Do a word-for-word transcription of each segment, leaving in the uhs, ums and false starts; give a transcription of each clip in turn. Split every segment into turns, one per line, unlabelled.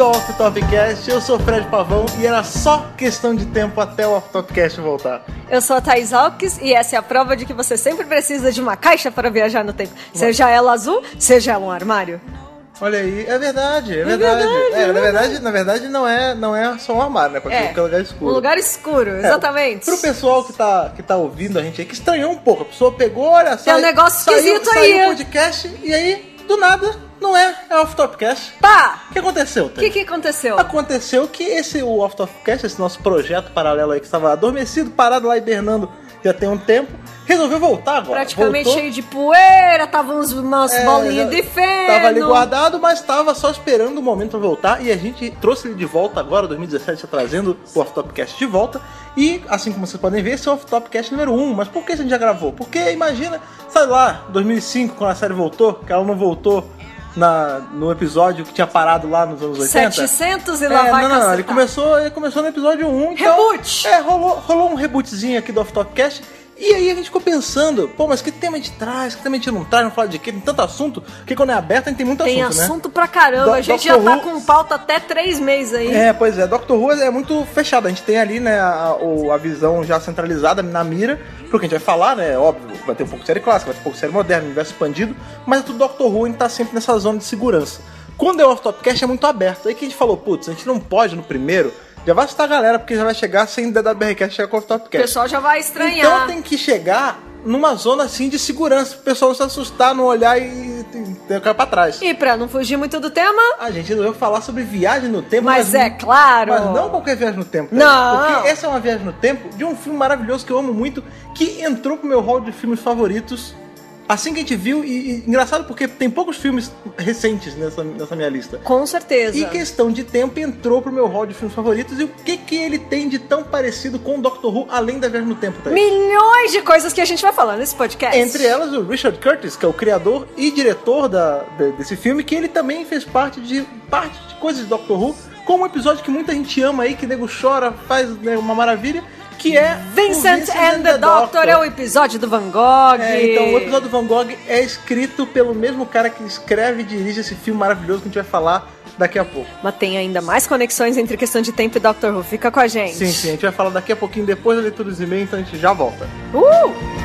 ao Off Topcast, eu sou o Fred Pavão e era só questão de tempo até o Off Topcast voltar.
Eu sou a Thaís Alves e essa é a prova de que você sempre precisa de uma caixa para viajar no tempo. Seja ela azul, seja ela um armário.
Olha aí, é verdade, é verdade. É verdade, é, é, na verdade, na verdade não é, não é só um armário, né? Porque é um lugar escuro.
Um lugar escuro, exatamente.
É, pro pessoal que tá, que tá ouvindo a gente aí, que estranhou um pouco. A pessoa pegou, olha,
tem um negócio
saiu,
esquisito
saiu
aí.
o podcast e aí, do nada, não é, é o Off Topcast.
Pá!
O que aconteceu,
O que, que aconteceu?
Aconteceu que esse o Off Topcast, esse nosso projeto paralelo aí que estava adormecido, parado lá hibernando já tem um tempo, resolveu voltar agora.
Praticamente
Voltou.
cheio de poeira, tava uns, umas
é,
bolinhas de feno.
Tava ali guardado, mas tava só esperando o momento pra voltar. E a gente trouxe ele de volta agora, dois mil e dezessete, tá trazendo o Off Topcast de volta. E, assim como vocês podem ver, esse é o Off Topcast número um. Mas por que a gente já gravou? Porque, imagina, sabe lá, dois mil e cinco, quando a série voltou, que ela não voltou na, no episódio que tinha parado lá nos anos oitenta.
setecentos e lá
é,
vai
Não, não,
cacetar.
ele começou, ele começou no episódio um. Então,
Reboot!
É, rolou, rolou um rebootzinho aqui do Off Topcast. E aí a gente ficou pensando, pô, mas que tema a gente traz, que tema a gente não traz, não fala de quê? Tem tanto assunto, porque quando é aberto a gente tem muito
tem
assunto, né?
Tem assunto pra caramba,
Do,
a gente
doutor
já tá
Who...
com pauta até três meses aí.
É, pois é, Doctor Who é muito fechado, a gente tem ali, né, a, a visão já centralizada na mira, pro que a gente vai falar, né, óbvio, vai ter um pouco de série clássica, vai ter um pouco de série moderna, universo expandido, mas é tudo Doctor Who, a gente tá sempre nessa zona de segurança. Quando é o Off Topcast é muito aberto, aí que a gente falou, putz, a gente não pode no primeiro... Já vai assustar a galera, porque já vai chegar sem D W R Cast, chegar com o Off Topcast.
O pessoal já vai estranhar.
Então tem que chegar numa zona assim de segurança, pro pessoal não se assustar, não olhar e ter o cara pra trás.
E pra não fugir muito do tema...
A gente resolveu falar sobre viagem no tempo.
Mas,
mas
é
não,
claro.
Mas não qualquer viagem no tempo. Tá?
Não.
Porque essa é uma viagem no tempo de um filme maravilhoso que eu amo muito, que entrou pro meu hall de filmes favoritos. Assim que a gente viu, e, e engraçado porque tem poucos filmes recentes nessa, nessa minha lista.
Com certeza.
E questão de tempo entrou pro meu hall de filmes favoritos. E o que que ele tem de tão parecido com o Doctor Who, além da viagem no tempo? Tá aí?
Milhões de coisas que a gente vai falar nesse podcast.
Entre elas o Richard Curtis, que é o criador e diretor da, de, desse filme, que ele também fez parte de, parte de coisas de Doctor Who, com um episódio que muita gente ama aí, que nego chora, faz, né, uma maravilha, que é
Vincent, Vincent and the, the Doctor. Doctor. É o episódio do Van Gogh.
É, então o episódio do Van Gogh é escrito pelo mesmo cara que escreve e dirige esse filme maravilhoso que a gente vai falar daqui a pouco.
Mas tem ainda mais conexões entre questão de tempo e Doctor Who. Fica com a gente.
Sim, sim. A gente vai falar daqui a pouquinho, depois da leitura dos e-mails, então a gente já volta.
Uh!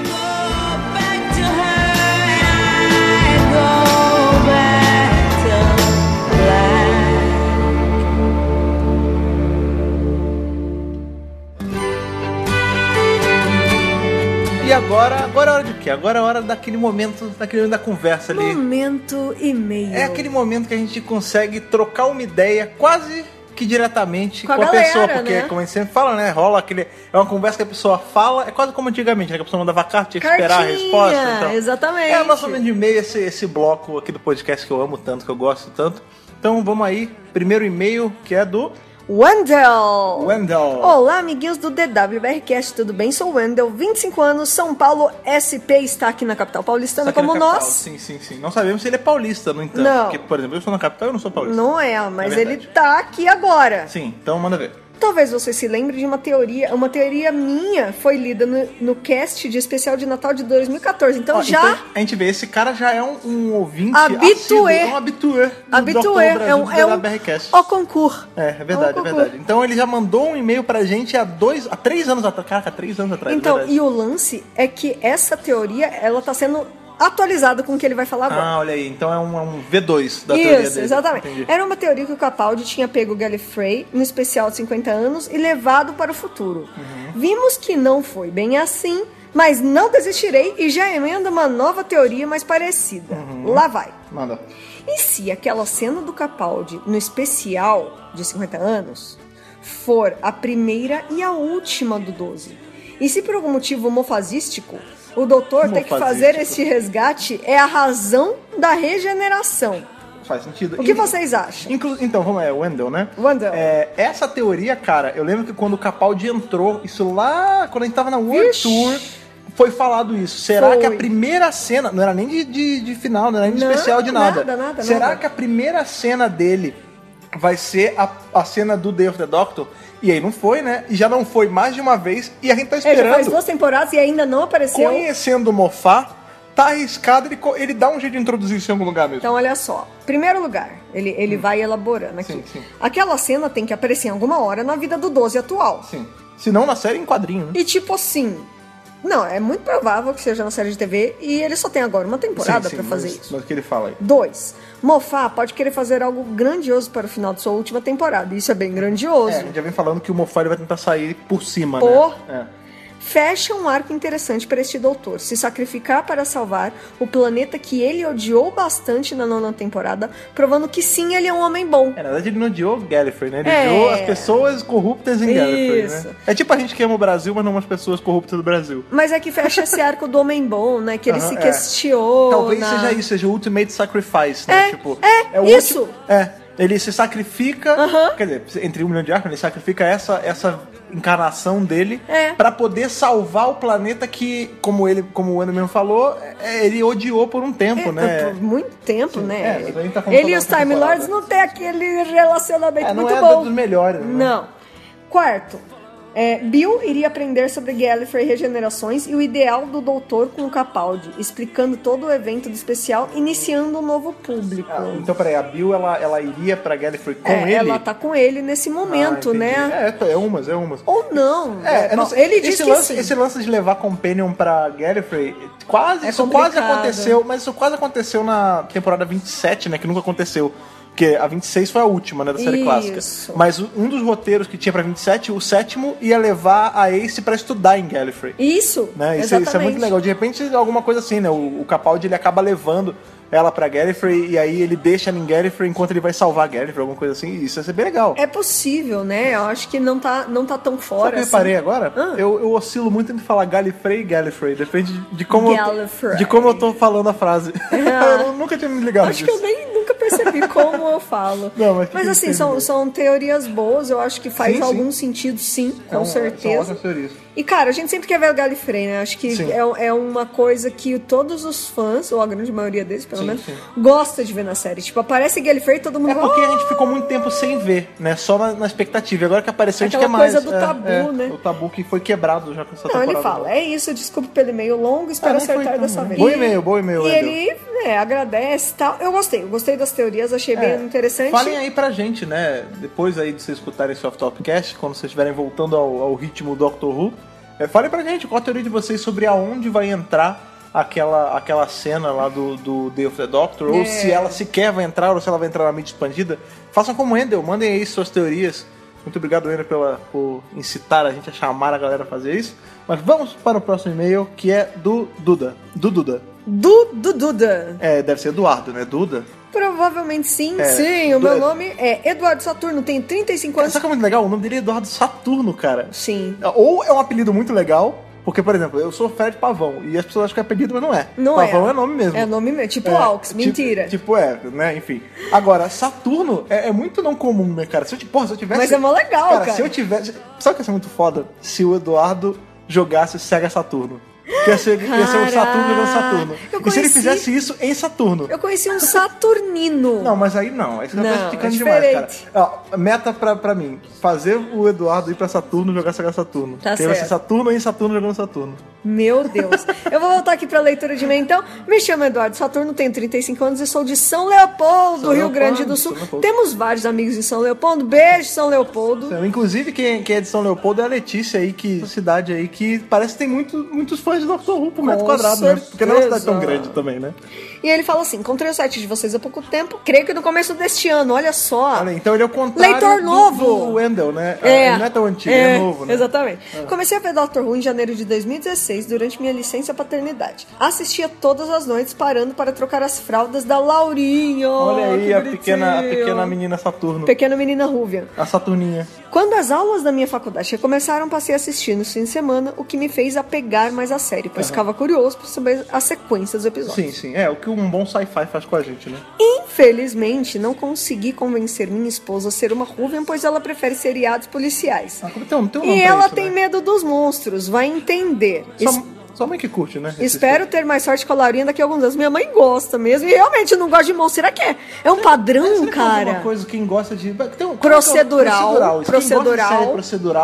E agora, agora é hora de quê? Agora é hora daquele momento, daquele momento da conversa ali.
Momento e meio.
É aquele momento que a gente consegue trocar uma ideia quase que diretamente
com a,
com a
galera,
pessoa, porque
né?
como a gente sempre fala, né, rola aquele, é uma conversa que a pessoa fala, é quase como antigamente, né, que a pessoa mandava carta, tinha que
Cartinha,
esperar a resposta. Então,
exatamente.
É o nosso momento de e-mail, esse, esse bloco aqui do podcast que eu amo tanto, que eu gosto tanto. Então vamos aí, primeiro e-mail que é do...
Wendell.
Wendell.
Olá, amiguinhos do D W R Cast, tudo bem? Sou o Wendell, vinte e cinco anos, São Paulo, S P, está aqui na capital paulistana como nós.
Sim, sim, sim. Não sabemos se ele é paulista, no entanto.
Não.
Porque, por exemplo, eu sou na capital e eu não sou paulista.
Não é, mas
é
ele tá aqui agora.
Sim, então manda ver.
Talvez você se lembre de uma teoria, uma teoria minha foi lida no, no cast de especial de Natal de dois mil e catorze. Então
Ó,
já...
Então, a gente vê, esse cara já é um, um ouvinte
habitué.
assíduo, um habitué.
Habitué, é um, é um o concurso.
É, é verdade, é, um é verdade. Então ele já mandou um e-mail pra gente há dois, há três anos atrás. Caraca, três anos atrás.
Então,
é
e o lance é que essa teoria, ela tá sendo atualizada com o que ele vai falar agora.
Ah, olha aí. Então é um, é um V dois da
Isso,
teoria dele.
Exatamente.
Entendi.
Era uma teoria que o Capaldi tinha pego o Gallifrey no especial de cinquenta anos e levado para o futuro. Uhum. Vimos que não foi bem assim, mas não desistirei e já emendo uma nova teoria mais parecida. Uhum. Lá vai.
Manda.
E se aquela cena do Capaldi no especial de cinquenta anos for a primeira e a última do doze? E se por algum motivo homofasístico o doutor tem que fazer esse resgate, é a razão da regeneração?
Faz sentido.
O que vocês acham?
Inclu- então, vamos lá, é o Wendell, né?
Wendell.
É, essa teoria, cara, eu lembro que quando o Capaldi entrou, isso lá, quando a gente tava na World
Vixe.
Tour, foi falado isso. Será
Foi.
que a primeira cena, não era nem de, de, de final, não era nem de
Não,
especial de nada.
nada, nada,
Será
nada.
que a primeira cena dele vai ser a, a cena do Day of the Doctor? E aí não foi, né? E já não foi mais de uma vez. E a gente tá
É, já
esperando.
faz duas temporadas e ainda não apareceu.
Conhecendo o Moffat, tá arriscado, ele, co- ele dá um jeito de introduzir isso em algum lugar mesmo.
Então, olha só. Primeiro lugar, ele, ele vai elaborando aqui.
Sim, sim.
Aquela cena tem que aparecer em alguma hora na vida do doze atual.
Sim. Se não, na série, em quadrinho, né?
E tipo assim... Não, é muito provável que seja na série de T V e ele só tem agora uma temporada
Sim,
pra
sim,
fazer
mas,
isso.
Mas o que ele fala aí?
Dois, Moffat pode querer fazer algo grandioso para o final de sua última temporada. Isso é bem grandioso.
É, a gente já vem falando que o Moffat vai tentar sair por cima,
Por-
né? É.
Fecha um arco interessante para este doutor. Se sacrificar para salvar o planeta que ele odiou bastante na nona temporada, provando que sim, ele é um homem bom.
É, na verdade ele não odiou Gallifrey, né? Ele
É.
odiou as pessoas corruptas em Gallifrey,
Isso.
né? É tipo a gente que ama o Brasil, mas não as pessoas corruptas do Brasil.
Mas é que fecha esse arco do homem bom, né? Que ele
Aham,
se
é.
questiona.
Talvez seja isso, seja o Ultimate Sacrifice, né?
É,
tipo,
é,
o
isso.
ulti- É, ele se sacrifica,
Aham.
quer dizer, entre um milhão de arcos, ele sacrifica essa, essa encarnação dele
É.
pra poder salvar o planeta que, como ele, como o Andrew mesmo falou, é, ele odiou por um tempo,
É,
né?
por muito tempo,
Sim,
né?
é, mas a gente tá falando
ele e
toda
os
essa
Time
temporada.
Lords não tem aquele relacionamento
É, não
muito
é
bom.
dos melhores, né?
Não. Quarto, é, Bill iria aprender sobre Gallifrey regenerações e o ideal do doutor com o Capaldi, explicando todo o evento do especial, iniciando um novo público.
Ah, então, peraí, a Bill, ela, ela iria pra Gallifrey com
É,
ele?
ela tá com ele nesse momento,
Ah, entendi.
né?
É, é umas, é umas.
Ou não.
É, eu não
Bom,
sei.
ele disse
esse
que
lance,
sim.
esse lance de levar Companion pra Gallifrey, quase,
É
isso quase
complicado.
aconteceu, mas isso quase aconteceu na temporada vinte e sete, né, que nunca aconteceu. Porque a vinte e seis foi a última, né, da série
Isso.
clássica. Mas o- um dos roteiros que tinha pra vinte e sete, o sétimo, ia levar a Ace pra estudar em Gallifrey.
Isso,
Né? Isso, é-
exatamente.
isso é muito legal. De repente, alguma coisa assim, né? O, o Capaldi, ele acaba levando ela pra Gallifrey e aí ele deixa ela em Gallifrey enquanto ele vai salvar Gallifrey, alguma coisa assim. Isso ia ser bem legal.
É possível, né? Eu acho que não tá, não tá tão
Sabe o
fora
que eu
assim.
reparei agora?
Ah.
Eu, eu oscilo muito entre falar Gallifrey e Gallifrey, depende de, de como eu
Gallifrey.
tô, de como eu tô falando a frase. eu nunca tinha me ligado
Acho que
disso.
eu nem nunca percebi como eu falo.
Não, mas que que
assim,
tem
são,
mesmo?
são teorias boas, eu acho que faz
Sim, sim.
algum sentido, sim, com
São- São
certeza.
ótimas teorias.
E, cara, a gente sempre quer ver o Gallifrey, né? Acho que
Sim.
é, é uma coisa que todos os fãs, ou a grande maioria deles, pelo
Sim,
menos,
sim.
gosta de ver na série. Tipo, aparece Gallifrey e todo mundo
É porque a gente ficou muito tempo sem ver, né? Só na, na expectativa. E agora que apareceu, a gente
Aquela
quer mais.
coisa do
É,
tabu,
é,
né?
O tabu que foi quebrado já com essa
Não,
temporada.
ele fala, é isso, desculpe pelo e-mail longo, espero
Ah, nem foi
acertar
tão
dessa
ruim.
vez.
Bom e-mail, bom e-mail,
E
Wendel.
ele né, agradece e tal. Eu gostei, eu gostei das teorias, achei
É,
bem interessante.
Falem aí pra gente, né? Depois aí de vocês escutarem esse Off-Topcast, quando vocês estiverem voltando ao, ao ritmo Doctor Who, é, falem pra gente qual a teoria de vocês sobre aonde vai entrar aquela, aquela cena lá do, do Day of the Doctor, ou
É.
se ela sequer vai entrar, ou se ela vai entrar na mídia expandida. Façam como o Wendel, mandem aí suas teorias. Muito obrigado, Wendel, pela, por incitar a gente a chamar a galera a fazer isso. Mas vamos para o próximo e-mail, que é do Duda. Do Duda.
Du, du, Duda.
É, deve ser Eduardo, né? Duda.
Provavelmente sim,
É,
sim. O
du-
meu nome é Eduardo Saturno, tenho trinta e cinco anos.
Sabe o que é muito legal? O nome dele é Eduardo Saturno, cara.
Sim.
Ou é um apelido muito legal, porque, por exemplo, eu sou Fred Pavão, e as pessoas acham que é apelido, mas não é.
Não
Pavão
é.
é nome mesmo.
É nome mesmo, tipo
É,
Aux,
tipo-
mentira.
Tipo, é, né, enfim. Agora, Saturno é, é muito não comum, né, cara? Se eu, ti- porra, se eu tivesse...
Mas é mó legal, cara.
Se eu tivesse... Sabe o que ia ser muito foda? Se o Eduardo jogasse Sega Saturno. Que ia ser, ia ser o Saturno jogando Saturno.
Eu
E se ele
conheci-
fizesse isso em Saturno?
Eu conheci um Saturnino.
Não, mas aí não. Aí você já
Não,
tá explicando
é
demais, cara.
diferente.
Ó, meta pra, pra mim: fazer o Eduardo ir pra Saturno jogar Sega Saturno.
Tá
que aí vai ser
certo.
Saturno em Saturno jogando Saturno.
Meu Deus. Eu vou voltar aqui pra leitura de e-mail, então. Me chamo Eduardo Saturno, tenho trinta e cinco anos e sou de São Leopoldo,
São
Rio
Leopoldo,
Grande do Sul.
São Leopoldo.
Temos vários amigos em São Leopoldo. Beijo, São Leopoldo.
Então, inclusive, quem, quem é de São Leopoldo é a Letícia aí, que cidade aí que parece que tem muito, muitos fãs de Doctor Who por metro
Com
quadrado, né? Porque não é uma cidade tão
certeza.
grande também, né?
E ele fala assim: encontrei o site de vocês há pouco tempo, creio que no começo deste ano, olha só.
Olha, então ele é o contrário
Leitor
do-
novo.
do Wendell, né?
É,
Ele não é tão antigo, é, novo, né?
Exatamente. Comecei a ver Doctor Who em janeiro de dois mil e dezesseis, durante minha licença paternidade. Assistia todas as noites, parando para trocar as fraldas da Laurinha.
Olha aí
que
a pequena, a
bonitinho.
pequena menina Saturno.
Pequena menina Rúvia.
A Saturninha.
Quando as aulas da minha faculdade recomeçaram, passei a assistir no fim de semana, o que me fez apegar mais a série, pois ficava curioso para saber a sequência dos episódios.
Sim, sim. É o que um bom sci-fi faz com a gente, né?
Infelizmente, não consegui convencer minha esposa a ser uma Rúvia, pois ela prefere seriados policiais.
Ah, como tem um, tem um nome
E
pra
ela
isso,
tem
né?
medo dos monstros, vai entender. Es-
Sua, sua mãe que curte, né? Esse
Espero ter mais sorte com a Laurinha daqui a alguns anos. Minha mãe gosta mesmo, e realmente não gosta de monstro. Será que é? É um padrão,
Será que é
cara?
uma coisa quem gosta de... Tem um,
Procedural,
procedural. Isso, quem gosta de
procedural.
série procedural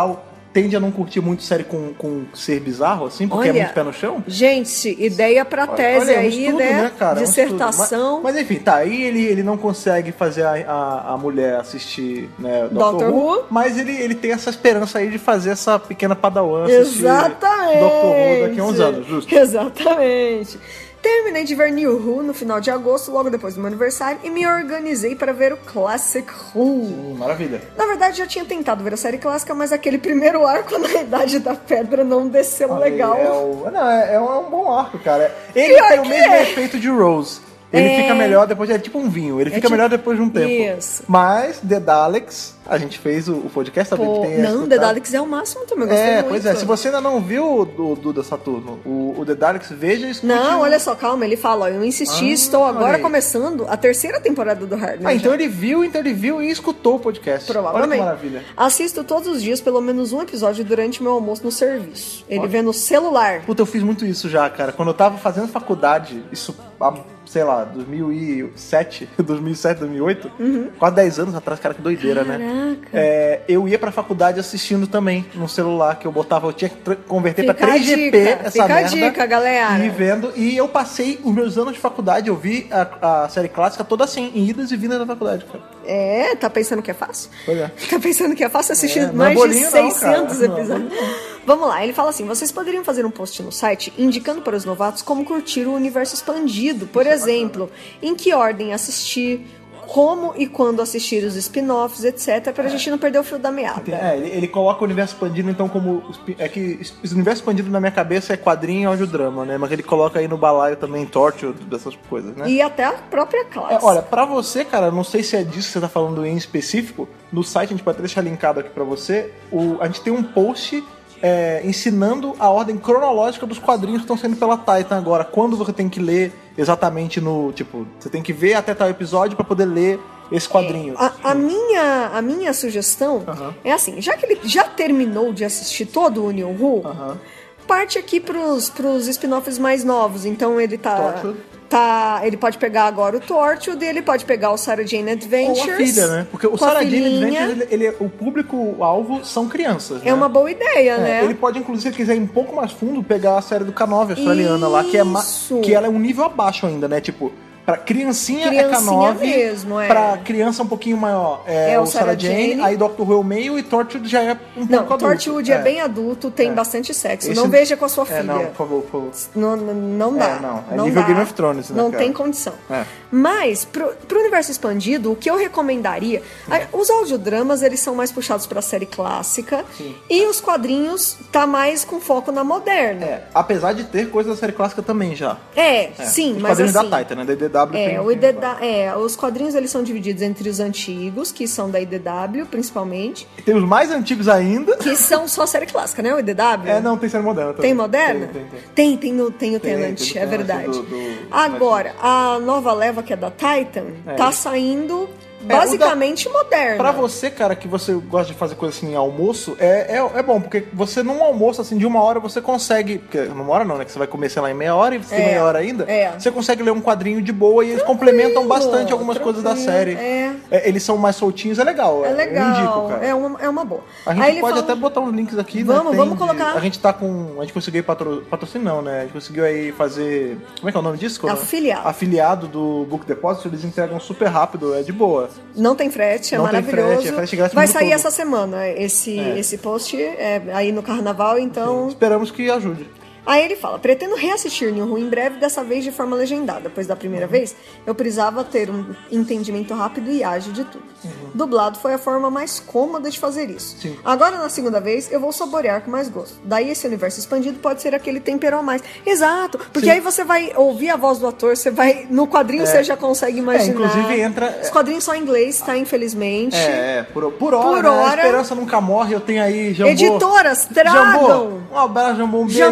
tende a não curtir muito série com, com ser bizarro, assim, porque
Olha,
é muito pé no chão.
Gente, ideia pra tese
Olha, é um
aí,
estudo,
né?
né, cara? É um
Dissertação.
estudo. Mas, mas enfim, tá, aí ele, ele não consegue fazer a, a, a mulher assistir, né,
Doctor
Who,
Who.
mas ele, ele tem essa esperança aí de fazer essa pequena padawan assistir
Exatamente.
Doctor Who daqui a uns anos, justo?
Exatamente. Terminei de ver New Who no final de agosto, logo depois do meu aniversário, e me organizei para ver o Classic Who.
Hum, maravilha.
Na verdade, já tinha tentado ver a série clássica, mas aquele primeiro arco na Idade da Pedra não desceu
Aí,
legal.
É, o, não, é, é um bom arco, cara. Ele
Pior
tem o
que
mesmo
é.
efeito de Rose. Ele
É.
fica melhor depois, é tipo um vinho, ele fica
tipo-
melhor depois de um tempo.
Isso.
Mas The Daleks, a gente fez o, o podcast, sabe
Pô,
que tem
não,
escutado.
The Daleks é o máximo também, gostei
É,
muito.
pois é, se você ainda não viu o do Duda Saturno, o, o The Daleks, veja e escute.
Não, olha só, calma, ele fala, ó, eu insisti,
Ah,
estou
olha
agora
aí.
começando a terceira temporada do Hardner.
Ah, então
já.
ele viu, então ele viu e escutou o podcast.
Provavelmente.
Olha que maravilha.
Assisto todos os dias pelo menos um episódio durante meu almoço no serviço. Ele vê no celular.
Puta, eu fiz muito isso já, cara. Quando eu tava fazendo faculdade, isso há, sei lá, dois mil e sete, dois mil e sete, dois mil e oito, quase dez anos atrás, cara, que doideira, né?
Caraca.
É, eu ia pra faculdade assistindo também no celular, que eu botava, eu tinha que tra- converter
Fica
pra três G P
a dica,
essa
fica a
merda.
dica, galera.
E vendo, e eu passei os meus anos de faculdade, eu vi a, a série clássica toda assim, em idas e vindas da faculdade, cara.
É, tá pensando que é fácil?
Pois é.
Tá pensando que é fácil assistir
É, não é
mais de
bolinho não,
seiscentos
cara. Não é
episódios? Vamos lá, ele fala assim: vocês poderiam fazer um post no site indicando para os novatos como curtir o universo expandido, por exemplo, em que ordem assistir, como e quando assistir os spin-offs, etcétera, pra gente não perder o fio da meada.
É, ele, ele coloca o universo expandido, então, como. os pi- É que o universo expandido na minha cabeça é quadrinho e audiodrama, né? Mas ele coloca aí no balaio também Torture, dessas coisas, né?
E até a própria classe.
É, olha, pra você, cara, não sei se é disso que você tá falando em específico, no site, a gente pode até deixar linkado aqui pra você, o, a gente tem um post é, ensinando a ordem cronológica dos quadrinhos que estão saindo pela Titan agora, quando você tem que ler exatamente no, tipo, você tem que ver até tal episódio pra poder ler esse quadrinho.
A, a minha, a minha sugestão
Aham.
é assim, já que ele já terminou de assistir todo o New Who,
Aham.
parte aqui pros, pros spin-offs mais novos. Então ele tá,
Torchwood.
tá. Ele pode pegar agora o Torchwood, ele pode pegar o Sarah Jane Adventures.
Ou a filha, né? Porque o
com a
Sarah Jane
filhinha.
Adventures, ele, ele- o público-alvo são crianças, né?
É uma boa ideia,
É,
né?
ele pode, inclusive, se ele quiser ir um pouco mais fundo, pegar a série do K nove australiana lá, que é ma-
Isso.
que ela é um nível abaixo ainda, né? Tipo, pra criancinha, é K
Criancinha
nove,
mesmo, é.
pra criança um pouquinho maior é,
É
o
o
Sarah
Sarah
Jane,
Jane.
aí Doctor Who é o meio e Torchwood já é um
Não,
pouco adulto.
Torchwood é. bem adulto, tem
É.
bastante sexo.
Esse-
Não veja com a sua
É,
filha.
não, por favor, por favor.
Não, não, não dá.
É, não. É nível
dá.
Game of Thrones, né,
Não
cara?
tem condição.
É.
Mas, pro, pro universo expandido, o que eu recomendaria... a- Os audiodramas, eles são mais puxados pra série clássica.
Sim.
E os quadrinhos tá mais com foco na moderna.
É, apesar de ter coisa da série clássica também já.
É,
É.
sim,
Os
mas
quadrinhos
assim...
da Titan, né? Da I D W
É,
tem-
o
tem-
I D W, é, os quadrinhos eles são divididos entre os antigos, que são da I D W, principalmente,
Tem os mais antigos ainda.
que são só série clássica, né? O I D W.
É, não, tem série moderna também.
Tem moderna?
Tem, tem, tem.
Tem, tem, no, tem o
Tem,
Tenant,
tem o
é
Tenant
verdade.
do- do-
Agora, a nova leva que é da Titan,
É,
tá
ele-
saindo
É,
basicamente moderna.
Pra você, cara, que você gosta de fazer coisa assim em almoço, é, é, é bom, porque você num almoço assim de uma hora você consegue. Porque numa hora não, né? Que você vai comer, sei lá, em meia hora e você tem
É,
meia hora ainda.
é.
Você consegue ler um quadrinho de boa e eles complementam bastante algumas coisas da
tranquilo,
série.
é.
É, eles são mais soltinhos, é legal.
É legal,
Eu indico, cara.
é, uma, é uma boa.
A gente
Aí ele
pode
fala-
até botar uns links aqui,
Vamos,
né? Tem
vamos
de-
colocar.
A gente tá com. A gente conseguiu patro... patrocínio, não, né? A gente conseguiu aí fazer. Como é que é o nome disso? Quando-
Afiliado.
Afiliado do Book Deposit, eles entregam super rápido, é de boa.
Não tem frete, é
Não tem
maravilhoso.
frete, é frete grátis
Vai
no
sair
todo.
essa semana esse,
É.
esse post é, aí no carnaval, então.
Esperamos que ajude.
Aí ele fala: pretendo reassistir New Who em breve, dessa vez de forma legendada, pois da primeira
Uhum.
vez eu precisava ter um entendimento rápido e ágil de tudo. Dublado foi a forma mais cômoda de fazer isso.
Sim.
Agora, na segunda vez, eu vou saborear com mais gosto. Daí esse universo expandido pode ser aquele tempero a mais. Exato, porque
Sim.
aí você vai ouvir a voz do ator, você vai. No quadrinho você já consegue imaginar.
É, inclusive entra-
Os quadrinhos só em inglês, tá? Infelizmente.
É, é, por, por hora,
Por
né?
hora.
A esperança nunca morre, eu tenho aí Jambô.
Editoras, tragam!
Jambô, um abraço, Jambô, um beijo.
Jambô,
Jambô,
beijo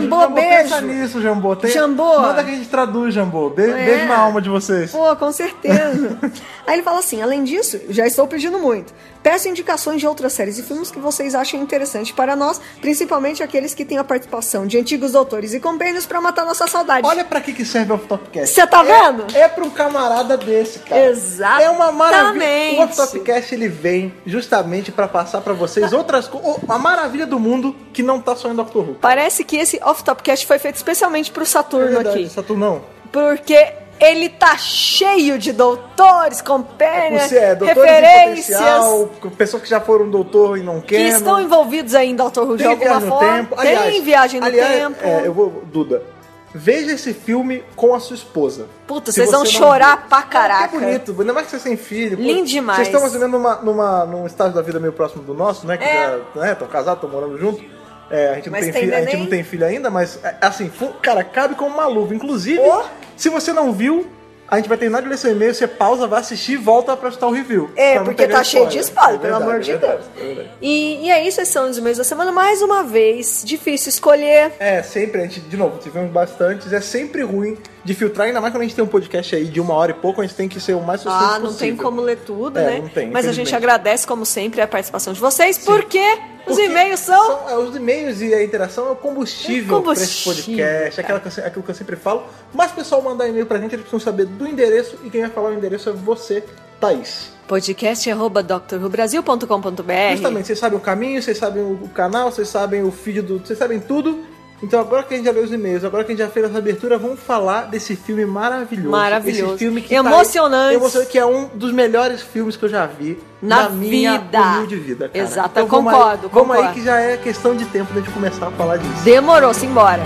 beijo.
Pensa nisso, Jambô. Tem...
Jambô.
Manda que a gente traduz, Jambô. Be
É.
Beijo na alma de vocês.
Pô, com certeza. Aí ele fala assim, além disso, já estou pedindo muito. Peço indicações de outras séries e filmes que vocês achem interessantes para nós, principalmente aqueles que têm a participação de antigos doutores e compênios para matar nossa saudade.
Olha pra que, que serve o Off-Topcast.
Você tá vendo?
É, é pra um camarada desse, cara.
Exatamente.
É uma maravilha. O Off-Topcast, ele vem justamente pra passar pra vocês outras coisas. A maravilha do mundo que não tá só em Doctor Who.
Parece que esse Off-Topcast foi feito especialmente pro Saturno
É verdade,
aqui.
Saturno não.
Porque ele tá cheio de doutores, compênios,
Você é doutores em
referências.
potencial, pessoas que já foram doutor e não
Que
querem.
estão envolvidos aí em Doctor Who de
Tem
alguma
viagem no
forma.
tempo.
Tem
Aliás,
viagem no
aliás,
tempo.
É, eu vou, Duda, veja esse filme com a sua esposa.
Puta,
Se
vocês
você
vão
não
chorar
viu.
pra
Ah,
caraca.
que bonito, ainda mais que você sem filho. pô.
Lindo demais.
Vocês estão fazendo numa, numa, num estágio da vida meio próximo do nosso, né? Que
É.
já né, estão casados, estão morando junto. É, a, gente não
Mas
tem
tem
filho, a gente
neném?
não tem filho ainda, mas é, assim, fu- cara, cabe como uma luva. Inclusive,
Oh.
se você não viu, a gente vai terminar de ler seu e-mail, você pausa, vai assistir e volta pra escutar o review.
É,
pra não
porque
pegar
tá cheio de spoiler,
É
pelo
verdade,
amor de
é verdade,
Deus.
é verdade.
E, e aí, esses são os e-mails da semana. Mais uma vez, difícil escolher.
É, sempre, a gente, de novo, tivemos bastantes, é sempre ruim de filtrar, ainda mais quando a gente tem um podcast aí de uma hora e pouco, a gente tem que ser o mais sucinto
Ah, não
possível.
tem como ler tudo,
É,
né?
não tem,
Mas a gente
infelizmente.
agradece, como sempre, a participação de vocês, porque os
Porque
e-mails são...
é, os e-mails e a interação é o combustível,
É o
para esse
combustível,
podcast, aquela que eu, se- aquilo que eu sempre falo. Mas o pessoal mandar e-mail pra gente, eles precisam saber do endereço, e quem vai falar o endereço é você, Thaís.
podcast arroba doctor who brasil ponto com ponto b r.
Justamente, vocês sabem o caminho, vocês sabem o o canal, vocês sabem o feed do... Vocês sabem tudo. Então agora que a gente já leu os e-mails, agora que a gente já fez essa abertura, vamos falar desse filme maravilhoso.
Maravilhoso.
Esse filme que
Emocionante.
Tá, emocionante, que é um dos melhores filmes que eu já vi
Na
na, minha
vida.
humilde vida, cara.
Exato,
então,
eu
vamos
concordo,
aí, Vamos aí
concordo.
que já é questão de tempo da gente começar a falar disso.
Demorou, simbora.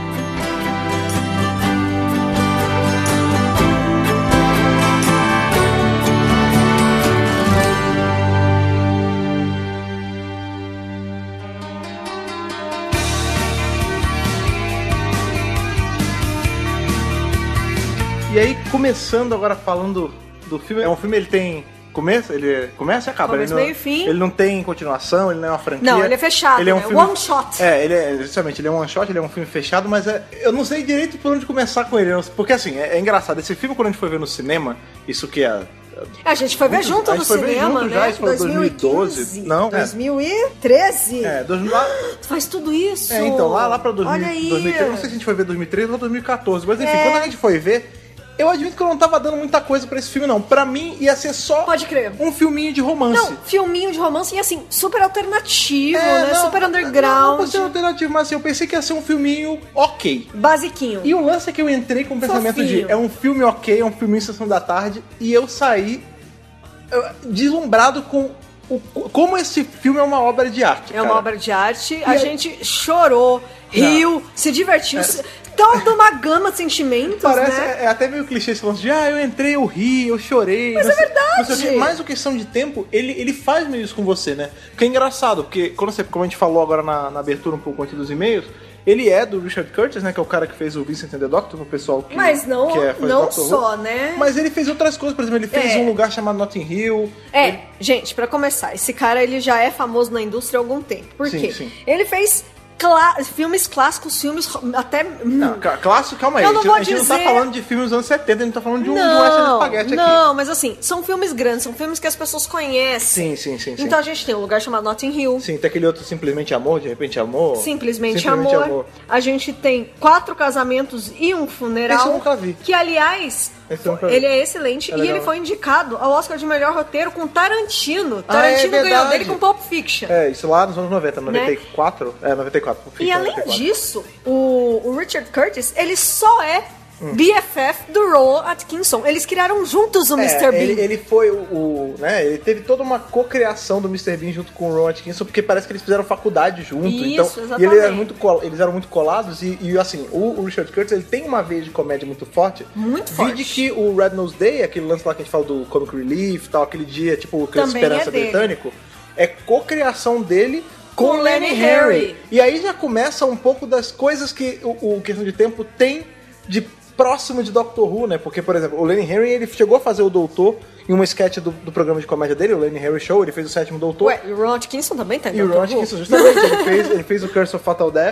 E aí, começando agora falando do filme, é um filme, ele tem começo, ele começa e acaba.
Começo,
ele não,
meio e fim.
Ele não tem continuação, ele não é uma franquia.
Não, ele é fechado,
Ele é um
né?
filme,
One shot.
É, ele é, justamente, ele é um one shot, ele é um filme fechado, mas é, eu não sei direito por onde começar com ele. Porque assim, é, é engraçado, esse filme quando a gente foi ver no cinema, isso que é...
A gente foi ver
Muito-
junto
a
no
gente foi ver
cinema,
junto
né?
já, isso foi dois mil e doze.
dois mil e quinze.
Não, é.
dois mil e treze.
É, dois mil, lá,
Faz tudo isso.
é, então, lá, lá pra dois mil,
Olha aí.
dois mil e treze, não sei se a gente foi ver dois mil e treze ou dois mil e quatorze, mas enfim,
É.
quando a gente foi ver, eu admito que eu não tava dando muita coisa pra esse filme, não. Pra mim, ia ser só
Pode crer.
um filminho de romance.
Não, filminho de romance e assim, super alternativo,
É,
né?
não,
super
Não,
underground.
não ser alternativo, mas assim, eu pensei que ia ser um filminho ok.
Basiquinho.
E o lance é que eu entrei com o pensamento
Fofinho.
de é um filme ok, é um filminho Sessão da Tarde, e eu saí eu, deslumbrado com o, como esse filme é uma obra de arte.
É uma
cara.
obra de arte.
E
a
aí-
gente chorou, riu, se divertiu. se- Toda uma gama de sentimentos,
Parece,
né?
é, é até meio clichê esse lance de, ah, eu entrei, eu ri, eu chorei.
Mas
não
é
sei-
verdade.
não sei o quê. Mas o questão de tempo, ele, ele faz meio isso com você, né? Porque é engraçado, porque quando você, como a gente falou agora na, na abertura um pouco antes dos e-mails, ele é do Richard Curtis, né? Que é o cara que fez o Vincent and the Doctor, o pessoal que,
Mas não,
que é, faz
não
Doctor Who.
só, né?
Mas ele fez outras coisas, por exemplo, ele fez
É.
um lugar chamado Notting Hill.
É,
Ele-
gente, pra começar, esse cara ele já é famoso na indústria há algum tempo. Por
Sim,
quê?
sim.
Ele fez clá- filmes clássicos, filmes ro- até.
Não, ca- clássico, calma aí.
Eu
a
não
gente,
vou
a gente não tá
dizer-
falando de filmes dos anos setenta, a gente tá falando de um, de um western de
Não,
espaguete aqui.
não, mas assim, são filmes grandes, são filmes que as pessoas conhecem.
Sim, sim, sim, sim.
Então a gente tem um lugar chamado Notting Hill.
Sim, tem aquele outro Simplesmente Amor, de repente Amor.
Simplesmente, amor. A gente tem quatro casamentos e um funeral.
Esse eu nunca vi.
Que, aliás,
Esse eu nunca vi.
ele é excelente.
É
e
legal.
ele foi indicado ao Oscar de melhor roteiro com Tarantino.
Ah, é
Tarantino ganhou
verdade.
dele com Pulp Fiction.
É, isso lá nos anos noventa, noventa e quatro? É, noventa e quatro.
E
fica
além
noventa e quatro.
disso, o, o Richard Curtis, ele só é
Hum.
B F F do Rowan Atkinson. Eles criaram juntos o
É,
mister Bean.
Ele, ele foi o, o- né, ele teve toda uma cocriação do mister Bean junto com o Ron Atkinson, porque parece que eles fizeram faculdade junto.
Isso,
então,
exatamente.
E ele era muito col- eles eram muito colados e, e, assim, o, o Richard Curtis, ele tem uma veia de comédia muito forte.
Muito
Vide
forte.
que o Red Nose Day, aquele lance lá que a gente fala do Comic Relief e tal, aquele dia, tipo, o Criança
Também
Esperança
é dele.
britânico, é cocriação dele com
Com
o Lenny
Lenny
Henry.
Henry.
E aí já começa um pouco das coisas que o, o Questão de Tempo tem de próximo de Doctor Who, né? Porque, por exemplo, o Lenny Henry, ele chegou a fazer o Doutor em uma sketch do, do programa de comédia dele, o Lenny Henry Show, ele fez o sétimo Doutor.
Ué, e o Ron Atkinson também tá em
e o
Doctor
Ron
Who?
Atkinson, justamente, ele fez, ele fez o Curse of Fatal Death,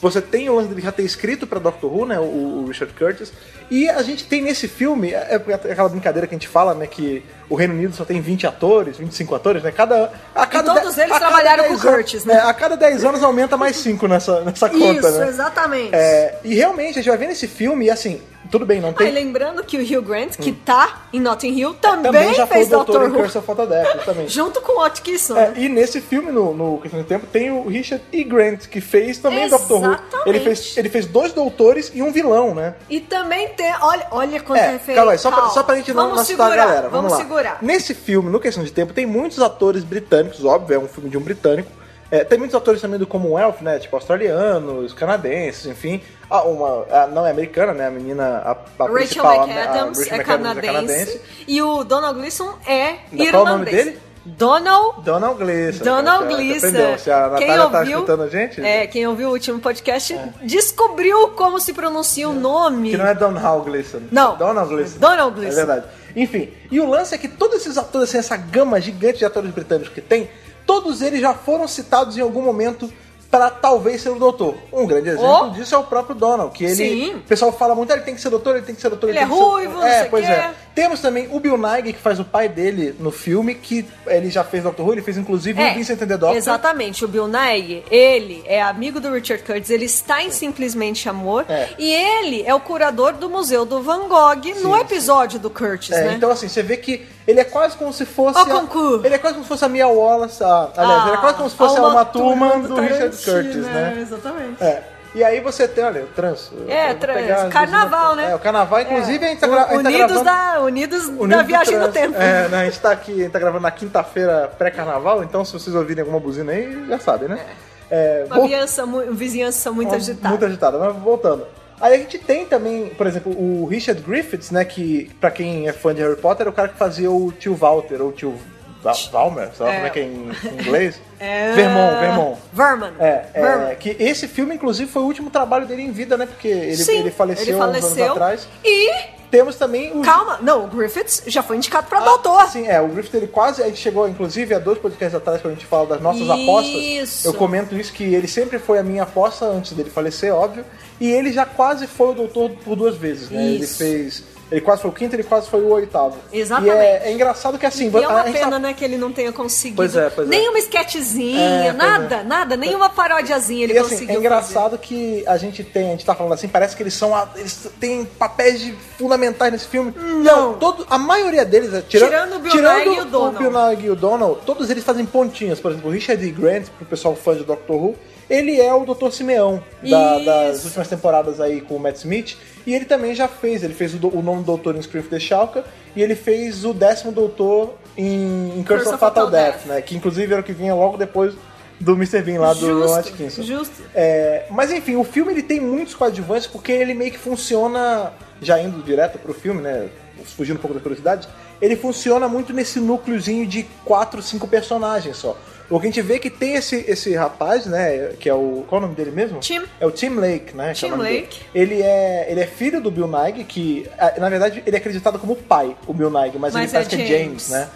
Você tem o lance dele já ter escrito pra Doctor Who, né? O, o Richard Curtis. E a gente tem nesse filme, é aquela brincadeira que a gente fala, né? Que o Reino Unido só tem vinte atores, vinte e cinco atores, né? Cada, a cada
e todos
de,
eles
a
trabalharam com o
anos,
Curtis, né?
É, a cada dez anos aumenta mais cinco nessa, nessa conta,
Isso,
né?
exatamente.
É, e realmente, a gente vai ver nesse filme, e assim, tudo bem, não tem...
Ah, e lembrando que o Hugh Grant, que hum. tá em Notting Hill, também,
também já
fez
foi o doutor
Doctor
em Curse of Autodeath, também.
Junto com o Atkinson.
É, e nesse filme, no, no Questão de Tempo, tem o Richard E. Grant, que fez também Doctor Who. Ele fez, ele fez dois doutores e um vilão, né?
E também tem... Olha, olha quanta
é,
referência.
Calma aí, só pra, só pra gente não assustar a galera. Vamos,
vamos
lá.
segurar.
Nesse filme, no Questão de Tempo, tem muitos atores britânicos, óbvio, é um filme de um britânico. É, tem muitos atores também do Commonwealth, né? Tipo, australianos, canadenses, enfim. Ah, uma, a, não é americana, né? A menina, a, a
Rachel
principal,
McAdams,
a, a Rachel
é,
McAdams
canadense,
é canadense.
E o Donald Gleeson é
Da,
irlandês.
qual é o nome dele?
Donald...
Donald Gleeson.
Donald
cara,
Gleeson.
Aprendeu. Se a
Quem
Natália
ouviu,
tá escutando a gente...
É, quem ouviu o último podcast
é.
descobriu como se pronuncia o
é.
nome.
Que não é Donald Gleeson.
Não.
Donald Gleeson.
Donald Gleeson.
É verdade. Enfim, e o lance é que todos esses atores, assim, essa gama gigante de atores britânicos que tem, todos eles já foram citados em algum momento para talvez ser o doutor. Um grande exemplo oh. disso é o próprio Donald, que ele...
Sim.
O pessoal fala muito, ah, ele tem que ser doutor, ele tem que ser doutor,
ele,
ele
é
tem que
ruivo,
ser...
não
É,
sei
pois
que.
é. Temos também o Bill Nighy, que faz o pai dele no filme, que ele já fez Doctor Who, ele fez inclusive
é,
o Vincent and the Doctor.
Exatamente, o Bill Nighy, ele é amigo do Richard Curtis, ele está em Simplesmente Amor,
é.
e ele é o curador do Museu do Van Gogh sim, no episódio sim. do Curtis,
é,
né?
Então assim, você vê que ele é quase como se fosse...
O concurso.
Ele é quase como se fosse a Mia Wallace, a, aliás,
ah,
ele é quase como se fosse a Uma Thurman do, do Richard Curtis,
né?
né?
Exatamente.
É. E aí você tem, olha, o trans.
É, trans. Carnaval, né?
É, o carnaval, inclusive, é. a gente tá, gra...
Unidos,
a gente tá gravando...
da, Unidos, Unidos da Viagem do Tempo.
É, né, a gente tá aqui, a gente tá gravando na quinta-feira pré-carnaval, então se vocês ouvirem alguma buzina aí, já sabem, né?
É. É, Uma viança, vizinhança muito
Uma,
agitada.
Muito agitada, mas voltando. Aí a gente tem também, por exemplo, o Richard Griffiths, né, que pra quem é fã de Harry Potter, é o cara que fazia o tio Walter, ou o tio... Valmer, sabe é. como é que é em inglês?
É...
Vermont, Vermont.
Vernon.
É, é
Vernon.
Que esse filme, inclusive, foi o último trabalho dele em vida, né? Porque ele,
Sim,
ele faleceu,
ele faleceu
uns anos atrás.
E...
Temos também o...
Calma, não, o Griffiths já foi indicado pra
ah,
doutor.
Sim, é, o Griffiths, ele quase... A gente chegou, inclusive, a dois podcasts atrás, quando a gente fala das nossas
isso.
apostas. Eu comento isso, que ele sempre foi a minha aposta, antes dele falecer, óbvio. E ele já quase foi o doutor por duas vezes, né?
Isso.
Ele fez... Ele quase foi o quinto, ele quase foi o oitavo.
Exatamente.
E é, é engraçado que assim...
E é uma
a
pena,
tá...
né, que ele não tenha conseguido
pois é, pois é.
nenhuma esquetezinha,
é,
nada,
é.
nada, nenhuma paródiazinha ele
e, assim,
conseguiu
é engraçado
fazer.
Que a gente tem, a gente tá falando assim, parece que eles são, eles têm papéis de fundamentais nesse filme.
Não.
Todo, a maioria deles, tirando,
tirando o Bill
tirando
Nighy e o Donald.
O Bill Nighy e o Donald, todos eles fazem pontinhas. Por exemplo, o Richard E. Grant, pro pessoal fã de Doctor Who, ele é o doutor Simeão da, das últimas temporadas aí com o Matt Smith. E ele também já fez, ele fez o, o nono doutor em Scream of the Shalka e ele fez o décimo doutor em, em Curse, Curse of Fatal, Fatal Death, Death, né? Que inclusive era o que vinha logo depois do mister Bean lá do Ron Atkinson.
Justo.
É, mas enfim, o filme ele tem muitos coadjuvantes porque ele meio que funciona, já indo direto pro filme, né? Fugindo um pouco da curiosidade, ele funciona muito nesse núcleozinho de quatro, cinco personagens só. O que a gente vê que tem esse, esse rapaz, né, que é o... Qual é o nome dele mesmo?
Tim.
É o Tim Lake, né?
Tim Lake.
Ele é, ele é filho do Bill Nighy, que, na verdade, ele é acreditado como pai, o Bill Nighy, mas, mas ele parece é que é James, né?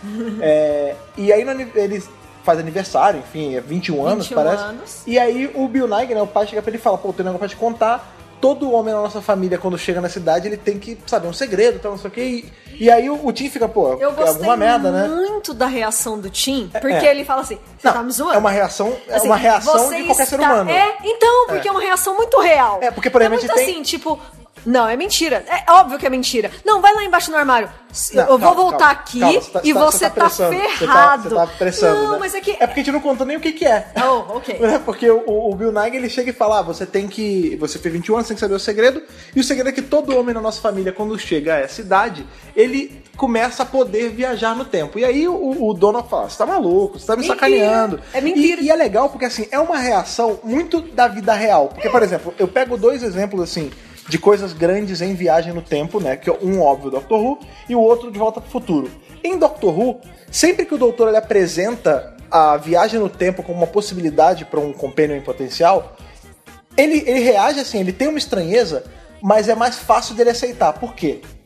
é, e aí ele faz aniversário, enfim, é vinte e um anos, parece.
Anos.
E aí o Bill Nighy, né, o pai chega pra ele e fala, pô, tem um negócio pra te contar. Todo homem na nossa família, quando chega na cidade, ele tem que saber um segredo, tal, não sei o quê. E, e aí o, o Tim fica, pô,
eu
é alguma merda, né?
Eu gostei muito da reação do Tim, porque
é.
ele fala assim, você tá me zoando?
É uma reação, é
assim,
uma reação de qualquer
está...
ser humano.
É, então, porque é. é uma reação muito real.
É, porque, por exemplo,
é muito
tem...
assim, tipo... Não, é mentira. É óbvio que é mentira. Não, vai lá embaixo no armário.
Não,
eu vou
calma,
voltar
calma,
aqui
calma, você tá,
e você,
tá,
tá,
você tá
ferrado.
Você tá, você tá pressando,
Não,
né?
mas é que...
É porque a gente não contou nem o que que é.
Oh, ok.
Porque o, o Bill Nighy, ele chega e fala, ah, você tem que... Você fez vinte e um anos, você tem que saber o segredo. E o segredo é que todo homem na nossa família, quando chega a essa idade, ele começa a poder viajar no tempo. E aí o, o Donald fala, você tá maluco, você tá me
mentira.
sacaneando.
É mentira.
E, e é legal porque, assim, é uma reação muito da vida real. Porque, por exemplo, eu pego dois exemplos, assim... de coisas grandes em viagem no tempo, né? Que é um óbvio Doctor Who e o outro de Volta pro Futuro. Em Doctor Who, sempre que o doutor ele apresenta a viagem no tempo como uma possibilidade para um companion em potencial, ele, ele reage assim, ele tem uma estranheza, mas é mais fácil dele aceitar. Por quê?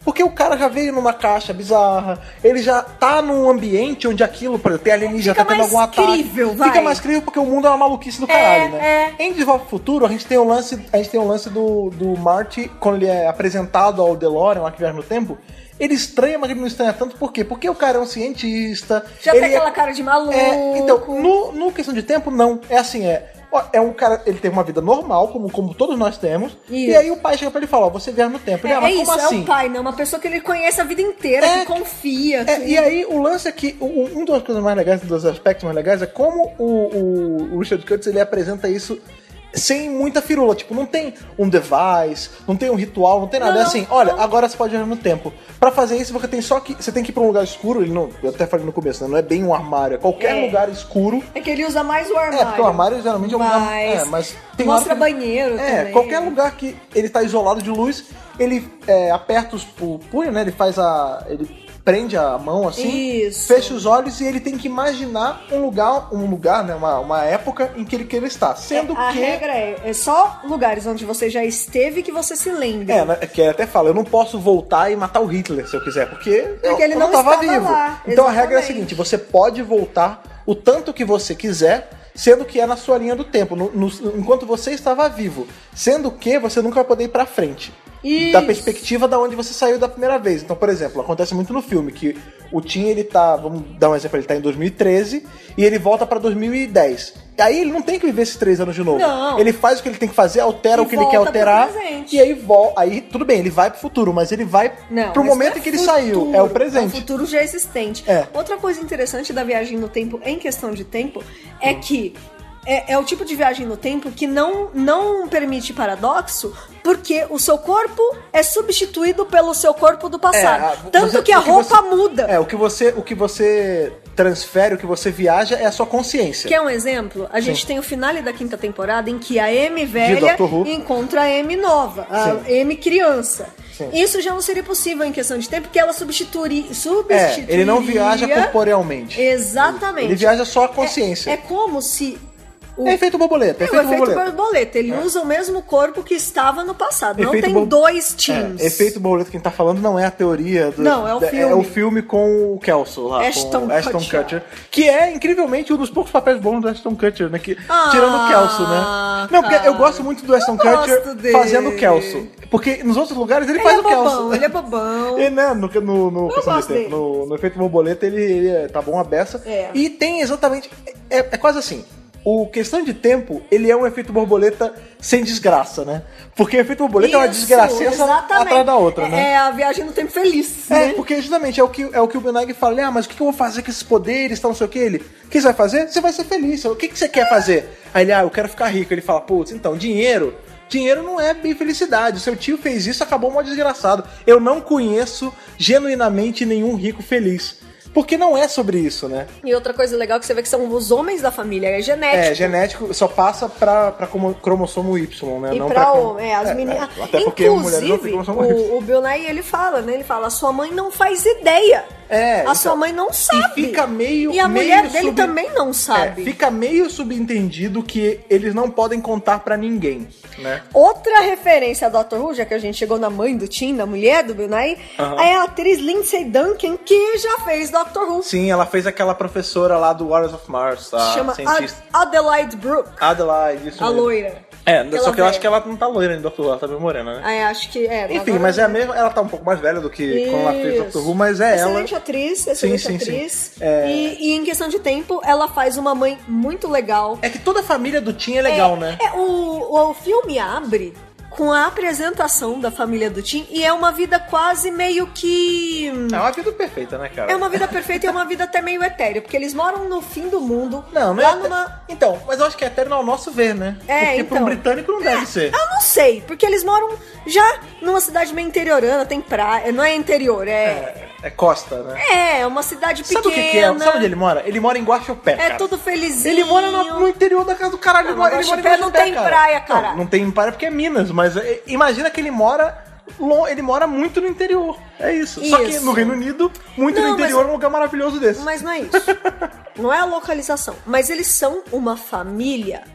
Porque o cara já veio numa caixa bizarra, ele já tá num ambiente onde aquilo, por exemplo, tem alienígena, tá tendo algum ataque.
Crível, vai.
Fica mais crível porque o mundo é uma maluquice do caralho,
é,
né?
É.
Em De Volta ao Futuro, a gente tem o lance, a gente tem o lance do, do Marty, quando ele é apresentado ao DeLorean, lá que viaja no tempo, ele estranha, mas ele não estranha tanto, por quê? Porque o cara é um cientista.
Já
ele
tem aquela
é,
cara de maluco.
É, então, no, no questão de tempo, não. É assim, é... É um cara, ele tem uma vida normal, como, como todos nós temos. Isso. E aí o pai chega pra ele e fala, ó, você viaja no tempo. Ele,
é,
ah, mas
é
como
isso,
assim?
É o pai, né? Uma pessoa que ele conhece a vida inteira,
é,
que confia.
É,
que...
E aí o lance é que, um das coisas mais legais, um dos aspectos mais legais, é como o, o Richard Curtis, ele apresenta isso sem muita firula, tipo, não tem um device, não tem um ritual, não tem nada. Não, é assim, olha, não. Agora você pode viajar no tempo. Pra fazer isso, você tem só que. Você tem que ir pra um lugar escuro, ele não. Eu até falei no começo, né? Não é bem um armário, é qualquer é. lugar escuro.
É que ele usa mais o armário.
É, porque o armário geralmente é um lugar.
Mas,
é, mas tem
mostra
que,
banheiro
é,
também.
Qualquer lugar que ele tá isolado de luz, ele é, aperta os, o punho, né? Ele faz a. Ele prende a mão assim,
Isso.
fecha os olhos e ele tem que imaginar um lugar, um lugar, né, uma, uma época em que ele queira estar. Sendo
é, a
que...
regra é, é só lugares onde você já esteve que você se lembra.
É, né, que ele até fala, eu não posso voltar e matar o Hitler se eu quiser, porque,
porque
eu,
ele
eu
não,
não tava
estava
vivo.
Lá.
Então
Exatamente.
A regra é a seguinte, você pode voltar o tanto que você quiser, sendo que é na sua linha do tempo, no, no, enquanto você estava vivo. Sendo que você nunca vai poder ir pra frente.
Isso.
Da perspectiva da onde você saiu da primeira vez. Então, por exemplo, acontece muito no filme que o Tim, ele tá, vamos dar um exemplo, ele tá em dois mil e treze e ele volta pra dois mil e dez. E aí ele não tem que viver esses três anos de novo.
Não.
Ele faz o que ele tem que fazer, altera
e
o que ele quer alterar.
E
aí volta. Aí tudo bem, ele vai pro futuro, mas ele vai
não,
pro momento
é
em que ele
futuro,
saiu. É o presente.
É o futuro já existente.
É.
Outra coisa interessante da viagem no tempo, em questão de tempo, é que É, é o tipo de viagem no tempo que não, não permite paradoxo, porque o seu corpo é substituído pelo seu corpo do passado. É, Tanto você, que a roupa
você,
muda.
É, o que, você, o que você transfere, o que você viaja é a sua consciência.
Quer um exemplo? A gente Sim. tem o finale da quinta temporada em que a Amy velha encontra a Amy nova, a Sim. Amy criança. Sim. Isso já não seria possível em questão de tempo, porque ela substituiria. substituiria...
É, ele não viaja corporealmente.
Exatamente.
Ele viaja só a consciência.
É, é como se...
O... É efeito borboleta. É, efeito,
o efeito
borboleta.
borboleta. Ele é. usa o mesmo corpo que estava no passado. Efeito não tem bo... dois teams.
É, efeito borboleta, quem tá falando não é a teoria. Do...
Não, é o filme.
É o filme com o Kelso lá.
Ashton,
com Ashton Kutcher. Kutcher. Que é, incrivelmente, um dos poucos papéis bons do Ashton Kutcher, né? Que...
Ah,
tirando o Kelso, né? Não, porque eu gosto muito do Ashton Kutcher
dele.
fazendo o Kelso. Porque nos outros lugares ele, ele faz
é
o Kelso.
Bobão, ele é bobão.
E, né, no, no, no, de no, no efeito borboleta ele, ele tá bom a beça.
É.
E tem exatamente... É, é quase assim... O questão de tempo, ele é um efeito borboleta sem desgraça, né? Porque o efeito borboleta Isso, é uma desgraceça atrás da outra,
é,
né?
É a viagem no tempo feliz,
É,
né?
porque justamente é o que, é o, que o Ben Nighy fala, ah, mas o que eu vou fazer com esses poderes, tal, não sei o que, ele... O que você vai fazer? Você vai ser feliz. O que, que você quer fazer? Aí ele, ah, eu quero ficar rico. Ele fala, putz, então, dinheiro... Dinheiro não é bem felicidade. O seu tio fez isso, acabou mal desgraçado. Eu não conheço genuinamente nenhum rico feliz. Porque não é sobre isso, né?
E outra coisa legal que você vê que são os homens da família, é genético.
É, genético só passa pra, pra cromossomo Y, né?
E
não
pra
pra
homem, é, as meninas...
É, até porque mulheres não têm cromossomo Y.
O, o Bill Nye, ele fala, né? Ele fala, a sua mãe não faz ideia.
É,
a
então,
sua mãe não sabe.
E fica meio...
E a
meio
mulher dele
sub...
também não sabe.
É, fica meio subentendido que eles não podem contar pra ninguém, né?
Outra referência a doutor Who, já que a gente chegou na mãe do Tim, da mulher do Bill Nye, uh-huh. é a atriz Lindsay Duncan, que já fez doutor Who.
Sim, ela fez aquela professora lá do Waters of Mars, a
Chama
cientista.
Ad- Adelaide Brooke.
Adelaide, isso
A
mesmo.
loira.
É,
Aquela
só que eu
velha.
acho que ela não tá loira em doutor Who, ela tá bem morena, né?
Ah, é, acho que é.
Enfim, mas é a mesma, ela tá um pouco mais velha do que
Isso.
quando ela fez doutor Who, mas é
excelente
ela.
Excelente atriz, excelente
sim, sim,
atriz.
Sim. É...
E, e em questão de tempo, ela faz uma mãe muito legal.
É que toda a família do Tim é legal,
é,
né?
É, o, o filme abre com a apresentação da família do Tim e é uma vida quase meio que...
É uma vida perfeita, né, cara?
É uma vida perfeita e é uma vida até meio etérea, porque eles moram no fim do mundo.
Não, não
lá
é...
numa...
Então, mas eu acho que é eterno ao nosso ver, né?
É,
porque
então...
pra um britânico não deve
é,
ser.
Eu não sei, porque eles moram já numa cidade meio interiorana, tem praia, não é interior, é...
É, é costa, né?
É, é uma cidade pequena.
Sabe o que, que é? Sabe onde ele mora? Ele mora em Guaxupé,
É
cara.
tudo felizinho.
Ele mora no, no interior da casa do caralho.
Não,
ele mora, ele mora em Guaxupé,
não tem
cara.
praia, cara.
Não, não tem praia porque é Minas, mas é, imagina que ele mora... Ele mora muito no interior. É isso. isso. Só que no Reino Unido, muito não, no interior
mas,
é um lugar maravilhoso desse.
Mas não é isso. Não é a localização. Mas eles são uma família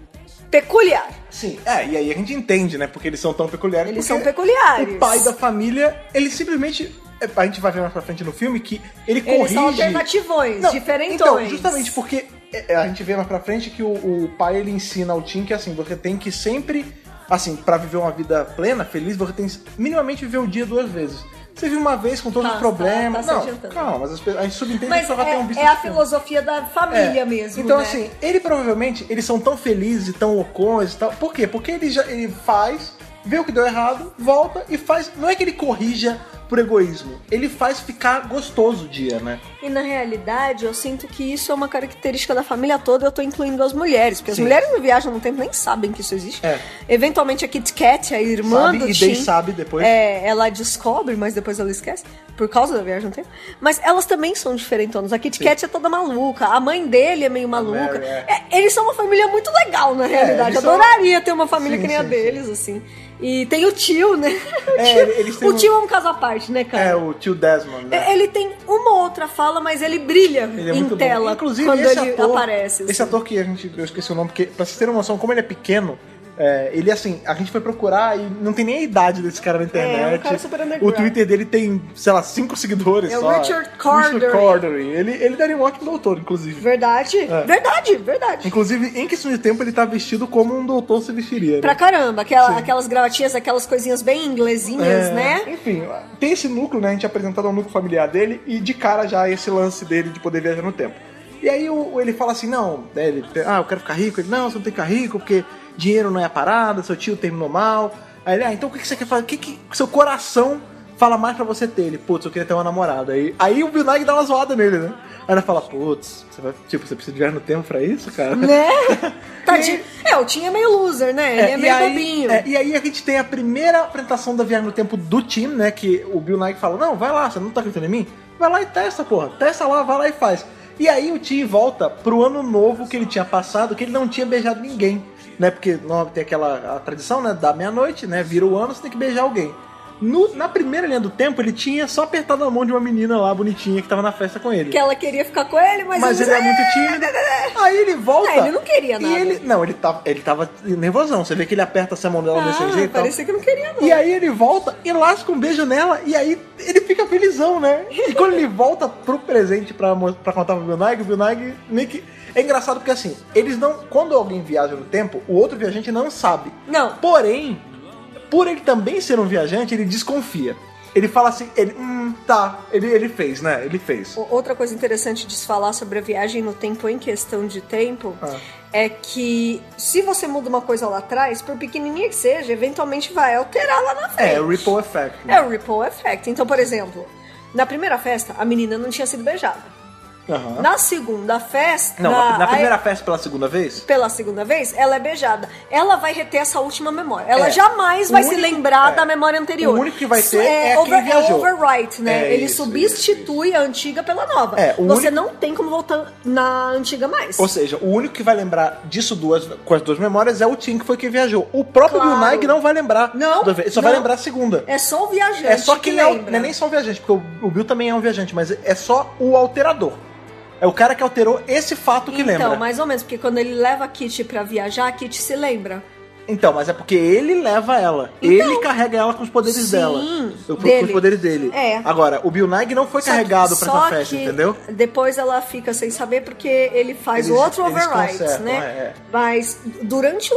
peculiar.
Sim, é, e aí a gente entende, né? Porque eles são tão peculiares.
Eles são peculiares.
O pai da família, ele simplesmente... A gente vai ver mais pra frente no filme que ele corrige...
Eles são alternativões,
Não,
diferentões.
Então, justamente porque a gente vê mais pra frente que o, o pai, ele ensina ao Tim que, assim, você tem que sempre... Assim, pra viver uma vida plena, feliz, você tem que minimamente viver o dia duas vezes. Você vive uma vez com todos
tá,
os problemas...
Tá, tá
não, calma, mas as pessoas, a gente subentende
mas
que só vai
é,
ter um bicho.
é a filosofia da família
é.
mesmo,
Então,
né?
assim, ele provavelmente, eles são tão felizes e tão loucões e tal. Por quê? Porque ele, já, ele faz, vê o que deu errado, volta e faz... Não é que ele corrija por egoísmo, ele faz ficar gostoso o dia, né?
E na realidade, eu sinto que isso é uma característica da família toda, eu tô incluindo as mulheres, porque
Sim.
as mulheres não viajam no tempo, nem sabem que isso existe.
É.
Eventualmente a Kit Kat, a irmã
Sabe,
do
e
Tim,
Day sabe depois.
É, ela descobre, mas depois ela esquece, por causa da viagem no tempo. Mas elas também são diferentonas. A Kit
Sim.
Kat é toda maluca, a mãe dele é meio maluca.
Mary, é.
É, eles são uma família muito legal, na realidade.
eles são-
Adoraria ter uma família
Sim,
que nem a
sim,
deles, assim. E tem o tio, né? O
É,
tio,
eles têm
o
um-
tio é um caso à parte, né, cara?
É, o tio Desmond, né?
Ele tem uma outra fala, mas ele brilha
Ele é
em
muito bom.
tela
Inclusive,
quando
esse
ele
ator,
aparece.
Esse
assim.
ator que a gente... Eu esqueci o nome, porque pra vocês terem uma noção, como ele é pequeno, é, ele, assim, a gente foi procurar e não tem nem a idade desse cara na internet.
É, um cara super underground.
O Twitter dele tem, sei lá, cinco seguidores
É o
só.
Richard Cordery.
Richard Cordery. Ele, ele daria um ótimo doutor, inclusive.
Verdade?
É.
Verdade, verdade.
Inclusive, em questão de tempo, ele tá vestido como um doutor se vestiria. Né?
Pra caramba, aquela, aquelas gravatinhas, aquelas coisinhas bem inglesinhas,
É,
né?
Enfim, tem esse núcleo, né? A gente é apresentado ao núcleo familiar dele e de cara já esse lance dele de poder viajar no tempo. E aí o, ele fala assim, não, né, ele, ah, eu quero ficar rico. Ele, não, você não tem que ficar rico porque dinheiro não é a parada, seu tio terminou mal. Aí ele, ah, então o que, que você quer fazer? O que, que seu coração fala mais pra você ter? Ele, putz, eu queria ter uma namorada. Aí, aí o Bill Nighy dá uma zoada nele, né? Aí ela fala, putz, você vai, tipo, você precisa de viajar no tempo pra isso, cara?
Né? Tadinho. É, o Tim é meio loser, né? Ele é,
e
meio
aí,
bobinho.
é, e aí a gente tem a primeira apresentação da viagem no tempo do Tim, né? Que o Bill Nighy fala, não, vai lá, você não tá acreditando em mim? Vai lá e testa, porra. Testa lá, vai lá e faz. E aí o Tim volta pro ano novo que ele tinha passado, que ele não tinha beijado ninguém, né? Porque não tem aquela a tradição, né? Da meia-noite, né? Vira o ano, você tem que beijar alguém. No, na primeira linha do tempo, ele tinha só apertado a mão de uma menina lá, bonitinha, que tava na festa com ele.
Que ela queria ficar com ele, mas...
Mas ele é muito tímido. Aí ele volta.
Ah, ele não queria nada.
E ele, não, ele tava, ele tava nervosão. Você vê que ele aperta essa mão dela desse
Ah,
jeito. e tal.
parecia que não queria, não.
E aí ele volta e lasca um beijo nela. E aí ele fica felizão, né? E quando ele volta pro presente pra, mo- pra contar pro Bill Nighy, o Bill Nighy meio que... É engraçado porque assim, eles não... Quando alguém viaja no tempo, o outro viajante não sabe.
Não.
Porém, por ele também ser um viajante, ele desconfia. Ele fala assim, ele, hum, tá, ele, ele fez, né? Ele fez.
Outra coisa interessante de se falar sobre a viagem no tempo em questão de tempo
Ah.
é que se você muda uma coisa lá atrás, por pequenininha que seja, eventualmente vai alterar lá na frente.
É, o Ripple Effect. né?
É o ripple effect. Então, por exemplo, na primeira festa, a menina não tinha sido beijada.
Aham.
Na segunda festa...
Não, na,
a-
primeira festa pela segunda vez?
Pela segunda vez, ela é beijada. Ela vai reter essa última memória. Ela
É.
jamais
O
vai se
único-
lembrar
é.
da memória anterior.
O único que vai
Isso
ter é quem
over,
viajou.
overwrite, né?
É
Ele
isso,
substitui a antiga pela nova.
É, o
Você
único-
não tem como voltar na antiga mais.
Ou seja, o único que vai lembrar disso duas, com as duas memórias é o Tim, que foi quem viajou. O próprio
Claro.
Bill Nighy não vai lembrar.
Não,
duas vezes. Ele só
não.
vai lembrar a segunda.
É só o viajante
É só
que
quem é o,
lembra.
não é nem só o viajante, porque o, o Bill também é um viajante, mas é só o alterador. É o cara que alterou esse fato que
Então,
lembra.
mais ou menos, porque quando ele leva a Kitty pra viajar, a Kitty se lembra.
Então, mas é porque ele leva ela.
Então,
ele carrega ela com os poderes
sim,
dela. Com
dele.
os poderes dele.
É.
Agora, o Bill Nighy não foi
Só
carregado
que-
pra
só
essa festa,
que
entendeu?
Depois ela fica sem saber porque ele faz
Eles-
outro
eles
override,
consertam,
né?
é, é.
Mas durante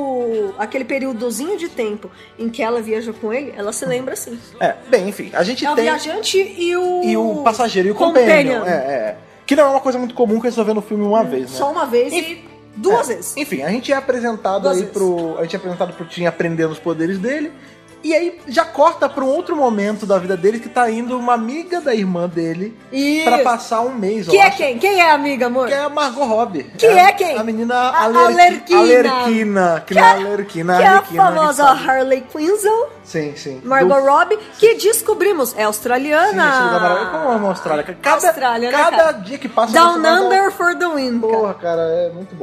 o aquele períodozinho de tempo em que ela viaja com ele, ela se lembra assim.
É, bem, enfim, a gente
É o
tem...
viajante e o
E o passageiro e o companion. É, é. Que não é uma coisa muito comum que a gente só vê no filme uma vez, né?
só uma vez
Enfim,
e duas
É,
vezes.
Enfim, a gente é apresentado
Duas
aí
vezes.
pro. A gente é apresentado pro Tim aprendendo os poderes dele. E aí já corta pra um outro momento da vida dele que tá indo uma amiga da irmã dele
Isso.
pra passar um mês.
Que
eu
é
acho,
quem? Quem é a amiga, amor?
Que é a Margot Robbie.
Que é quem?
A menina
A-
alerqui-
Alerquina.
Alerquina. Que,
Que
não é
é-
Alerquina,
Que é a
Arlequina, gente
famosa
sabe.
Harley Quinzel,
Sim, sim.
Margot
Do-
Robbie, que descobrimos é
Sim,
australiana.
esse lugar maravilhoso. Como é uma Austrália? Cada,
Austrália, né,
cada
cara?
dia que passa...
Down
você vai dar-
Under for the Win. cara.
Porra, cara, é muito bom.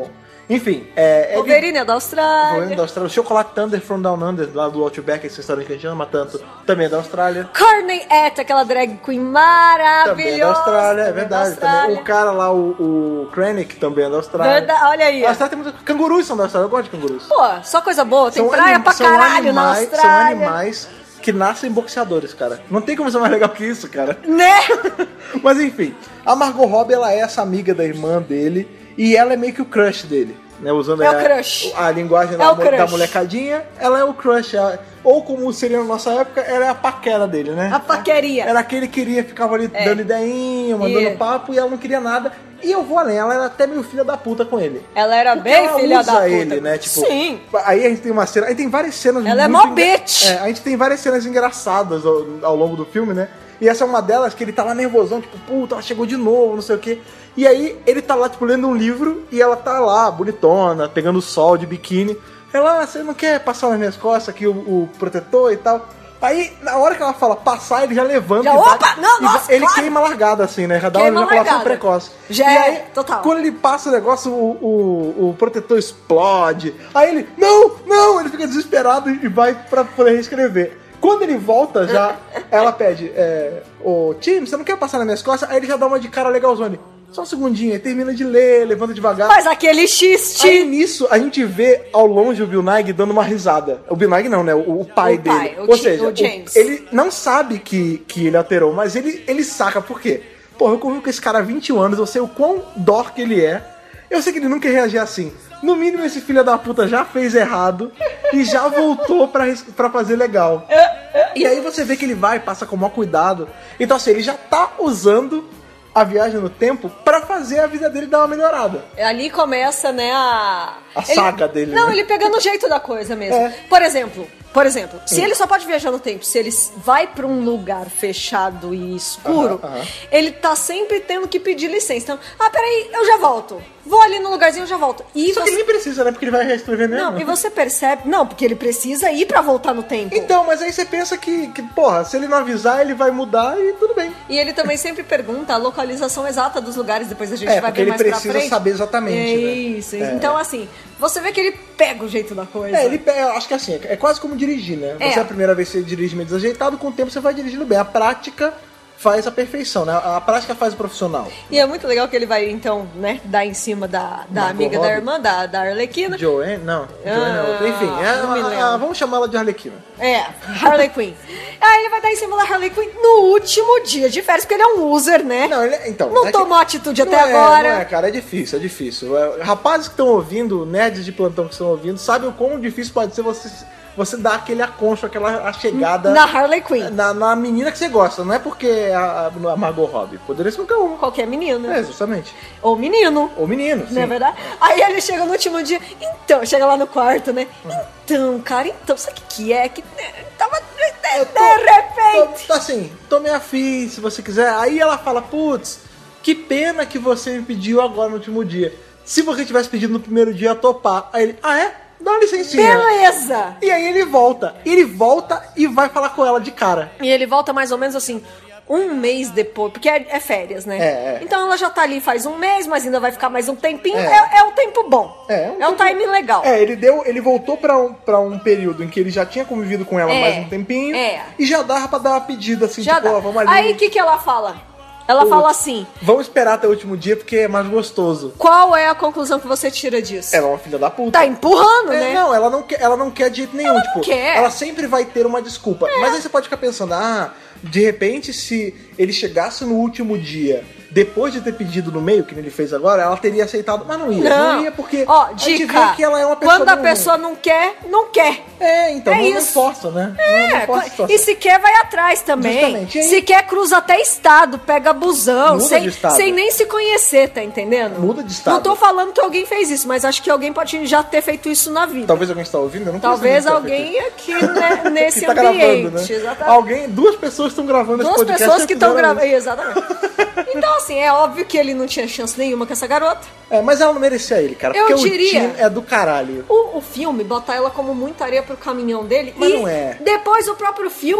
Enfim, é...
Wolverine é da Austrália.
Wolverine é da Austrália. O Chocolate Thunder from Down Under, lá do Outback, esse restaurante que a gente ama tanto, também é da Austrália.
Courtney Act, aquela drag queen maravilhosa.
Também é da Austrália, é verdade.
Austrália.
Também. O cara lá, o, o Krennic, também é da Austrália.
Verdade, olha aí.
A Austrália tem muitos... Cangurus são da Austrália, eu gosto de cangurus.
Pô, só coisa boa. Tem
São
praia
anim...
pra
são
caralho
animais,
na Austrália.
São animais que nascem boxeadores, cara. Não tem como ser mais legal que isso, cara.
Né?
Mas enfim, a Margot Robbie, ela é essa amiga da irmã dele e ela é meio que o crush dele, né? Usando
É
a,
o crush.
a linguagem
É
da,
o crush.
da molecadinha, ela é o crush. Ela- ou como seria na nossa época, ela é a paquera dele, né?
A paqueria.
Era aquele que queria, ficava ali
É.
dando ideinha, mandando
E-
papo e ela não queria nada. E eu vou além, ela era até meio filha da puta com ele.
Ela era
Porque
bem
ela
filha
usa
da puta.
ele, né? Tipo,
Sim.
Aí a gente tem uma cena. Aí tem várias cenas.
Ela é
muito
mó
engra-
bitch.
É, a gente tem várias cenas engraçadas ao, ao longo do filme, né? E essa é uma delas que ele tá lá nervosão, tipo, puta, ela chegou de novo, não sei o quê. E aí ele tá lá, tipo, lendo um livro e ela tá lá, bonitona, pegando sol de biquíni. Ela, ah, você não quer passar nas minhas costas aqui o, o protetor e tal? Aí, na hora que ela fala passar, ele já levanta
Já,
e vai-
opa, não,
e vai-
nossa,
ele
claro.
queima a largada, assim, né? Já dá
Queima
uma
a
ejaculação
largada.
precoce.
Já
e
é,
aí,
total.
quando ele passa o negócio, o, o, o protetor explode. Aí ele, não, não, ele fica desesperado e vai pra poder reescrever. Quando ele volta, já, ela pede, é, ô, Tim, você não quer passar nas minhas costas? Aí ele já dá uma de cara legalzona. Só um segundinho, aí termina de ler, levanta devagar.
Faz aquele xiste.
Aí nisso, a gente vê ao longe o Bill Nighy dando uma risada. O Bill Nighy não, né? O, o pai
O
dele.
pai, o
Ou
Ti-
seja,
o James.
ele não sabe que, que ele alterou, mas ele, ele saca por quê. Porra, eu convivo com esse cara há vinte anos, eu sei o quão dork ele é. Eu sei que ele nunca ia reagir assim. No mínimo, esse filho da puta já fez errado e já voltou pra, res- pra fazer legal. E aí você vê que ele vai, passa com o maior cuidado. Então assim, ele já tá usando a viagem no tempo pra fazer a vida dele dar uma melhorada.
Ali começa, né, a...
A saga dele,
Não,
né?
ele pegando o jeito da coisa mesmo.
É.
Por exemplo, por exemplo, se ele só pode viajar no tempo, se ele vai pra um lugar fechado e escuro,
Aham, aham.
ele tá sempre tendo que pedir licença. Então, ah, peraí, eu já volto. Vou ali no lugarzinho, eu já volto. E
Só que ele nem precisa, né? Porque ele vai reescrever mesmo.
Não, e você percebe... Não, porque ele precisa ir pra voltar no tempo.
Então, mas aí você pensa que, que, porra, se ele não avisar, ele vai mudar e tudo bem.
E ele também sempre pergunta a localização exata dos lugares, depois a gente
É,
vai
porque
ver
ele
mais pra
precisa
frente.
saber exatamente,
É
né?
isso.
É.
Então, assim, você vê que ele pega o jeito da coisa.
É, ele pe- eu acho que assim, é quase como dirigir, né?
É.
Você a primeira vez que você dirige meio desajeitado, com o tempo você vai dirigindo bem. A prática faz a perfeição, né? A prática faz o profissional.
E é muito legal que ele vai, então, né, dar em cima da, da
Margot
amiga
Robbie.
da irmã, da, da Arlequina.
Joanne? Não. Joanne é outra. Enfim, é,
não me
a- a-
lembro.
vamos chamar ela de Arlequina.
É, Harley Quinn. Aí ele vai dar em cima da Harley Quinn no último dia de férias, porque ele é um user, né?
Não, ele, então,
Não
é que-
tomou atitude
não
até
é,
agora.
Não é, cara, é difícil, é difícil. É, rapazes que estão ouvindo, nerds de plantão que estão ouvindo, sabem o quão difícil pode ser você, você dar aquele aconcho, aquela a chegada
Na Harley Quinn.
na, na menina que você gosta. Não é porque é a, a Margot Robbie. Poderia ser qualquer um.
Qualquer menino.
É, justamente.
Ou menino.
Ou menino, sim.
Não é verdade? Aí ele chega no último dia, então, chega lá no quarto, né?
Hum.
Então, cara, então, sabe o que que é? Que né, tava de,
Eu
de
tô-
repente.
Tô, assim, tô meio afim, se você quiser. Aí ela fala, putz, que pena que você me pediu agora no último dia. Se você tivesse pedido no primeiro dia, eu ia topar. Aí ele, ah é? Dá uma licencinha.
Beleza!
E aí ele volta. Ele volta e vai falar com ela de cara.
E ele volta mais ou menos assim, um mês depois, porque é, é férias, né?
É, é.
Então ela já tá ali faz um mês, mas ainda vai ficar mais um tempinho.
É.
É, é um tempo bom.
É, um
É um
tempo-
time legal.
É, ele deu, ele voltou pra um, pra um período em que ele já tinha convivido com ela
É,
mais um tempinho.
é.
E já dava pra dar uma pedida assim,
Já
tipo,
dá.
ó, vamos ali.
Aí o que, que ela fala? Ela
Putz,
fala assim:
vamos esperar até o último dia porque é mais gostoso.
qual é a conclusão que você tira disso?
Ela é uma filha da puta.
Tá empurrando,
É,
né?
Não, ela não quer, ela não quer de jeito nenhum.
Ela
tipo,
não quer.
ela sempre vai ter uma desculpa. Mas aí você pode ficar pensando, ah, de repente, se ele chegasse no último dia, depois de ter pedido no meio, que ele fez agora, ela teria aceitado. Mas não ia, não,
Não.
ia porque
Ó,
a gente
dica.
vê que ela é uma pessoa.
Quando a
não-
pessoa não quer, não quer.
É, então,
É
não, não
isso.
força, né? Não, não
É,
força a situação.
e se quer, vai atrás também.
Justamente. E aí-
Se quer, cruza até estado, pega busão,
Muda
sem,
de estado.
sem nem se conhecer, tá entendendo?
Muda de estado.
Não tô falando que alguém fez isso, mas acho que alguém pode já ter feito isso na vida.
Talvez alguém está ouvindo, eu não
Talvez
conheço ninguém que
alguém aqui né, nesse
que tá
ambiente.
gravando, né?
Exatamente.
Alguém, duas pessoas estão gravando
Duas
esse podcast.
pessoas
já
que estão
fizeram
gravando. Exatamente. Então, assim, é óbvio que ele não tinha chance nenhuma com essa garota.
isso. É, mas ela não merecia ele, cara.
Eu
Porque
diria-
o Tim é do caralho.
O, o filme bota ela como muita areia pro caminhão dele.
Mas
e
não é.
depois o próprio filme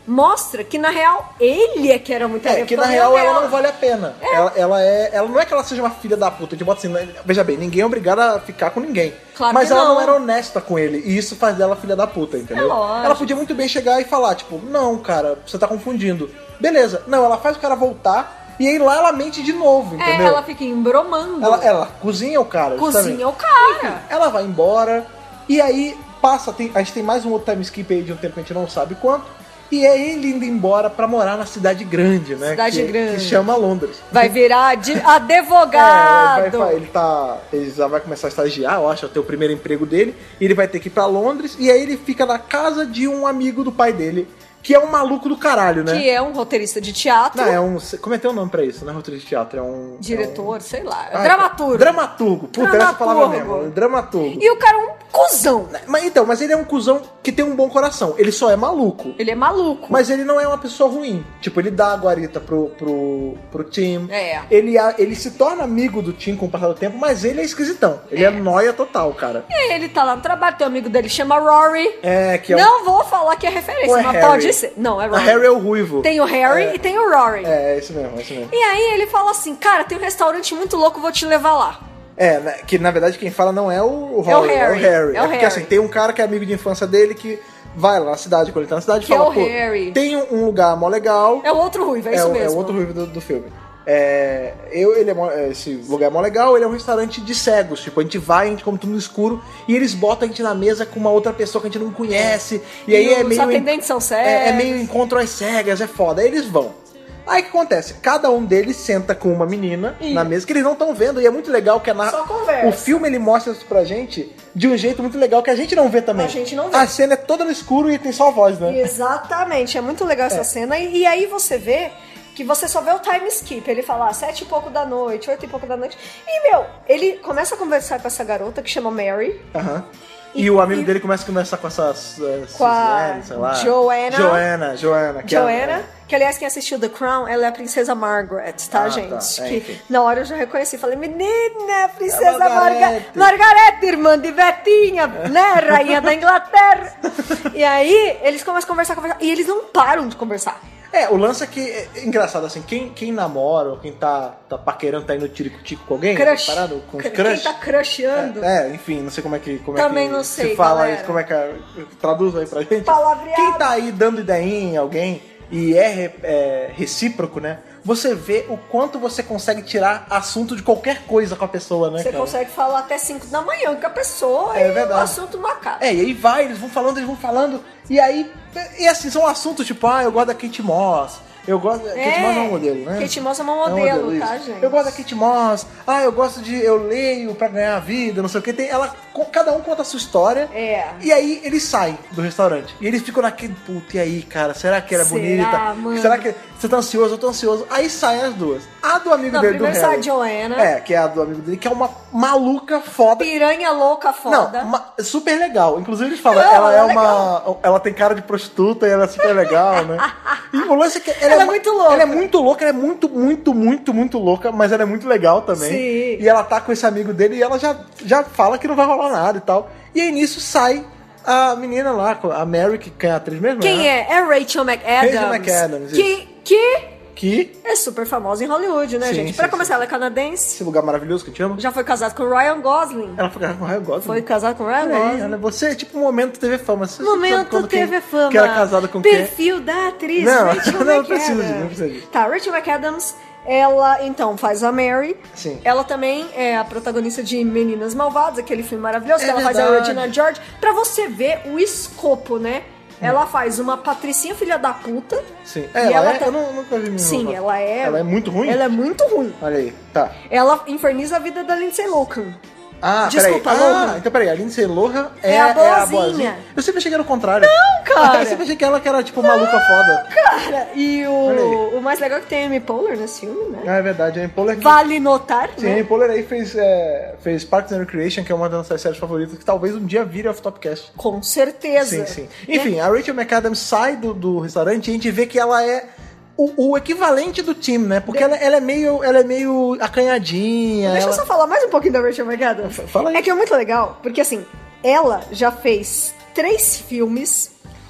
mostra que, na real, ele é que era muito
É, que na real ela não vale a pena. É. Ela, ela, é, ela não é que ela seja uma filha da puta. A gente bota assim, né? Veja bem, ninguém é obrigado a ficar com ninguém.
Claro
Mas
que
ela
não.
não era honesta com ele. E isso faz dela filha da puta, entendeu?
É lógico.
Ela podia muito bem chegar e falar, tipo, não, cara, você tá confundindo. Beleza. Não, ela faz o cara voltar e aí lá ela mente de novo, entendeu?
É, ela fica embromando.
Ela, ela cozinha o cara.
Cozinha
justamente.
o cara.
Ela vai embora e aí passa, tem, a gente tem mais um outro time skip aí de um tempo que a gente não sabe quanto. E é ele indo embora pra morar na cidade grande, né?
Cidade
que,
grande.
Que chama Londres.
Vai virar de advogado.
É, ele, vai, ele tá. Ele já vai começar a estagiar, eu acho, até o primeiro emprego dele. E ele vai ter que ir pra Londres. E aí ele fica na casa de um amigo do pai dele, que é um maluco do caralho, né?
Que é um roteirista de teatro.
Não, é um. Como é que tem um nome pra isso? Não é roteirista de teatro, é um.
Diretor,
é um...
sei lá.
Ah,
dramaturgo.
Dramaturgo. Puta,
Dramaturgo.
essa palavra mesmo. Dramaturgo.
E o cara é um cuzão.
Mas então, mas ele é um cuzão que tem um bom coração. Ele só é maluco.
Ele é maluco.
Mas ele não é uma pessoa ruim. Tipo, ele dá a guarita pro, pro, pro Tim.
É.
Ele, ele se torna amigo do Tim com o passar do tempo, mas ele é esquisitão. Ele é, é nóia total, cara.
E ele tá lá no trabalho, tem um amigo dele, chama Rory.
É, que é
Não o... vou falar que é referência,
Ou é
mas
Harry?
pode ser. Não, é Rory.
A Harry é o ruivo.
Tem o Harry
É.
e tem o Rory.
É, é isso mesmo, é isso mesmo.
E aí ele fala assim, cara, tem um restaurante muito louco, vou te levar lá.
É, né, que na verdade quem fala não é o Rory,
É o Harry.
é o Harry.
É o
É porque
Harry.
assim, tem um cara que é amigo de infância dele que vai lá na cidade, quando ele tá na cidade, e
Que
fala,
é o
pô,
Harry.
tem um lugar mó legal.
É o outro ruivo, é,
é
isso
o,
mesmo.
É o outro ruivo do, do filme. É, eu, ele é mó, esse lugar é mó legal, ele é um restaurante de cegos. Tipo, a gente vai, a gente come tudo no escuro e eles botam a gente na mesa com uma outra pessoa que a gente não conhece. E,
E
aí é
os
meio.
atendentes são cegos.
É, é meio encontro às cegas, é foda. Aí eles vão. Aí o que acontece? Cada um deles senta com uma menina
Isso.
na mesa que eles não estão vendo. E é muito legal que a na...
Só conversa.
o filme ele mostra isso pra gente de um jeito muito legal que a gente não vê também.
A gente não vê.
A cena é toda no escuro e tem só a voz, né?
Exatamente, é muito legal essa
É.
cena. E, e aí você vê que você só vê o time skip. Ele fala ah, sete e pouco da noite, oito e pouco da noite. E, meu, ele começa a conversar com essa garota que chama Mary.
Aham. E,
E-
o amigo
e-
dele começa a conversar com essas. Uh,
Com a
Suzanne, sei lá.
Joanna.
Joanna, Joanna. Que é-
Joanna, que aliás, quem assistiu The Crown, ela é a princesa Margaret, tá,
Ah,
gente?
tá. É,
que
enfim.
na hora eu já reconheci, falei, menina, princesa
É Margarete.
Margaret, Margarete, irmã de Betinha, né, rainha da Inglaterra. E aí, eles começam a conversar, conversar, e eles não param de conversar.
É, o lance é que é engraçado assim, quem, quem namora ou quem tá, tá paquerando, tá indo tirico-tico com alguém,
Crush.
parado com os
Quem
crush.
tá crushando.
É, é, enfim, não sei como é que, como
Também
é que
não sei,
se fala
galera.
isso, como é que é, traduz aí pra gente.
Palavreado.
Quem tá aí dando ideinha em alguém e é, re- é recíproco, né? Você vê o quanto você consegue tirar assunto de qualquer coisa com a pessoa, né,
Você
cara?
consegue falar até cinco da manhã com a pessoa
É
e
verdade.
o assunto não acaba.
É, e aí vai, eles vão falando, eles vão falando, e aí, e assim, são assuntos tipo, ah, eu gosto da Kate Moss, eu gosto,
É,
Kate Moss é um modelo, né?
Kate Moss é uma modelo, tá,
isso.
gente?
Eu gosto da Kate Moss, ah, eu gosto de, eu leio pra ganhar a vida, não sei o que, tem, ela, cada um conta a sua história,
É.
e aí eles saem do restaurante, e eles ficam naquele, puta, e aí, cara, será que ela é
Será,
bonita?
mano?
Será que, você tá ansioso? Eu tô ansioso. Aí saem as duas. A do amigo
Não,
dele, do
primeiro sai
Harry.
a Joanna.
É, que é a do amigo dele, que é uma maluca foda.
Piranha louca foda.
Não, ma- super legal. Inclusive eles falam,
Não,
ela é
ela é
uma. Ela tem cara de prostituta e ela é super legal, né? E o lance é que ela,
Ela é
uma-
muito louca.
Ela é muito louca, ela é muito, muito, muito, muito louca, mas ela é muito legal também.
Sim.
E ela tá com esse amigo dele e ela já, já fala que não vai rolar nada e tal. E aí nisso sai a menina lá, a Mary, que quem é a atriz mesmo?
Quem
né?
é? É Rachel McAdams.
Rachel McAdams,
Que, que
Que
é super famosa em Hollywood, né,
Sim,
gente?
sim,
Pra
sim.
começar, ela é canadense.
esse lugar maravilhoso que eu te amo.
Já foi casada com o Ryan Gosling.
Ela foi casada com o Ryan Gosling.
Foi casada com o Ryan
Olha aí,
Gosling.
olha, você é tipo um momento T V Fama. Você sabe
Momento
quando quem-
T V Fama.
Que era casada com quem?
Perfil da atriz
Não,
Rachel
não
McAdams.
precisa disso, não precisa disso.
Tá, Rachel McAdams, ela então faz a Mary.
Sim.
Ela também é a protagonista de Meninas Malvadas, aquele filme maravilhoso,
É
que ela faz a
verdade.
Regina George. Pra você ver o escopo, né? Ela faz uma patricinha filha da puta.
Sim.
E
Ela,
ela
é,
tá-
eu não, nunca vi menina.
Sim,
malvada.
ela é...
Ela é muito ruim?
Ela é muito ruim.
Olha aí, tá.
Ela inferniza a vida da Lindsay Lohan.
Ah,
Desculpa,
peraí.
Lohan.
Ah, então peraí, a Lindsay Lohan é,
É a
é a
boazinha.
boazinha. Eu sempre achei que era o contrário.
Não, cara.
Eu sempre achei que ela que era tipo maluca foda.
Cara, e
Olha aí.
o, o mais legal é que tem a Amy Poehler nesse filme, né?
Ah, é verdade, a Amy Poehler que...
Vale notar,
Sim, a
né?
Amy Poehler aí fez, é, fez Parks and Recreation, que é uma das nossas séries favoritas, que talvez um dia vire off-topcast.
Com certeza.
Sim, sim. Enfim, a Rachel McAdams sai do, do restaurante e a gente vê que ela é o, o equivalente do Tim, né? Porque ela, ela é meio, ela é meio acanhadinha.
Deixa
ela...
eu só falar mais um pouquinho da Rachel McAdams.
Fala aí.
É que é muito legal, porque assim, ela já fez três filmes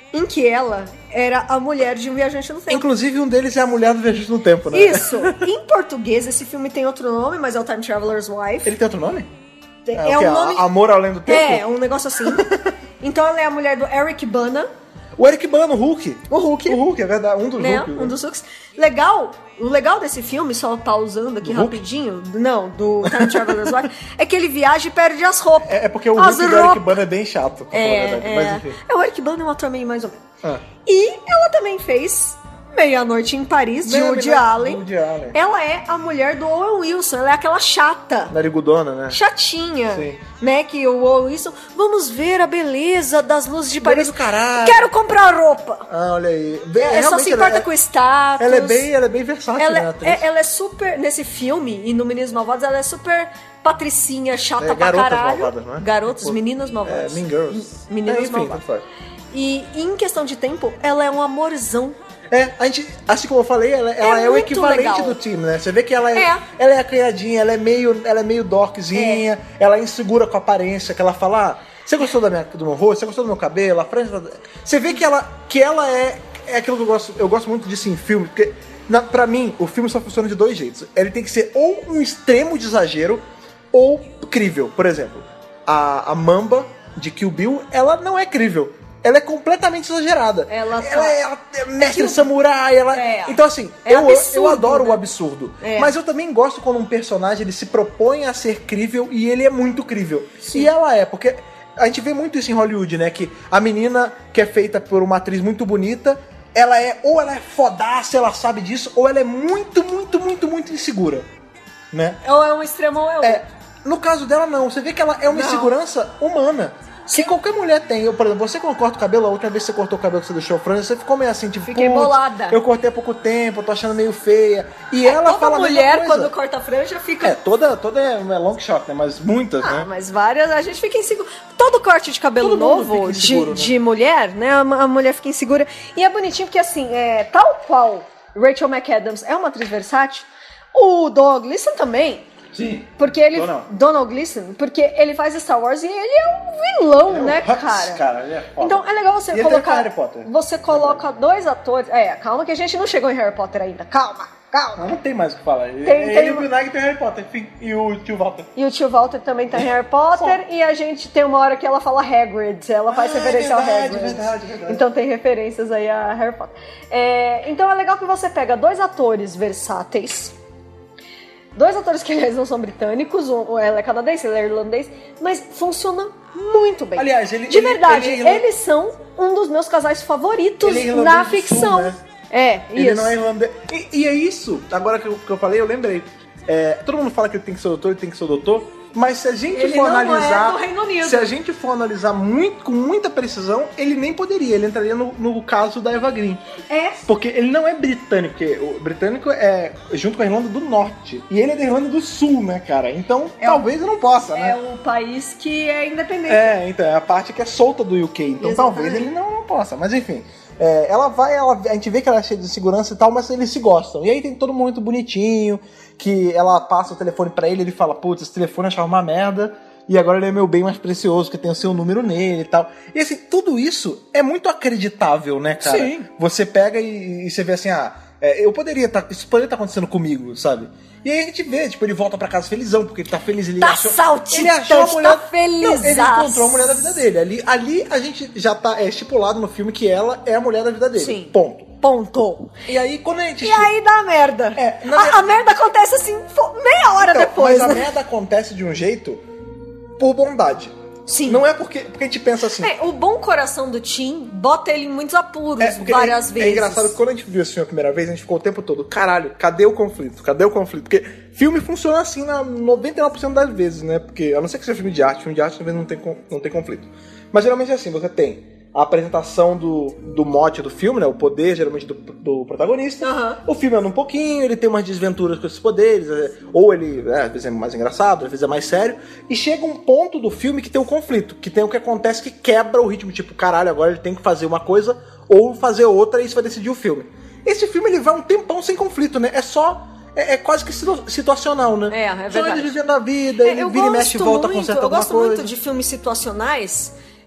em que ela era a mulher de um viajante no tempo.
Inclusive, um deles é a mulher do viajante no tempo, né?
Isso. Em português, esse filme tem outro nome, mas é o Time Traveler's Wife.
Ele tem outro nome?
É,
É,
é
o quê?
um nome...
Amor além do tempo?
É, um negócio assim. Então ela é a mulher do Eric Bana.
O Eric Bana, o Hulk.
O Hulk.
O Hulk, é verdade. Um dos
Né?
Hulk.
Um dos Hulks. Legal, o legal desse filme, só pausando aqui
Do Hulk?
rapidinho, não, do Time Traveler's Wife, é que ele viaja e perde as roupas.
É, é porque o
As
Hulk do Eric
roupas.
Bana é bem chato, pra falar a
É,
verdade. Mas
é.
enfim.
é, o Eric Bana é um ator meio mais ou menos.
Ah.
E ela também fez Meia-Noite em Paris, de
Meia-
Woody
Meia-
Allen.
Woody Allen.
Ela é a mulher do Owen Wilson, ela é aquela chata.
Narigudona, né?
Chatinha,
Sim.
né? Que o Owen Wilson, vamos ver a beleza das luzes de Paris.
Beleza do caralho.
Quero comprar roupa.
Ah, olha aí. Bem,
É, só
realmente
se
ela
importa
é-
com status.
Ela é bem, ela é bem versátil,
Ela
né,
é,
atriz?
é- ela é super. Nesse filme e no Meninos Malvados, ela é super patricinha, chata
É,
pra
Garotas
caralho.
Malvadas, não é?
Garotos,
Pô,
meninas
É,
malvadas.
Mean Girls.
Meninos
é, enfim,
malvados.
tanto faz.
E em questão de tempo, ela é um amorzão.
É, a gente, assim como eu falei, ela, ela é, o
muito
equivalente
legal.
do time, né? Você vê que ela é,
É.
ela é acanhadinha, ela é meio, ela é meio dorkzinha, ela é insegura com a aparência, que ela fala, ah, você gostou da minha, do meu rosto, você gostou do meu cabelo, a franja da... Você vê que ela, que ela é, é aquilo que eu gosto, eu gosto muito disso em filme, porque na, pra mim, o filme só funciona de dois jeitos. Ele tem que ser ou um extremo de exagero, ou crível. Por exemplo, a, a Mamba de Kill Bill, ela não é crível. Ela é completamente exagerada.
Ela tá-
ela é, ela é mestre
É que-
samurai. Ela...
É.
Então, assim,
É
eu,
absurdo,
eu adoro
né?
o absurdo.
É.
Mas eu também gosto quando um personagem ele se propõe a ser crível e ele é muito crível.
Sim.
E ela é, porque a gente vê muito isso em Hollywood, né? Que a menina que é feita por uma atriz muito bonita, ela é, ou ela é fodaça, ela sabe disso, ou ela é muito, muito, muito, muito insegura. Né?
Ou é um extremo ou é outro.
É, no caso dela, não. Você vê que ela é uma
Não.
insegurança humana. Que qualquer mulher tem. Eu, por exemplo, você quando corta o cabelo, a última vez que você cortou o cabelo que você deixou franja, você ficou meio assim, tipo,
Fiquei
"Putz,
bolada."
eu cortei há pouco tempo, eu tô achando meio feia. E ela
Toda
fala a mesma
mulher,
coisa.
quando corta a franja, fica...
É, toda, toda é é long shot, né? Mas muitas,
Ah,
né?
mas várias, a gente fica inseguro. Todo corte de cabelo
Todo mundo
novo
fica inseguro,
de,
né?
de mulher, né? A, a mulher fica insegura. E é bonitinho porque, assim, é, tal qual Rachel McAdams é uma atriz versátil, o Donald Gleason também.
Sim.
Porque ele.
Donald.
Donald Gleason, porque ele faz Star Wars e ele é um vilão,
Ele é um
né,
Hux,
cara?
cara, ele é foda.
Então é legal você
E ele tem
colocar.
Harry Potter.
Você coloca dois atores. É, calma que a gente não chegou em Harry Potter ainda. Calma, calma.
Não, não tem mais o que falar. Ele,
Tem-
ele
tem
e o
uma-
Bill Nighy tem Harry Potter, enfim. E o tio Walter.
E o tio Walter também tá em Harry Potter. E a gente tem uma hora que ela fala Hagrid. Ela faz
Ah,
referência
verdade,
ao Hagrid.
verdade, verdade.
Então tem referências aí a Harry Potter. É, então é legal que você pega dois atores versáteis. Dois atores que, aliás, não são britânicos. Um, ela é canadense, ele é irlandês. Mas funciona muito bem.
Aliás, ele-
De
ele-
verdade,
ele é irlan-
eles são um dos meus casais favoritos
Ele é irlandês
na
do Sul,
ficção.
né?
É,
Ele
isso.
não é irlandês. E, e é isso, agora que eu, que eu falei, eu lembrei. É, todo mundo fala que ele tem que ser doutor, ele tem que ser doutor. Mas se a gente
Ele
for
não é
analisar.
do Reino Unido.
Se a gente for analisar muito, com muita precisão, ele nem poderia. Ele entraria no, no caso da Eva Green.
É.
Porque ele não é britânico, porque o britânico é junto com a Irlanda do Norte. E ele é da Irlanda do Sul, né, cara? Então
É
talvez eu não possa,
É
né?
um país que é independente.
É, então, é a parte que é solta do U K. Então
Exatamente.
talvez ele não, não possa. Mas enfim. É, ela vai, ela, a gente vê que ela é cheia de segurança e tal, mas eles se gostam. E aí tem todo mundo muito bonitinho, que ela passa o telefone pra ele, ele fala, putz, esse telefone achava uma merda, e agora ele é meu bem mais precioso, que tem o seu número nele e tal. E assim, tudo isso é muito acreditável, né, cara?
Sim.
Você pega e, e você vê assim, ah, é, eu poderia tá, isso poderia estar acontecendo comigo, sabe? E aí a gente vê, tipo, ele volta pra casa felizão, porque ele tá feliz, ele
Tá
achou...
saltitante,
ele achou a mulher...
tá felizaço.
Não, ele encontrou a mulher da vida dele. Ali, ali a gente já tá é, estipulado no filme que ela é a mulher da vida dele.
Sim.
Ponto.
Ponto.
E aí, quando a gente...
E aí dá merda.
É, na
a,
verdade-
a merda acontece assim, fo- meia hora
Então,
depois.
mas a
né?
merda acontece de um jeito por bondade.
Sim.
Não é porque, porque a gente pensa assim...
É, o bom coração do Tim bota ele em muitos apuros
É, porque
várias
é,
vezes.
É engraçado que quando a gente viu esse filme a primeira vez, a gente ficou o tempo todo, caralho, cadê o conflito? Cadê o conflito? Porque filme funciona assim na noventa e nove por cento das vezes, né? Porque, a não ser que seja filme de arte, filme de arte talvez não tem, con- não tem conflito. Mas geralmente é assim, você tem a apresentação do, do mote do filme, né? O poder, geralmente, do, do protagonista.
Aham.
O filme anda um pouquinho, ele tem umas desventuras com esses poderes, é, ou ele, é, às vezes é mais engraçado, às vezes é mais sério. E chega um ponto do filme que tem um conflito, que tem o que acontece que quebra o ritmo, tipo, caralho, agora ele tem que fazer uma coisa ou fazer outra e isso vai decidir o filme. Esse filme, ele vai um tempão sem conflito, né? É só... É, é quase que situ- situacional, né?
É, é
Só
verdade.
ele vivendo a vida,
É,
ele
eu
vira e mexe e
gosto
volta,
muito,
conserta
Eu
alguma
gosto
coisa.
muito de filmes situacionais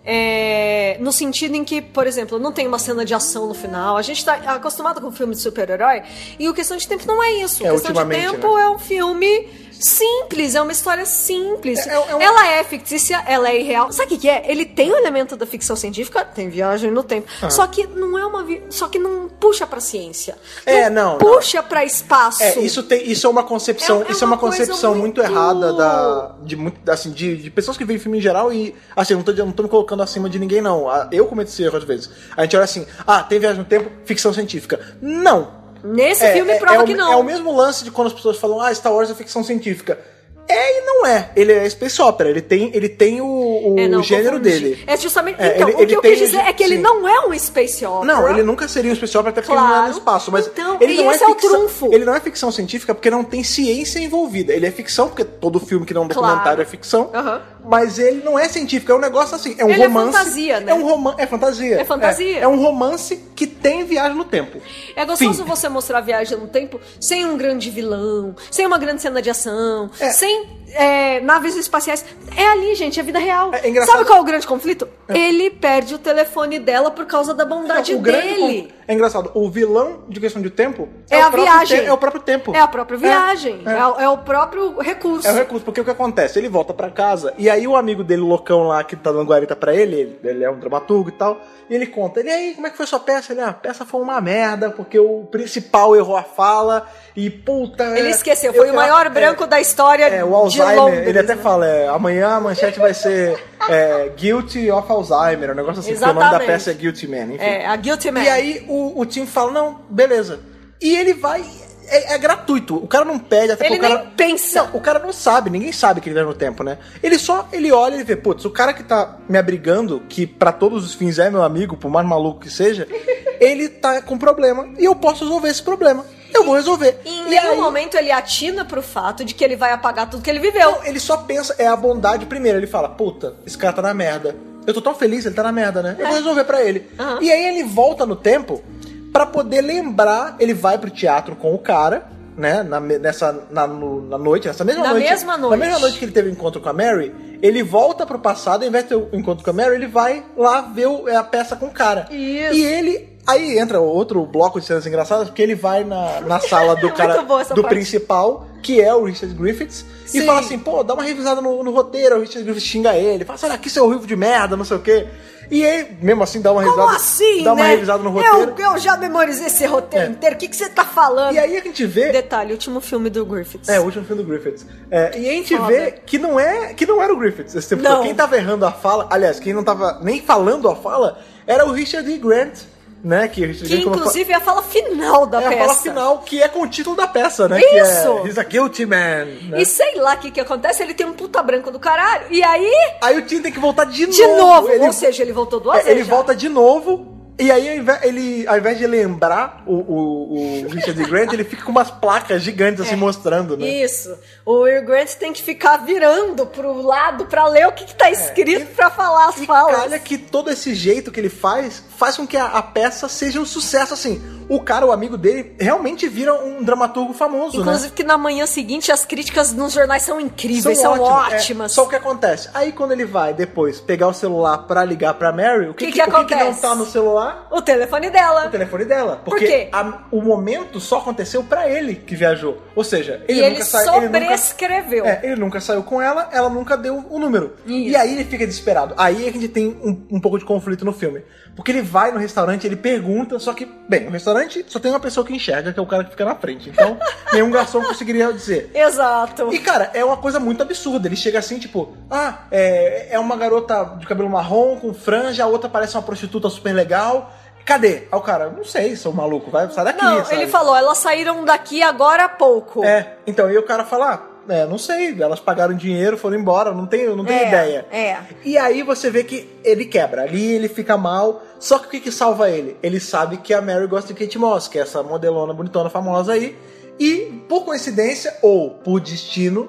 É, no sentido em que, por exemplo, não tem uma cena de ação no final. A gente tá acostumado com filme de super-herói e o Questão de Tempo não é isso. O
É,
Questão de Tempo, né, é um filme simples, é uma história simples. É, é um... Ela é fictícia, ela é irreal. Sabe o que, que é? Ele tem o elemento da ficção científica, tem viagem no tempo. Ah. Só que não é uma vi... só que não puxa pra ciência.
É, não.
Puxa
não.
pra espaço.
É, isso tem, isso é uma concepção,
é, é
isso
uma
é uma concepção muito... muito errada da de muito assim de, de pessoas que veem filme em geral e assim, não tô não tô me colocando acima de ninguém não. Eu cometo esse erro às vezes. A gente olha assim: "Ah, tem viagem no tempo, ficção científica". Não.
Nesse
é,
filme
é,
prova
é
que
o,
não.
É o mesmo lance de quando as pessoas falam: "Ah, Star Wars é ficção científica". É e não é. Ele é space opera. Ele tem, ele tem o, o
é, não,
gênero dele.
É justamente...
É,
então,
ele,
o
ele
que eu
tem,
quis dizer é que
sim.
ele não é um space opera.
Não, ele nunca seria um space opera, até porque
claro.
ele não é no espaço. Mas
então,
ele não
esse
é,
é
ficção,
o trunfo.
Ele não é ficção científica porque não tem ciência envolvida. Ele é ficção, porque todo filme que não é um documentário
claro.
é ficção.
Uhum.
Mas ele não é científico. É um negócio assim. É um
ele
romance.
É fantasia, né?
É um romance. É fantasia.
É fantasia.
É, é um romance que tem viagem no tempo.
É gostoso
Fim.
você mostrar a viagem no tempo sem um grande vilão, sem uma grande cena de ação, é. sem é, naves espaciais. É ali, gente, é vida real.
É, é
Sabe qual é o grande conflito? É. Ele perde o telefone dela por causa da bondade
não,
dele.
Com... É engraçado. O vilão de Questão de Tempo
é,
é
a
o
viagem.
Te... É o próprio tempo.
É a própria viagem.
É, é.
É, o, é o próprio recurso.
É o recurso, porque o que acontece? Ele volta pra casa e aí o amigo dele, o loucão lá, que tá dando guarita pra ele, ele, ele é um dramaturgo e tal, e ele conta, ele, aí, como é que foi sua peça? Ele, ah, a peça foi uma merda, porque o principal errou a fala e, puta...
Ele esqueceu, foi eu, o maior é, branco é, da história
é, o Alzheimer,
de Londres.
Ele até fala, é, amanhã a manchete vai ser é, Guilty of Alzheimer, um negócio assim,
exatamente.
Porque o nome da peça é Guilty Man, enfim.
É, a Guilty Man.
E aí o, o Tim fala, não, beleza. E ele vai... É, é gratuito. O cara não pede, até
ele
o cara
nem pensa.
Não, o cara não sabe, ninguém sabe que ele vai no tempo, né? Ele só, ele olha e vê, putz, o cara que tá me abrigando, que pra todos os fins é meu amigo, por mais maluco que seja, ele tá com problema e eu posso resolver esse problema. Eu vou resolver.
E em nenhum aí... momento ele atina pro fato de que ele vai apagar tudo que ele viveu.
Não, ele só pensa, é a bondade primeiro. Ele fala, puta, esse cara tá na merda. Eu tô tão feliz, ele tá na merda, né? Eu é. vou resolver pra ele. Uhum. E aí ele volta no tempo pra poder lembrar, ele vai pro teatro com o cara, né, na, nessa, na, no, na noite, nessa mesma
na
noite.
Mesma noite.
Na mesma noite que ele teve o encontro com a Mary, ele volta pro passado, ao invés de ter o encontro com a Mary, ele vai lá ver o, a peça com o cara.
Isso.
E ele... Aí entra outro bloco de cenas engraçadas, porque ele vai na, na sala do cara, do parte. principal, que é o Richard Griffiths, Sim. e fala assim, pô, dá uma revisada no, no roteiro, o Richard Griffiths xinga ele, fala, será que isso é horrível de merda, não sei o quê. E aí, mesmo assim, dá uma revisada,
Como assim,
dá uma
né?
revisada no roteiro.
Eu, eu já memorizei esse roteiro
é.
inteiro, o que, que você tá falando?
E aí a gente vê...
Detalhe, o último filme do Griffiths.
É, o último filme do Griffiths. É, e a gente
Foda.
vê que não, é, que não era o Griffiths esse tempo todo. Quem tava errando a fala, aliás, quem não tava nem falando a fala, era o Richard E. Grant, né? Que, Richard
que
Grant
inclusive colocou... é a fala final da
é
peça.
É a fala final, que é com o título da peça, né?
Isso!
Que é He's a Guilty Man. Né?
E sei lá o que que acontece, ele tem um puta branco do caralho, e aí...
Aí o Tim tem que voltar de,
de
novo.
De novo,
ele...
ou seja, ele voltou duas
é,
vezes
Ele
já.
volta de novo... E aí, ele, ao invés de lembrar o, o, o Richard Grant, ele fica com umas placas gigantes assim, é, mostrando, né?
Isso. O Will Grant tem que ficar virando pro lado pra ler o que, que tá escrito é, e, pra falar as
e
falas.
E olha que todo esse jeito que ele faz, faz com que a, a peça seja um sucesso, assim. O cara, o amigo dele, realmente vira um dramaturgo famoso,
Inclusive
né?
que na manhã seguinte as críticas nos jornais são incríveis, são, são ótimas. ótimas.
É, só o que acontece? Aí quando ele vai depois pegar o celular pra ligar pra Mary, o que, que, que, que,
acontece?
O que, que não tá no celular?
O telefone dela.
O telefone dela. Porque
Por quê?
A, o momento só aconteceu pra ele que viajou. Ou seja, ele
e
nunca
ele
saiu.
sobrescreveu.
É, ele nunca saiu com ela, ela nunca deu o número.
Isso.
E aí ele fica desesperado. Aí a gente tem um, um pouco de conflito no filme. Porque ele vai no restaurante, ele pergunta, só que, bem, no restaurante só tem uma pessoa que enxerga, que é o cara que fica na frente. Então, nenhum garçom conseguiria dizer.
Exato.
E, cara, é uma coisa muito absurda. Ele chega assim, tipo, ah, é, é uma garota de cabelo marrom, com franja, a outra parece uma prostituta super legal. Cadê? Aí o cara, não sei, sou maluco, vai sair daqui.
Não,
sabe?
Ele falou, elas saíram daqui agora há pouco.
É, então, e o cara fala, ah, é, não sei, elas pagaram dinheiro, foram embora, não tenho, não tenho
é,
ideia.
É.
E aí você vê que ele quebra, ali ele fica mal, só que o que, que salva ele? Ele sabe que a Mary gosta de Kate Moss, que é essa modelona bonitona famosa aí, e por coincidência, ou por destino,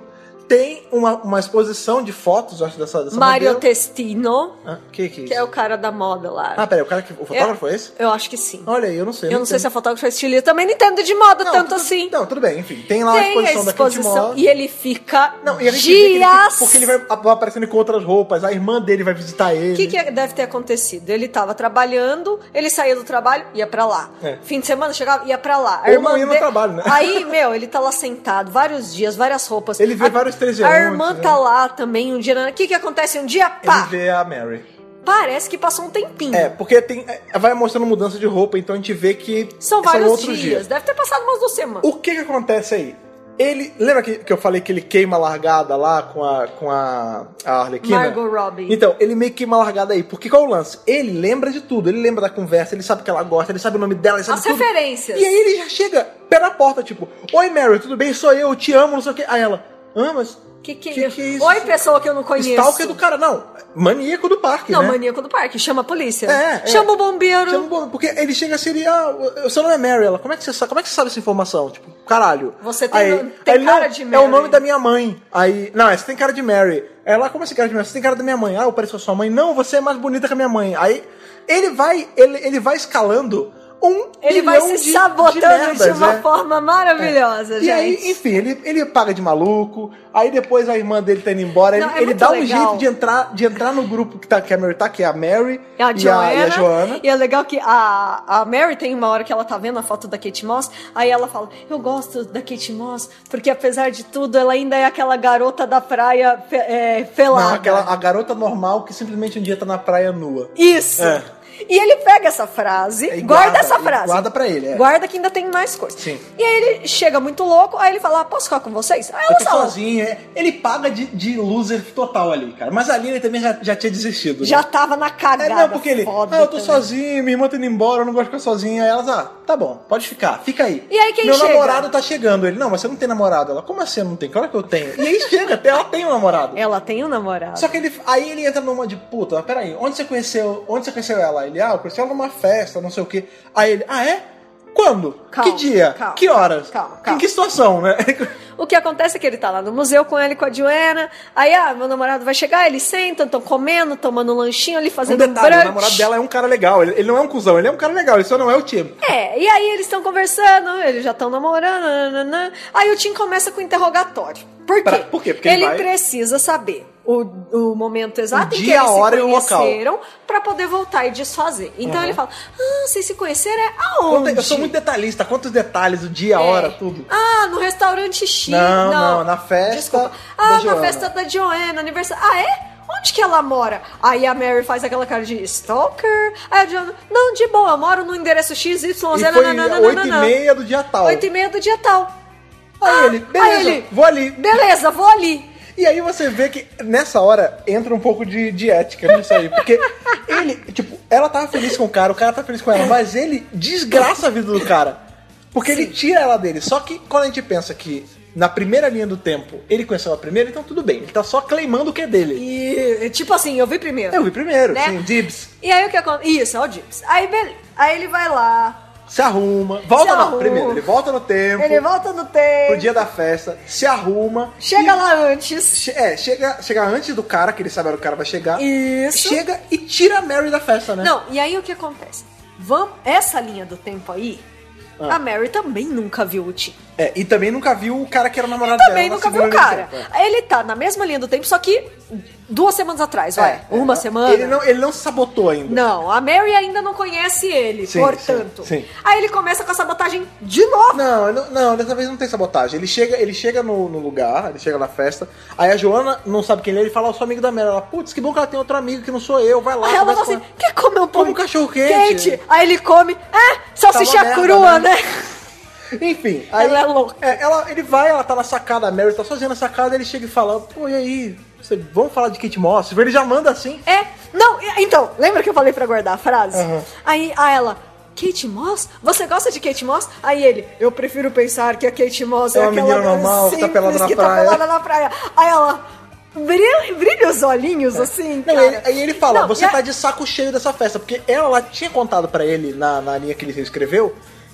tem uma, uma exposição de fotos, acho, dessa, dessa
Mario
modelo.
Testino,
Ah, que que é isso?
que é o cara da moda lá.
Ah, peraí, o cara que... O fotógrafo é esse?
Eu acho que sim.
Olha aí, eu não sei.
Eu não sei se é fotógrafo ou estilista. Eu também não entendo de moda
não,
tanto
tudo,
assim.
Não, tudo bem, enfim. Tem lá a
Tem
exposição,
a
da Kate
exposição
Moss.
e ele fica
Não, e a gente vê que ele
dias...
fica, porque ele vai, vai aparecendo com outras roupas, a irmã dele vai visitar ele.
O que, que deve ter acontecido? Ele tava trabalhando, ele saía do trabalho, ia pra lá.
É.
Fim de semana chegava, ia pra lá. A
Ou
irmã
não ia no
de-
trabalho, né?
Aí, meu, ele tá lá sentado, vários dias, várias roupas.
Ele vê
a,
vários treze
A
anos,
irmã
né?
tá lá também um dia. O que que acontece um dia? Pá!
Ele vê a Mary.
Parece que passou um tempinho.
É, porque tem, é, vai mostrando mudança de roupa, então a gente vê que
São vários
outros
dias. Deve ter passado umas duas semanas.
O que que acontece aí? Ele, lembra que, que eu falei que ele queima a largada lá com a, com a, a Arlequina?
Margot Robbie.
Então, ele meio que queima a largada aí. Porque qual é o lance? Ele lembra de tudo. Ele lembra da conversa, ele sabe que ela gosta, ele sabe o nome dela, ele sabe
As
tudo.
referências.
E aí ele já chega pé na porta, tipo, oi Mary, tudo bem? Sou eu, te amo, não sei o que. Aí ela, ah, mas...
Que que,
Que que é isso?
Oi, pessoa que eu não conheço.
Stalker do cara, não. Maníaco do parque,
Não,
né?
maníaco do parque. Chama a polícia.
É, é.
Chama o bombeiro.
Chama o bom, porque ele chega assim, ele, ah, o seu nome é Mary. Ela, como é que você sabe, como é que você sabe essa informação? Tipo, caralho.
Você tem-
aí,
tem
aí ele,
cara
não,
de
É
Mary.
o nome da minha mãe. Aí, não, você tem cara de Mary. Ela, como assim cara de Mary? Você tem cara da minha mãe. Ah, eu pareço com a sua mãe. Não, você é mais bonita que a minha mãe. Aí, ele vai, ele, ele vai escalando um
Ele vai
bilhão
se
de,
sabotando
de,
de,
merdas,
uma
né?
forma maravilhosa,
E
gente.
aí, enfim, ele, ele paga de maluco, aí depois a irmã dele tá indo embora,
Não,
ele,
é
ele
muito
dá um
legal.
jeito de entrar, de entrar no grupo que, tá, que a Mary tá, que é a Mary
A
e,
Joanna,
a, e a Joanna.
E é legal que a, a Mary tem uma hora que ela tá vendo a foto da Kate Moss, aí ela fala, eu gosto da Kate Moss, porque apesar de tudo, ela ainda é aquela garota da praia fe, é, felada.
Não, aquela, a garota normal que simplesmente um dia tá na praia nua.
Isso.
É.
E ele pega essa frase,
E
guarda,
guarda,
essa
e
frase.
guarda pra ele, é.
Guarda que ainda tem mais coisa.
Sim.
E aí ele chega muito louco, aí ele fala, ah, posso ficar com vocês? Aí
Eu
ela
tô
fala,
sozinho, é. Ele paga de, de loser total ali, cara. Mas ali ele também já, já tinha desistido. né?
já tava na cagada.
É, não, porque ele,
foda
ah, eu tô
também.
sozinho, minha irmã tá indo embora, eu não gosto de ficar sozinha. Aí elas, ah, tá bom, pode ficar, fica aí.
E aí quem
Meu
chega?
namorado tá chegando. Ele, não, mas você não tem namorado. Ela, como assim eu não tenho? Claro que eu tenho. E aí chega, até ela tem um namorado.
Ela tem um namorado.
Só que ele, aí ele entra numa de puta, mas peraí, onde você conheceu, onde você conheceu ela? Ele, ah, eu conheci ela numa festa, não sei o quê. Aí ele, ah, é? Quando?
Calma,
que dia?
calma,
que horas?
calma, calma.
Em que situação, né?
O que acontece é que ele tá lá no museu com ele e com a Joanna. Aí, ah, meu namorado vai chegar, eles sentam, estão comendo, tomando um lanchinho ali,
Um
fazendo um,
detalhe,
brunch.
o namorado dela é um cara legal. Ele, ele não é um cuzão, ele é um cara legal, ele só não é o Tim.
É, e aí eles estão conversando, eles já estão namorando, nananã. Aí o Tim começa com o interrogatório. Por quê?
Pra- por quê? Porque ele
ele
vai-
precisa saber o, o momento exato
O
em que
dia,
eles
a hora e
se
o local.
conheceram pra poder voltar e desfazer. Então
Uhum.
ele fala, ah, vocês se conheceram é aonde?
Conta- Eu sou muito detalhista, quantos detalhes, o dia, a
É.
hora, tudo.
Ah, no restaurante X.
Não, não, na festa
Desculpa.
da
Ah, na
Joanna.
festa da Joanna, aniversário. Ah, é? Onde que ela mora? Aí a Mary faz aquela cara de stalker. Aí a Joanna, não, de boa, eu moro no endereço X, Y,
E
Z,
foi
nananana,
oito e meia do dia tal.
Oito e meia do dia tal.
Aí
Ah,
ele, beleza,
aí ele,
vou ali.
Beleza, vou ali.
E aí você vê que nessa hora entra um pouco de, de ética nisso aí. Porque ele, tipo, ela tava feliz com o cara, o cara tá feliz com ela, mas ele desgraça a vida do cara. Porque ele tira ela dele. Só que quando a gente pensa que na primeira linha do tempo ele conheceu ela primeiro, então tudo bem. Ele tá só claimando o que é dele.
E, tipo assim, eu vi primeiro.
Eu vi primeiro,
Né?
sim, dibs.
E aí o que acontece? Isso, é o Gibbs. Aí, beleza. Aí ele vai lá,
Se arruma. Volta
Se
não,
arruma.
primeiro. Ele volta no tempo.
ele volta no tempo,
Pro dia da festa, se arruma.
chega
e-
lá antes.
che- É, chega, chega antes do cara, que ele sabe que o cara vai chegar.
Isso.
Chega e tira a Mary da festa, né?
Não, e aí o que acontece? Vamos, essa linha do tempo aí,
Ah.
a Mary também nunca viu o Tim.
É, e também nunca viu o cara que era o namorado
Também
dela. na
nunca viu o
segunda
cara.
linha do tempo, é.
Ele tá na mesma linha do tempo, só que duas semanas atrás, vai.
É,
Uma
é.
semana.
Ele não, ele não se sabotou ainda.
Não, a Mary ainda não conhece ele,
Sim,
portanto.
sim, sim.
Aí ele começa com a sabotagem de novo.
Não, não, não, dessa vez não tem sabotagem. Ele chega, ele chega no, no lugar, ele chega na festa, aí a Joana não sabe quem ele é, ele fala, eu sou amigo da Mary. Ela, putz, que bom que ela tem outro amigo que não sou eu, vai lá.
Aí ela
conversa
fala assim,
com
quer comer um pão
Come um cachorro quente.
quente? Aí ele come, é, salsicha
Tá uma merda,
crua,
né?
né?
ela. Enfim, aí
Ela é louca.
é, ela, ele vai, ela tá na sacada, a Mary tá sozinha na sacada, ele chega e fala, pô, e aí? Você, vamos falar de Kate Moss? Ele já manda assim.
É, não, e- então, lembra que eu falei pra guardar a frase?
Aham.
Aí a ela, Kate Moss? Você gosta de Kate Moss? Aí ele, eu prefiro pensar que a Kate Moss é,
É uma
aquela
menina normal, que tá
simples
pelada na
que
praia.
tá pelada na praia. Aí ela, brilha, brilha os olhinhos assim,
Não,
cara.
ele- aí ele fala,
Não,
você
e a-
tá de saco cheio dessa festa, porque ela, ela tinha contado pra ele, na, na linha que ele escreveu,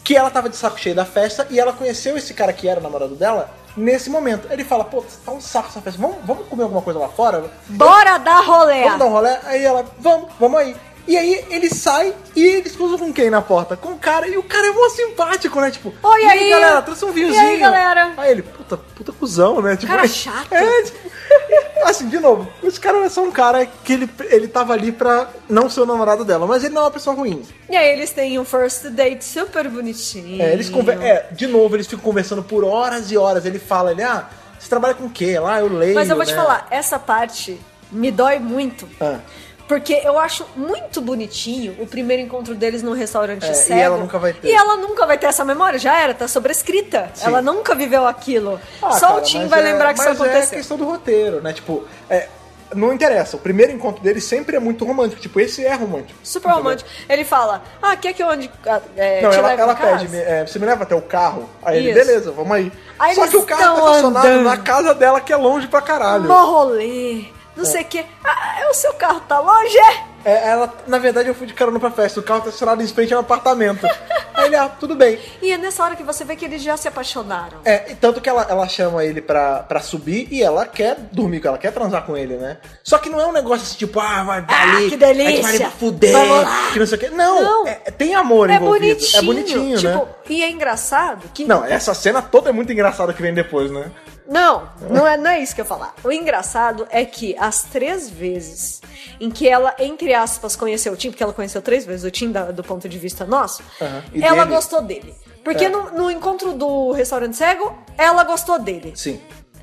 que ela tava de saco cheio da festa e ela conheceu esse cara que era o namorado dela nesse momento. Ele fala, pô, tá um saco essa festa, vamos, vamos comer alguma coisa lá fora?
Bora dar rolê!
Vamos dar um rolê? Aí ela, vamos, vamos aí. E aí ele sai e eles cruzam com quem na porta? Com o cara, e o cara é mó simpático, né? Tipo,
oi,
e aí, aí galera, trouxe um vinhozinho.
E aí, galera?
Aí ele, puta, puta cuzão, né? Tipo,
cara chato.
É, tipo, assim, de novo, os caras são um cara que ele, ele tava ali pra não ser o namorado dela, mas ele não é uma pessoa ruim.
E aí eles têm um first date super bonitinho.
É, eles conver- é, de novo, eles ficam conversando por horas e horas. Ele fala, ele, ah, você trabalha com o quê? Lá eu leio,
Mas eu vou
né?
te falar, essa parte me dói muito.
Ah.
Porque eu acho muito bonitinho o primeiro encontro deles num restaurante
É,
cego.
e ela nunca vai ter.
E ela nunca vai ter essa memória, já era, tá sobrescrita.
Sim.
Ela nunca viveu aquilo.
Ah,
Só
cara,
o Tim
mas
vai
é-
lembrar que isso
mas
aconteceu.
é questão do roteiro, né? Tipo, é, não interessa. O primeiro encontro deles sempre é muito romântico. Tipo, esse é romântico.
Super
entendeu?
romântico. Ele fala, ah, quer que eu ande, é,
Não,
te
ela,
leve
ela
em casa?
pede, é, você me leva até o carro? Aí ele,
Isso.
beleza, vamos aí.
Aí
Só
eles
que o carro tá
tão
estacionado
andando.
na casa dela, que é longe pra caralho.
Mó rolê, não sei o quê. Ah, o seu carro tá longe, é?
É, ela, na verdade, eu fui de carona pra festa. O carro tá estacionado em frente ao apartamento. Aí ele, ah, tudo bem.
E é nessa hora que você vê que eles já se apaixonaram.
É, e tanto que ela, ela chama ele pra, pra subir e ela quer dormir com ela, quer transar com ele, né? Só que não é um negócio assim, tipo, ah, vai, vai
Ah,
ali,
que delícia.
a gente vai ali pra fuder,
Vamos lá.
que não sei o quê. Não,
Não.
É, é- tem amor
É
envolvido.
bonitinho.
É bonitinho,
tipo,
né?
E é engraçado que...
Não, essa cena toda é muito engraçada que vem depois, né?
Não, não é, não é isso que eu ia falar. O engraçado é que as três vezes em que ela, entre aspas, conheceu o Tim, porque ela conheceu três vezes o Tim da- do ponto de vista nosso,
Aham. E
ela
dele?
gostou dele. Porque
É.
no, no encontro do restaurante cego, ela gostou dele.
Sim.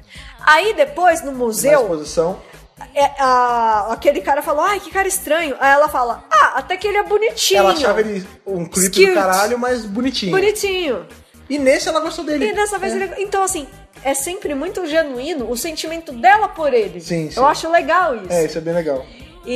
Aí depois, no
Na
museu,
exposição.
é, a- aquele cara falou, ai, que cara estranho. Aí ela fala, ah, até que ele é bonitinho.
Ela achava ele um clipe
Cute.
do caralho, mas bonitinho.
Bonitinho.
E nesse ela gostou dele.
E dessa vez
É.
ele... Então, assim, é sempre muito genuíno o sentimento dela por ele.
Sim, sim.
Eu acho legal isso.
É, isso é bem legal.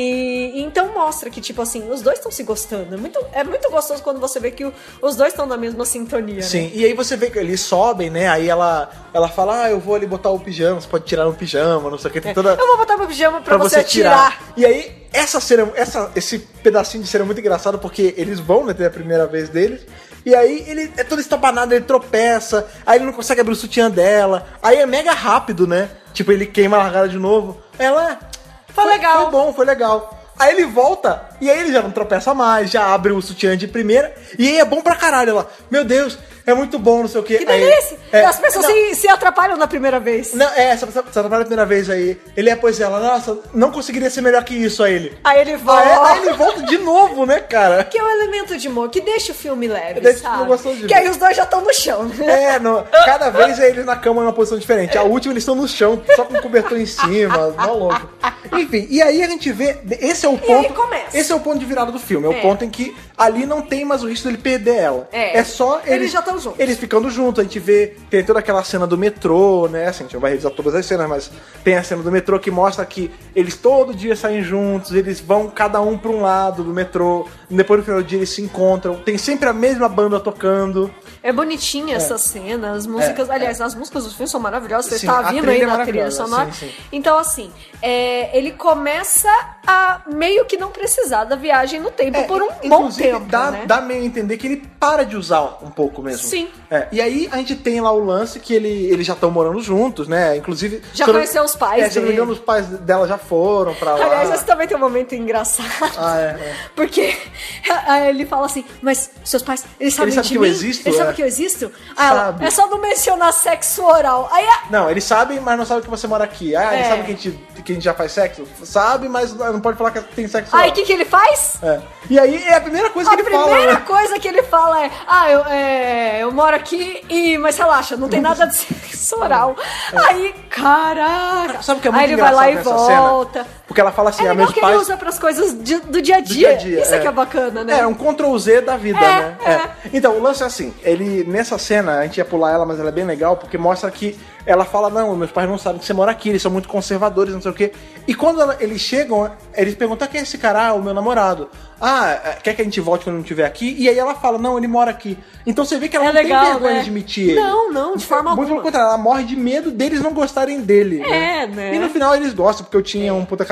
E, e então mostra que, tipo assim, os dois estão se gostando. É muito, é muito gostoso quando você vê que o- os dois estão na mesma sintonia.
Sim,
Né?
e aí você vê que eles sobem, né? Aí ela, ela fala, ah, eu vou ali botar o pijama, você pode tirar o pijama, não sei o que, tem toda...
Eu vou botar meu pijama pra,
pra
você tirar.
E aí, essa cena, essa, esse pedacinho de cena é muito engraçado, porque eles vão, né, ter a primeira vez deles, e aí ele é todo estabanado, ele tropeça, aí ele não consegue abrir o sutiã dela, aí é mega rápido, né? Tipo, ele queima a largada de novo. Aí ela,
Foi legal.
Foi bom, foi legal. Aí ele volta, e aí ele já não tropeça mais, já abre o sutiã de primeira, e aí é bom pra caralho. Ela, meu Deus, é muito bom, não sei o quê.
Que
Aí-
delícia!
é,
As pessoas
não,
se, se atrapalham na primeira vez.
Não, é, essa essa trabalha a primeira vez aí. Ele é, pois ela, nossa, não conseguiria ser melhor que isso a ele.
Aí ele volta.
Aí, aí ele volta de novo, né, cara?
Que é um elemento de humor que deixa o filme leve,
Deixa o
sabe?
filme gostoso de
Que
ver.
aí os dois já estão no chão.
É, no, cada vez é eles na cama em uma posição diferente. A última eles estão no chão, só com o cobertor em cima, mó louco. Enfim, e aí a gente vê, esse é o ponto.
aí começa.
Esse é o ponto de virada do filme. É,
É.
o ponto em que ali não tem mais o risco dele perder ela.
É.
só eles.
Eles já tão juntos.
Eles ficando juntos. A gente vê, tem toda aquela cena do metrô, né? Assim, a gente não vai revisar todas as cenas, mas tem a cena do metrô que mostra que eles todo dia saem juntos, eles vão cada um pra um lado do metrô. Depois no final do dia eles se encontram. Tem sempre a mesma banda tocando.
É bonitinha essa cena, as músicas,
É,
aliás, as músicas do filme são maravilhosas, você
Sim,
tá
a
vindo
trilha
aí
é
na trilha
maravilhosa,
sonora.
sim, sim.
Então, assim, é, ele começa a meio que não precisar da viagem no tempo
É,
por um bom
inclusive,
tempo,
dá,
né?
dá meio a entender que ele para de usar um pouco mesmo.
Sim.
É, e aí a gente tem lá o lance que ele, eles já estão morando juntos, né? Inclusive...
Já
se eu não-
conheceu os pais
É, se eu não me
dele.
engano, os pais dela já foram pra lá.
Aliás, esse também tem um momento engraçado.
Ah, é, é.
Porque aí ele fala assim, mas seus pais, eles sabem
sabem
de
que eu
mim?
existo,
Eles
é.
sabem que eu existo? Aí ela,
Sabe.
é só não mencionar sexo oral. Aí a...
Não, eles sabem, mas não sabem que você mora aqui. Ah, eles
É.
sabem que a, gente, que a gente já faz sexo? Sabe, mas não pode falar que tem sexo.
Aí
não.
o que, que ele faz?
É. E aí é a primeira coisa
A
que ele
primeira
fala, né?
coisa que ele fala é, ah, eu, é, eu moro aqui e, mas relaxa, não tem nada de sexo oral. Aí, caraca.
Sabe o que é muito
Aí ele vai lá e
engraçado nessa
volta.
cena? Porque ela fala assim,
É
ah,
legal
meus
que
pais...
ele usa pras coisas de- do dia a
do
dia.
dia a dia,
Isso é que é bacana, né?
É, um control Z da vida,
É,
né?
é.
Então, o lance é assim, ele, nessa cena, a gente ia pular ela, mas ela é bem legal, porque mostra que ela fala, não, meus pais não sabem que você mora aqui, eles são muito conservadores, não sei o quê. E quando ela- eles chegam, eles perguntam, quem é esse cara? Ah, o meu namorado. Ah, quer que a gente volte quando não estiver aqui? E aí ela fala, não, ele mora aqui. Então você vê que ela
É
não
legal,
tem vergonha
né?
de admitir ele.
Não, não, de forma
Muito
alguma.
pelo contrário, ela morre de medo deles não gostarem dele.
É, né?
E no final eles gostam, porque eu tinha um puta cara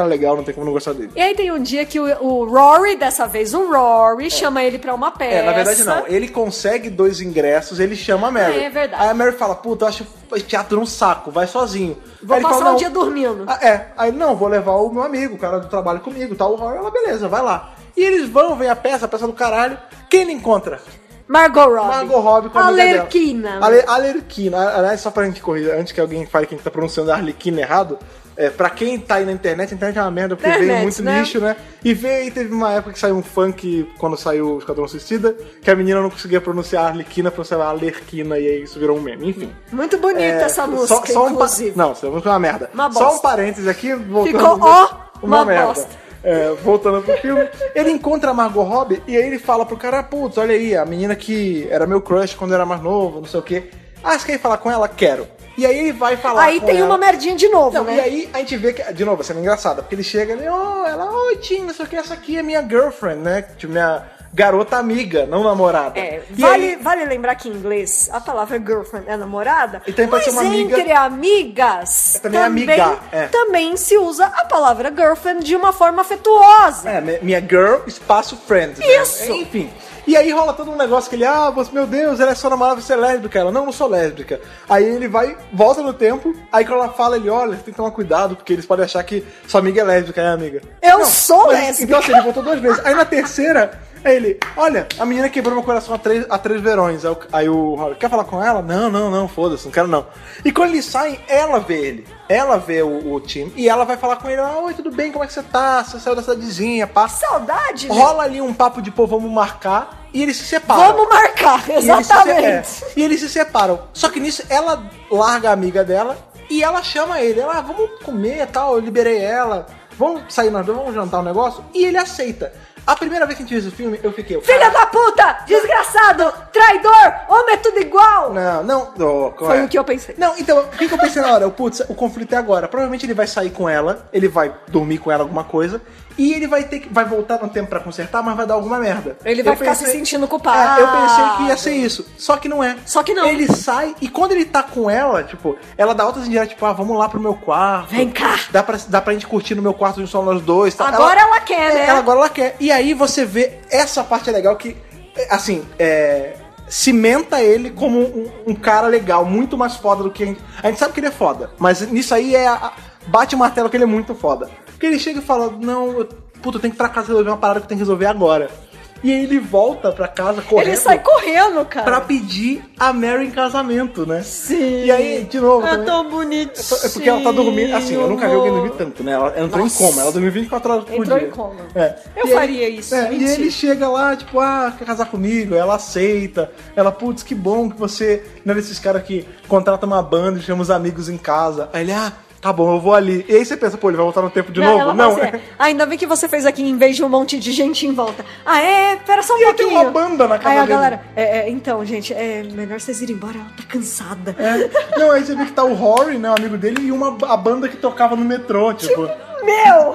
legal, não tem como não gostar dele.
E aí tem um dia que o, o Rory, dessa vez o Rory, é. chama ele pra uma peça.
É, na verdade não. Ele consegue dois ingressos, ele chama a Mary.
É, é verdade.
Aí a Mary fala, puta, eu acho teatro um saco, vai sozinho.
Vou
aí
passar
fala,
o dia dormindo.
Ah, é, aí não, vou levar o meu amigo, o cara do trabalho comigo, tal, o Rory, ela, beleza, vai lá. E eles vão, vem a peça, a peça do caralho. Quem ele encontra?
Margot Robbie.
Margot Robbie com a
Alerquina.
Ale, Alerquina. Aliás, só pra gente corrigir, antes que alguém fale que a gente tá pronunciando a Arlequina errado, é, pra quem tá aí na internet, a internet é uma merda, porque
internet,
veio muito
né?
lixo, né? E veio aí, teve uma época que saiu um funk, quando saiu o Esquadrão Suicida, que a menina não conseguia pronunciar Arlequina, pronunciava Alerquina, e aí isso virou um meme. Enfim.
Muito bonita é, essa música,
só, só
inclusive.
Um pa... Não, essa música é uma merda.
Uma
só um parênteses aqui, voltando...
Ficou, ó,
uma, uma merda.
bosta.
É, voltando pro filme, ele encontra a Margot Robbie e aí ele fala pro cara, putz, olha aí, a menina que era meu crush quando eu era mais novo, não sei o quê. Ah, você quer ir falar com ela? Quero. E aí ele vai falar
aí
com
tem
ela.
Uma merdinha de novo,
não,
né?
E aí a gente vê que, de novo, essa é engraçada, porque ele chega e oh, ela, oi, Tim, não sei o que, essa aqui é minha girlfriend, né? Tipo, minha garota amiga, não namorada.
É,
e
vale,
aí...
vale lembrar que em inglês a palavra girlfriend é namorada,
então, pode
mas
ser uma amiga...
entre amigas
é também,
também,
amiga, é.
também se usa a palavra girlfriend de uma forma afetuosa.
É, minha girl, espaço friend.
Isso!
Né? Enfim. E aí rola todo um negócio que ele, ah, você, meu Deus, ela é sua namorada, você é lésbica. Ela, não, não sou lésbica. Aí ele vai, volta no tempo, aí quando ela fala, ele, olha, você tem que tomar cuidado, porque eles podem achar que sua amiga é lésbica, é amiga.
Eu
não,
sou
mas,
lésbica.
Então assim, ele voltou duas vezes. Aí na terceira, aí ele, olha, a menina quebrou meu coração há três, há três verões. Aí o, aí o Rory, quer falar com ela? Não, não, não, foda-se, não quero não. E quando eles saem, ela vê ele. Ela vê o, o Tim e ela vai falar com ele, ah, oi, tudo bem, como é que você tá? Você saiu da cidadezinha, pá.
Saudade,
rola ali um papo de, pô, vamos marcar. E eles se separam.
Vamos marcar, exatamente.
E eles, se, é, e eles se separam. Só que nisso, ela larga a amiga dela e ela chama ele. Ela, ah, vamos comer e tal, eu liberei ela. Vamos sair nós dois, vamos jantar um negócio. E ele aceita. A primeira vez que a gente viu esse filme, eu fiquei...
Filha
cara...
da puta! Desgraçado! Traidor! Homem é tudo igual!
Não, não... Oh,
Foi
é?
o que eu pensei.
Não, então, o que, que eu pensei na hora? Eu, putz, o conflito é agora. Provavelmente ele vai sair com ela, ele vai dormir com ela alguma coisa, e ele vai ter que, vai voltar no tempo pra consertar, mas vai dar alguma merda.
Ele vai
eu
ficar
pensei,
se sentindo culpado.
É, eu pensei que ia ser isso. Só que não é.
Só que não.
Ele sai, e quando ele tá com ela, tipo, ela dá outras indiretas, tipo, ah, vamos lá pro meu quarto.
Vem cá.
Dá pra, dá pra gente curtir no meu quarto, só nós dois. Tá?
Agora ela, ela quer, né?
Ela, agora ela quer. E aí você vê, essa parte é legal que, assim, é... cimenta ele como um, um cara legal, muito mais foda do que a gente... A gente sabe que ele é foda, mas nisso aí é... A, bate o martelo que ele é muito foda. Porque ele chega e fala, não, eu, puta, eu tenho que ir pra casa resolver uma parada que eu tenho que resolver agora. E aí ele volta pra casa correndo.
Ele sai correndo, cara.
Pra pedir a Mary em casamento, né?
Sim.
E aí, de novo...
É
também,
tão bonitinho.
É porque ela tá dormindo... Assim, eu nunca vi alguém dormir tanto, né? Ela entrou
Nossa.
em coma. Ela dormiu vinte e quatro horas por
Entrou
dia.
em coma.
É.
Eu
E
faria
aí,
isso.
É, e ele chega lá, tipo, ah, quer casar comigo? Ela aceita. Ela, putz, que bom que você... Não é desses caras que contratam uma banda e chama os amigos em casa. Aí ele, ah... Tá bom, eu vou ali. E aí você pensa, pô, ele vai voltar no tempo de
não,
novo? Não.
Assim, ah, ainda bem que você fez aqui em vez de um monte de gente em volta. Ah, é? Pera só um
e
pouquinho.
Tem uma banda na casa
Aí a
dele.
galera, é, é, então, gente, é melhor vocês irem embora, ela tá cansada.
É. Não, aí você vê que tá o Rory, né, o amigo dele, e uma, a banda que tocava no metrô, tipo...
tipo meu!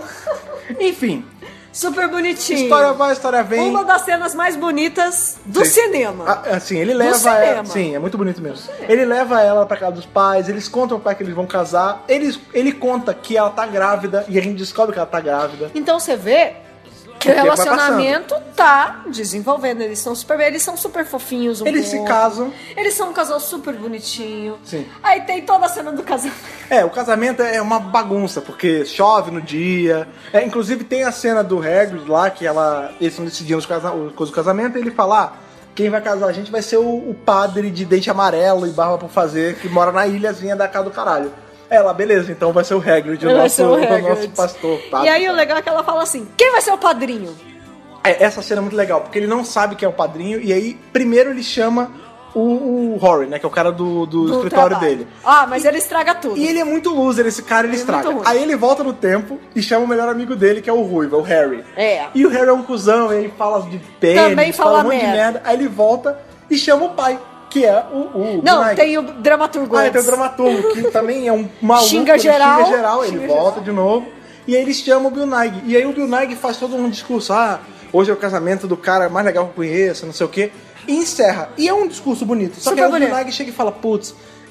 Enfim.
Super bonitinho.
História vai, história vem.
Uma das cenas mais bonitas do
Sim.
cinema.
Ah, assim, ele leva
cinema.
ela. Sim, é muito bonito mesmo. Ele leva ela pra casa dos pais, eles contam pro pai que eles vão casar. Eles, ele conta que ela tá grávida e a gente descobre que ela tá grávida.
Então você vê que o
Porque vai
relacionamento tá desenvolvendo. Eles são super bem, eles são super fofinhos. Um
Eles
com
se
outro.
casam.
Eles são um casal super bonitinho.
Sim.
Aí tem toda a cena do casamento.
É, o casamento é uma bagunça, porque chove no dia. É, inclusive tem a cena do Hagrid lá, que ela, eles estão decidindo os casa, coisas do casamento, e ele fala, ah, quem vai casar a gente vai ser o, o padre de dente amarelo e barba por fazer, que mora na ilhazinha da casa do caralho. Ela, beleza, então vai ser o Hagrid, o nosso, o o nosso pastor. Padre.
E aí o legal é que ela fala assim, quem vai ser o padrinho?
É, essa cena é muito legal, porque ele não sabe quem é o padrinho, e aí primeiro ele chama o, o Rory, né, que é o cara do, do, do escritório
trabalho.
dele.
Ah, mas ele estraga tudo.
E ele é muito loser, esse cara, ele,
Ele é
estraga.
muito ruim.
Aí ele volta no tempo e chama o melhor amigo dele, que é o Ruivo, é o Harry.
É.
E o Harry é um cuzão, e ele fala de pênis,
Também fala
um monte
merda.
de merda. Aí ele volta e chama o pai, que é o... o
Não,
Mike.
tem o dramaturgo
Ah,
antes.
tem o dramaturgo, que também é um maluco.
Xinga
né?
geral.
Xinga geral, ele
Xinga
volta
geral.
de novo. E aí eles chamam o Bill Nighy. E aí o Bill Nighy faz todo um discurso, ah, hoje é o casamento do cara mais legal que eu conheço, não sei o quê. E encerra. E é um discurso bonito. Só
Super
que aí
bonito.
o Bill Nighy chega e fala, putz,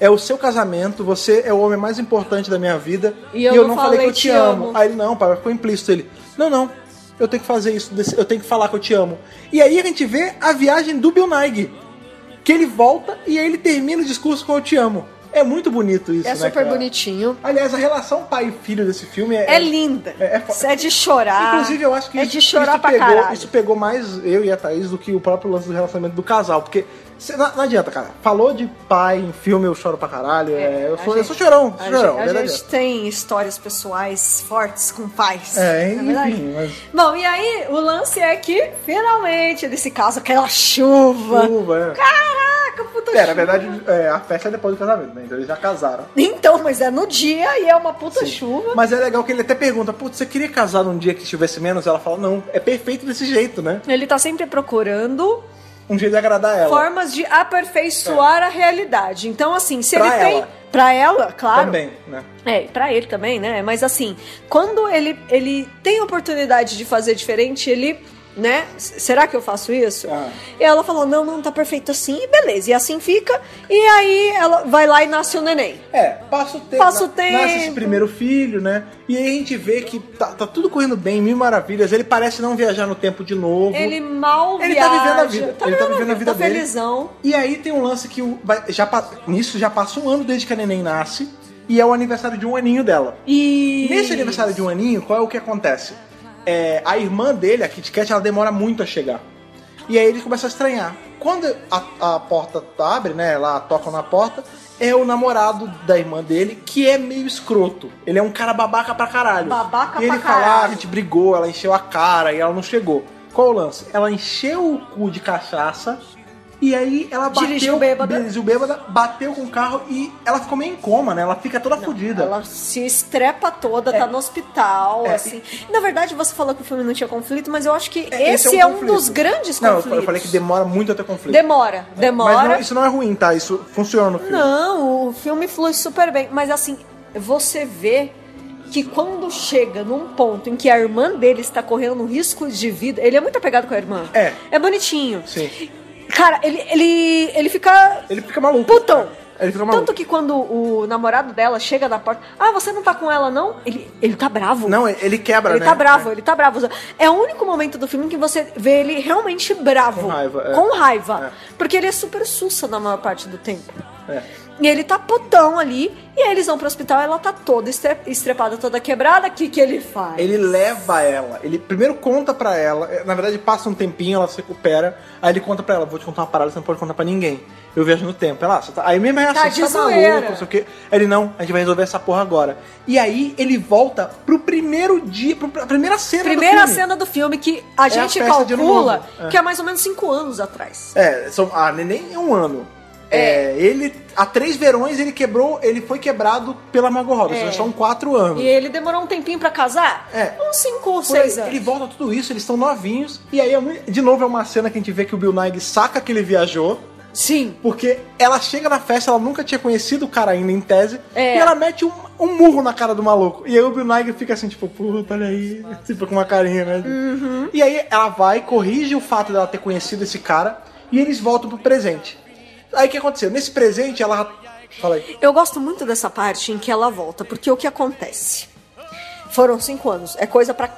é o seu casamento, você é o homem mais importante da minha vida
e eu, e eu não, não falei que eu te amo.
amo. Aí ele, não, pai, ficou implícito. Ele, não, não, eu tenho que fazer isso, eu tenho que falar que eu te amo. E aí a gente vê a viagem do Bill Nighy, que ele volta e aí ele termina o discurso com eu te amo. É muito bonito isso,
é
né,
super
cara?
bonitinho.
Aliás, a relação pai e filho desse filme é...
É linda. É, é, é de chorar.
Inclusive, eu acho que
é
isso,
de chorar
isso,
pra
pegou,
caralho.
isso pegou mais eu e a Thaís do que o próprio lance do relacionamento do casal. Porque cê, não, não adianta, cara. Falou de pai em filme, eu choro pra caralho. É, eu, sou, gente, eu sou chorão. Sou
a
chorão
gente, a gente tem histórias pessoais fortes com pais.
É, enfim. Mas...
Bom, e aí o lance é que finalmente ele se casa com aquela chuva.
Chuva, é.
Caraca, puta
é, chuva. Na verdade, é, a festa é depois do casamento, né? Então eles já casaram.
Então, mas é no dia e é uma puta Sim. chuva.
Mas é legal que ele até pergunta, putz, você queria casar num dia que chovesse menos? Ela fala, não, é perfeito desse jeito, né?
Ele tá sempre procurando
um jeito de agradar ela.
Formas de aperfeiçoar é. a realidade. Então, assim, se
pra
ele
ela.
tem... Pra ela, claro.
Também, né?
É, pra ele também, né? Mas assim, quando ele, ele tem a oportunidade de fazer diferente, ele... né? Será que eu faço isso?
Ah.
E ela falou, não, não tá perfeito assim, e beleza. E assim fica, e aí ela vai lá e nasce o neném.
É, passa o tempo.
Passa o tempo.
Nasce esse primeiro filho, né? E aí a gente vê que tá, tá tudo correndo bem, mil maravilhas. Ele parece não viajar no tempo de novo.
Ele mal
ele
viaja.
Ele tá vivendo a vida.
Tá
ele tá vivendo a vida
tá
dele.
felizão.
E aí tem um lance que o, já, nisso já passa um ano desde que a neném nasce. E é o aniversário de um aninho dela.
E...
nesse aniversário de um aninho, qual é o que acontece? É, a irmã dele, a Kit Kat, ela demora muito a chegar. E aí ele começa a estranhar. Quando a, a porta abre, né, lá tocam na porta, é o namorado da irmã dele, que é meio escroto. Ele é um cara babaca pra caralho.
Babaca
e ele
pra
fala,
caralho.
ah, a gente brigou, ela encheu a cara e ela não chegou. Qual o lance? Ela encheu o cu de cachaça e aí ela bateu,
dirigiu bêbada.
dirigiu bêbada, bateu com o carro e ela ficou meio em coma, né? Ela fica toda não, fodida.
Ela se estrepa toda, é. tá no hospital, é. assim. Na verdade, você falou que o filme não tinha conflito, mas eu acho que é, esse, esse é, um, é um dos grandes
não,
conflitos.
Eu falei que demora muito até conflito.
Demora, demora.
Mas não, isso não é ruim, tá? Isso funciona no filme.
Não, o filme flui super bem. Mas assim, você vê que quando chega num ponto em que a irmã dele está correndo um risco de vida... Ele é muito apegado com a irmã.
É.
É bonitinho.
Sim.
Cara, ele, ele, ele fica...
Ele fica maluco.
Putão.
Ele fica maluco.
Tanto que quando o namorado dela chega na porta... Ah, você não tá com ela, não? Ele, ele tá bravo.
Não, ele quebra,
ele
né?
Ele tá bravo, é. ele tá bravo. É o único momento do filme que você vê ele realmente bravo.
Com raiva. É.
Com raiva.
É.
Porque ele é super sussa na maior parte do tempo.
É.
E ele tá putão ali, e aí eles vão pro hospital, ela tá toda estrepada, toda quebrada. O que que ele faz?
Ele leva ela, ele primeiro conta pra ela, na verdade passa um tempinho, ela se recupera, aí ele conta pra ela, vou te contar uma parada, você não pode contar pra ninguém. Eu viajo no tempo. Ela, tá... aí mesmo é
tá
assim, você tá maluco, não sei o quê. Ele, não, a gente vai resolver essa porra agora. E aí ele volta pro primeiro dia, pro, pra primeira cena
primeira
do filme.
cena do filme, que a
é
gente
a
calcula é. que é mais ou menos cinco anos atrás.
É, são, a neném é um ano. É. é, ele, há três verões ele quebrou, ele foi quebrado pela Margot Robbie, é. já são quatro anos.
E ele demorou um tempinho pra casar?
É.
Uns cinco ou seis anos.
Ele volta tudo isso, eles estão novinhos, e aí, de novo, é uma cena que a gente vê que o Bill Nighy saca que ele viajou.
Sim.
Porque ela chega na festa, ela nunca tinha conhecido o cara ainda, em tese,
é.
e ela mete um, um murro na cara do maluco. E aí o Bill Nighy fica assim, tipo, puta, olha aí, tipo, com uma carinha, né?
Uhum.
E aí ela vai, corrige o fato dela ter conhecido esse cara, e eles voltam pro presente. Aí o que aconteceu? Nesse presente, ela... Fala aí.
Eu gosto muito dessa parte em que ela volta, porque o que acontece? Foram cinco anos. É coisa pra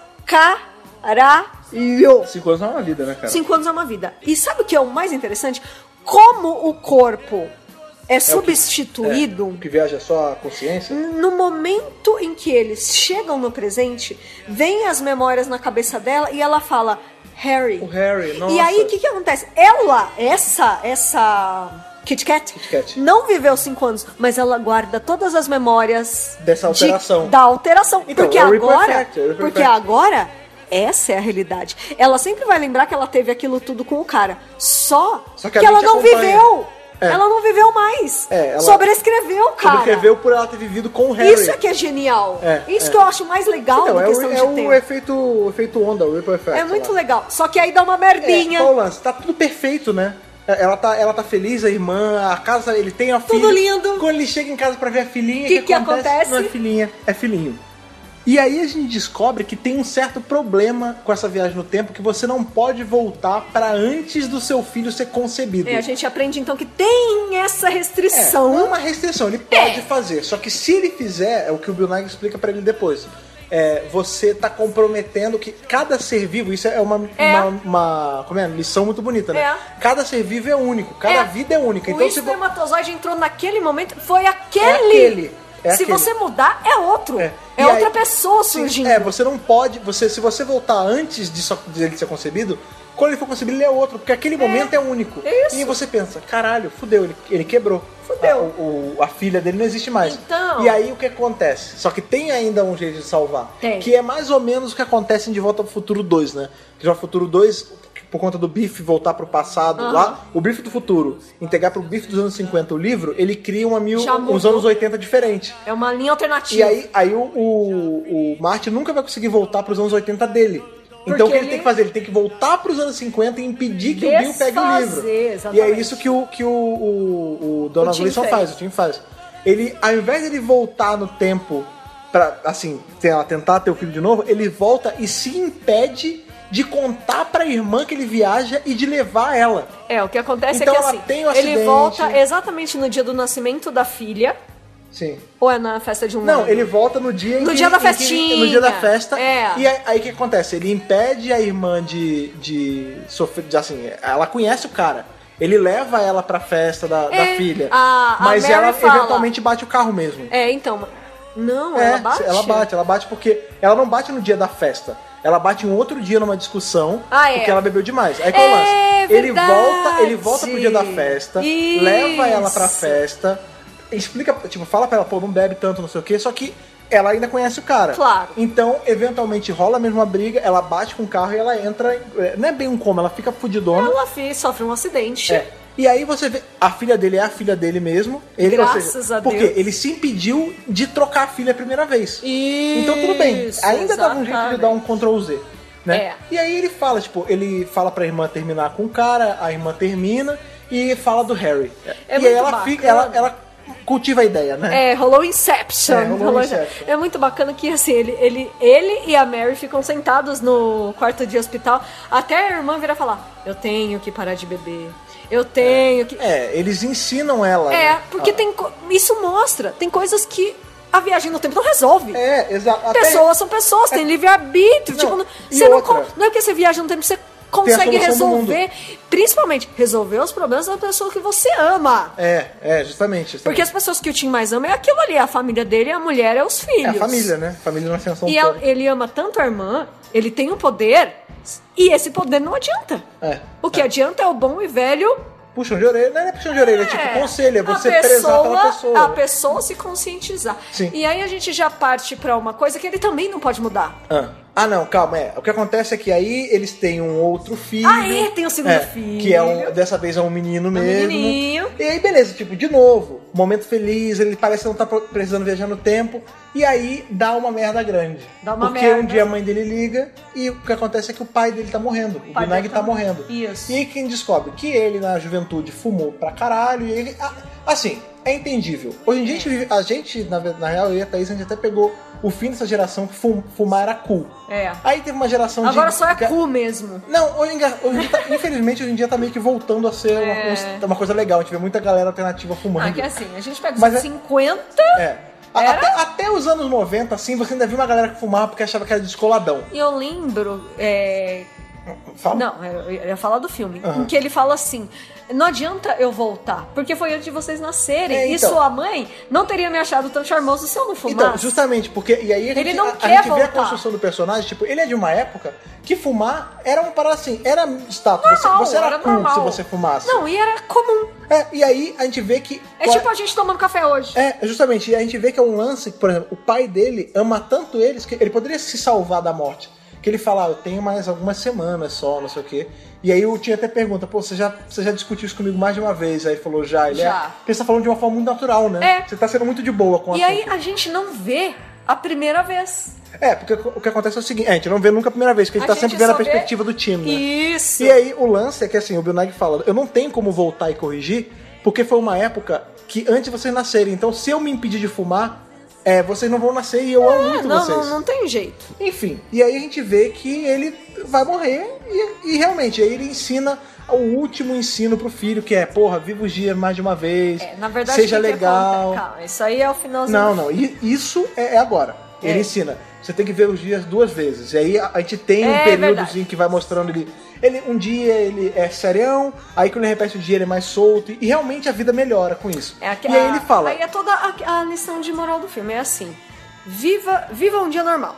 caralho.
Cinco anos é uma vida, né, cara?
Cinco anos é uma vida. E sabe o que é o mais interessante? Como o corpo é, é substituído...
O que, é, o que viaja só a consciência?
No momento em que eles chegam no presente, vem as memórias na cabeça dela e ela fala... Harry.
O Harry, nossa.
E aí, o que que acontece? Ela, essa, essa Kit Kat,
Kit Kat,
não viveu cinco anos, mas ela guarda todas as memórias
dessa alteração.
De, da alteração.
Então,
porque
é
agora,
perfect, é
porque agora, essa é a realidade. Ela sempre vai lembrar que ela teve aquilo tudo com o cara. Só,
Só que,
que ela não
acompanha.
viveu.
É.
Ela não viveu mais.
É, ela
Sobrescreveu, cara.
Sobrescreveu por ela ter vivido com o Harry.
Isso é que é genial.
É,
Isso
é.
que eu acho mais legal
então,
da
é
questão
o,
de
é
tempo.
o efeito, o efeito onda, o Ripple Effect.
É muito
lá.
legal. Só que aí dá uma merdinha.
É, qual o lance? Tá tudo perfeito, né? Ela tá, ela tá feliz, a irmã, a casa, ele tem a filha.
Tudo lindo.
Quando ele chega em casa pra ver a filhinha, o
que,
que,
que
acontece?
acontece?
Não é filhinha, é filhinho. E aí a gente descobre que tem um certo problema com essa viagem no tempo, que você não pode voltar pra antes do seu filho ser concebido.
É, a gente aprende então que tem essa
É,
restrição.
não é uma restrição, ele pode
É.
fazer. Só que se ele fizer, é o que o Bill Nighy explica pra ele depois. É, você tá comprometendo que cada ser vivo, isso é uma,
É.
uma, uma como é? Lição muito bonita, né?
É.
Cada ser vivo é único, cada
É.
vida é única.
O
Então se vo-
espermatozoide entrou naquele momento, foi aquele.
É aquele, é
Se
aquele.
você mudar, é outro. É,
E
outra
aí-
pessoa
sim,
surgindo.
É, você não pode. Você, se você voltar antes disso, de ele ser concebido, quando ele for concebido, ele é outro, porque aquele momento é único.
É isso.
E você pensa, caralho, fudeu, ele, ele quebrou.
Fudeu.
A, o, a filha dele não existe mais.
Então-
E aí o que acontece? Só que tem ainda um jeito de salvar.
Tem.
Que é mais ou menos o que acontece em De Volta ao Futuro dois, né? Que já o Futuro dois, por conta do Biff voltar pro passado
Aham.
lá, o Biff do futuro integrar pro Biff dos anos cinquenta o livro, ele cria uma mil,
Já
uns
mudou.
anos oitenta diferente.
É uma linha alternativa.
E aí, aí o, o, o Marty nunca vai conseguir voltar pros anos oitenta dele. Então o que ele,
ele-
tem que fazer? Ele tem que voltar pros anos cinquenta e impedir que o Bill pegue o livro.
Desfazer,
E é
exatamente.
isso que o, que o, o, o Donald
O Tim
Gleason
fez.
faz, o Tim faz. Ele, ao invés de ele voltar no tempo pra, assim, sei lá, tentar ter o filho de novo, ele volta e se impede de contar pra irmã que ele viaja e de levar ela.
É, o que acontece
Então
é que
ela
assim,
tem o
ele
acidente.
volta exatamente no dia do nascimento da filha,
Sim.
ou é na festa de um
Não,
ano?
ele volta no dia em
No
que,
dia da
em que-
festinha.
no dia da festa.
É.
E aí, aí o que acontece? Ele impede a irmã de, de sofrer. De, assim, ela conhece o cara. Ele leva ela pra festa da, da
É,
filha.
a- a
mas
Mary
ela
fala.
eventualmente bate o carro mesmo.
É, então... Não,
É,
ela bate?
ela bate, ela bate porque ela não bate no dia da festa. Ela bate em outro dia numa discussão,
Ah, é.
porque ela bebeu demais. Aí qual
É
o lance? Ele
verdade.
volta, ele volta pro dia da festa,
Isso.
leva ela pra festa, explica, tipo, fala pra ela, pô, não bebe tanto, não sei o quê, só que ela ainda conhece o cara.
Claro.
Então, eventualmente rola mesmo uma briga, ela bate com o carro e ela entra, em- não é bem um coma, ela fica fudidona.
Ela fez, sofre um acidente.
É. E aí você vê, a filha dele é a filha dele mesmo. Ele, ou
Graças
seja,
a
porque
Deus.
ele se impediu de trocar a filha a primeira vez.
Isso,
Então tudo bem. Ainda dava um jeito de
exatamente.
dar um control Z. Né?
É.
E aí ele fala, tipo, ele fala pra irmã terminar com o cara, a irmã termina e fala do Harry.
É
e
muito
aí ela
bacana.
fica, ela, ela cultiva a ideia, né?
É, rolou Inception.
É, rolou Inception.
É muito bacana que assim, ele, ele, ele e a Mary ficam sentados no quarto de hospital, até a irmã vira falar, eu tenho que parar de beber. Eu tenho que...
É, eles ensinam ela.
É,
né?
porque
Ah,
tem co- isso mostra, tem coisas que a viagem no tempo não resolve.
É, exato. Até-
Pessoas são pessoas, tem livre-arbítrio.
Não,
Tipo, não,
e
você não,
outra?
con- não é porque você viaja no tempo que você consegue
solução do
resolver, principalmente, resolver os problemas da pessoa que você ama.
É, é, justamente. justamente.
Porque as pessoas que o Tim mais ama é aquilo ali, a família dele, a mulher, é os filhos.
É a família, né? Família na ascensão
E
toda.
ela- ele ama tanto a irmã, ele tem um poder, e esse poder não adianta.
É.
O que adianta é o bom e velho...
Puxão de orelha, não é puxão de orelha, é tipo conselho, é
a
você prezar pela pessoa.
A pessoa se conscientizar.
Sim.
E aí a gente já parte pra uma coisa que ele também não pode mudar.
Ah. Ah, não, calma, é. O que acontece é que aí eles têm um outro filho.
Ah, é? Tem o segundo
é,
filho.
Que é um, dessa vez é um menino mesmo.
menininho.
E aí, beleza, tipo, de novo, momento feliz, ele parece não tá precisando viajar no tempo. E aí dá uma merda grande.
Dá uma
Porque
merda.
um dia a mãe dele liga e o que acontece é que o pai dele tá morrendo. O
pai
Binag
dele
tá
tá-
morrendo.
Isso.
E aí quem descobre que ele, na juventude, fumou pra caralho. E ele. ah, Assim, é entendível. Hoje em dia a gente vive. A gente, na, na real, eu e a Thaís, a gente até pegou o fim dessa geração que fum- fumar era cool.
É.
Aí teve uma geração
Agora
de.
só é
que-
cu mesmo.
Não, hoje, em dia- hoje em dia tá- infelizmente hoje em dia tá meio que voltando a ser uma,
É.
uma- uma coisa legal. A gente vê muita galera alternativa fumando.
Ah, que é assim, a gente pega os
Mas
anos
é-
cinquenta
É. A-
Era?
Até, até os anos noventa, assim, você ainda viu uma galera que fumava porque achava que era descoladão.
e eu lembro. é,
Fala.
Não, eu eu ia falar do filme.
Aham.
Em que ele fala assim: não adianta eu voltar, porque foi antes de vocês nascerem.
É,
E
então.
sua mãe não teria me achado tão charmoso se eu não fumasse.
Então, justamente, porque. E aí a gente,
Ele não
a, a
quer
gente vê a
voltar.
construção do personagem, tipo, ele é de uma época que fumar era um parada assim, era status.
Normal,
você, você era,
era
cool
normal.
se você fumasse.
Não, e era comum.
É, e aí a gente vê que.
É tipo a gente tomando café hoje.
É, justamente, e a gente vê que é um lance, por exemplo, o pai dele ama tanto eles que ele poderia se salvar da morte. Que ele fala, ah, eu tenho mais algumas semanas só, não sei o quê. E aí o tio até pergunta, pô, você já, você já discutiu isso comigo mais de uma vez? Aí ele falou, já. Ele
Já.
É, porque você tá falando de uma forma muito natural, né?
É.
Você tá sendo muito de boa com o
E
assunto.
aí a gente não vê a primeira vez.
É, porque o que acontece é o seguinte, é, a gente não vê nunca a primeira vez, porque a gente
A
tá
gente
sempre vendo a
só vê-
perspectiva do time, né?
Isso.
E aí o lance é que assim, o Bill Nighy fala, eu não tenho como voltar e corrigir, porque foi uma época que antes de vocês nascerem, então se eu me impedir de fumar, É, vocês não vão nascer e eu amo
É,
muito
não,
vocês.
não, não tem jeito.
Enfim, e aí a gente vê que ele vai morrer e, e realmente, aí ele ensina o último ensino pro filho, que é, porra, viva os dias mais de uma vez,
É, na verdade,
seja
o que que
legal.
acontece? Calma, isso aí é o finalzinho.
Não, não, i- isso é é agora. Ele
É.
ensina, você tem que ver os dias duas vezes. E aí a, a gente tem um
É
períodozinho
verdade.
que vai mostrando ele, ele. Um dia ele é serião, aí quando ele repete o dia ele é mais solto, e, e realmente a vida melhora com isso.
É aqui-
e aí ele fala.
Aí é toda a, a lição de moral do filme, é assim. Viva, viva um dia normal.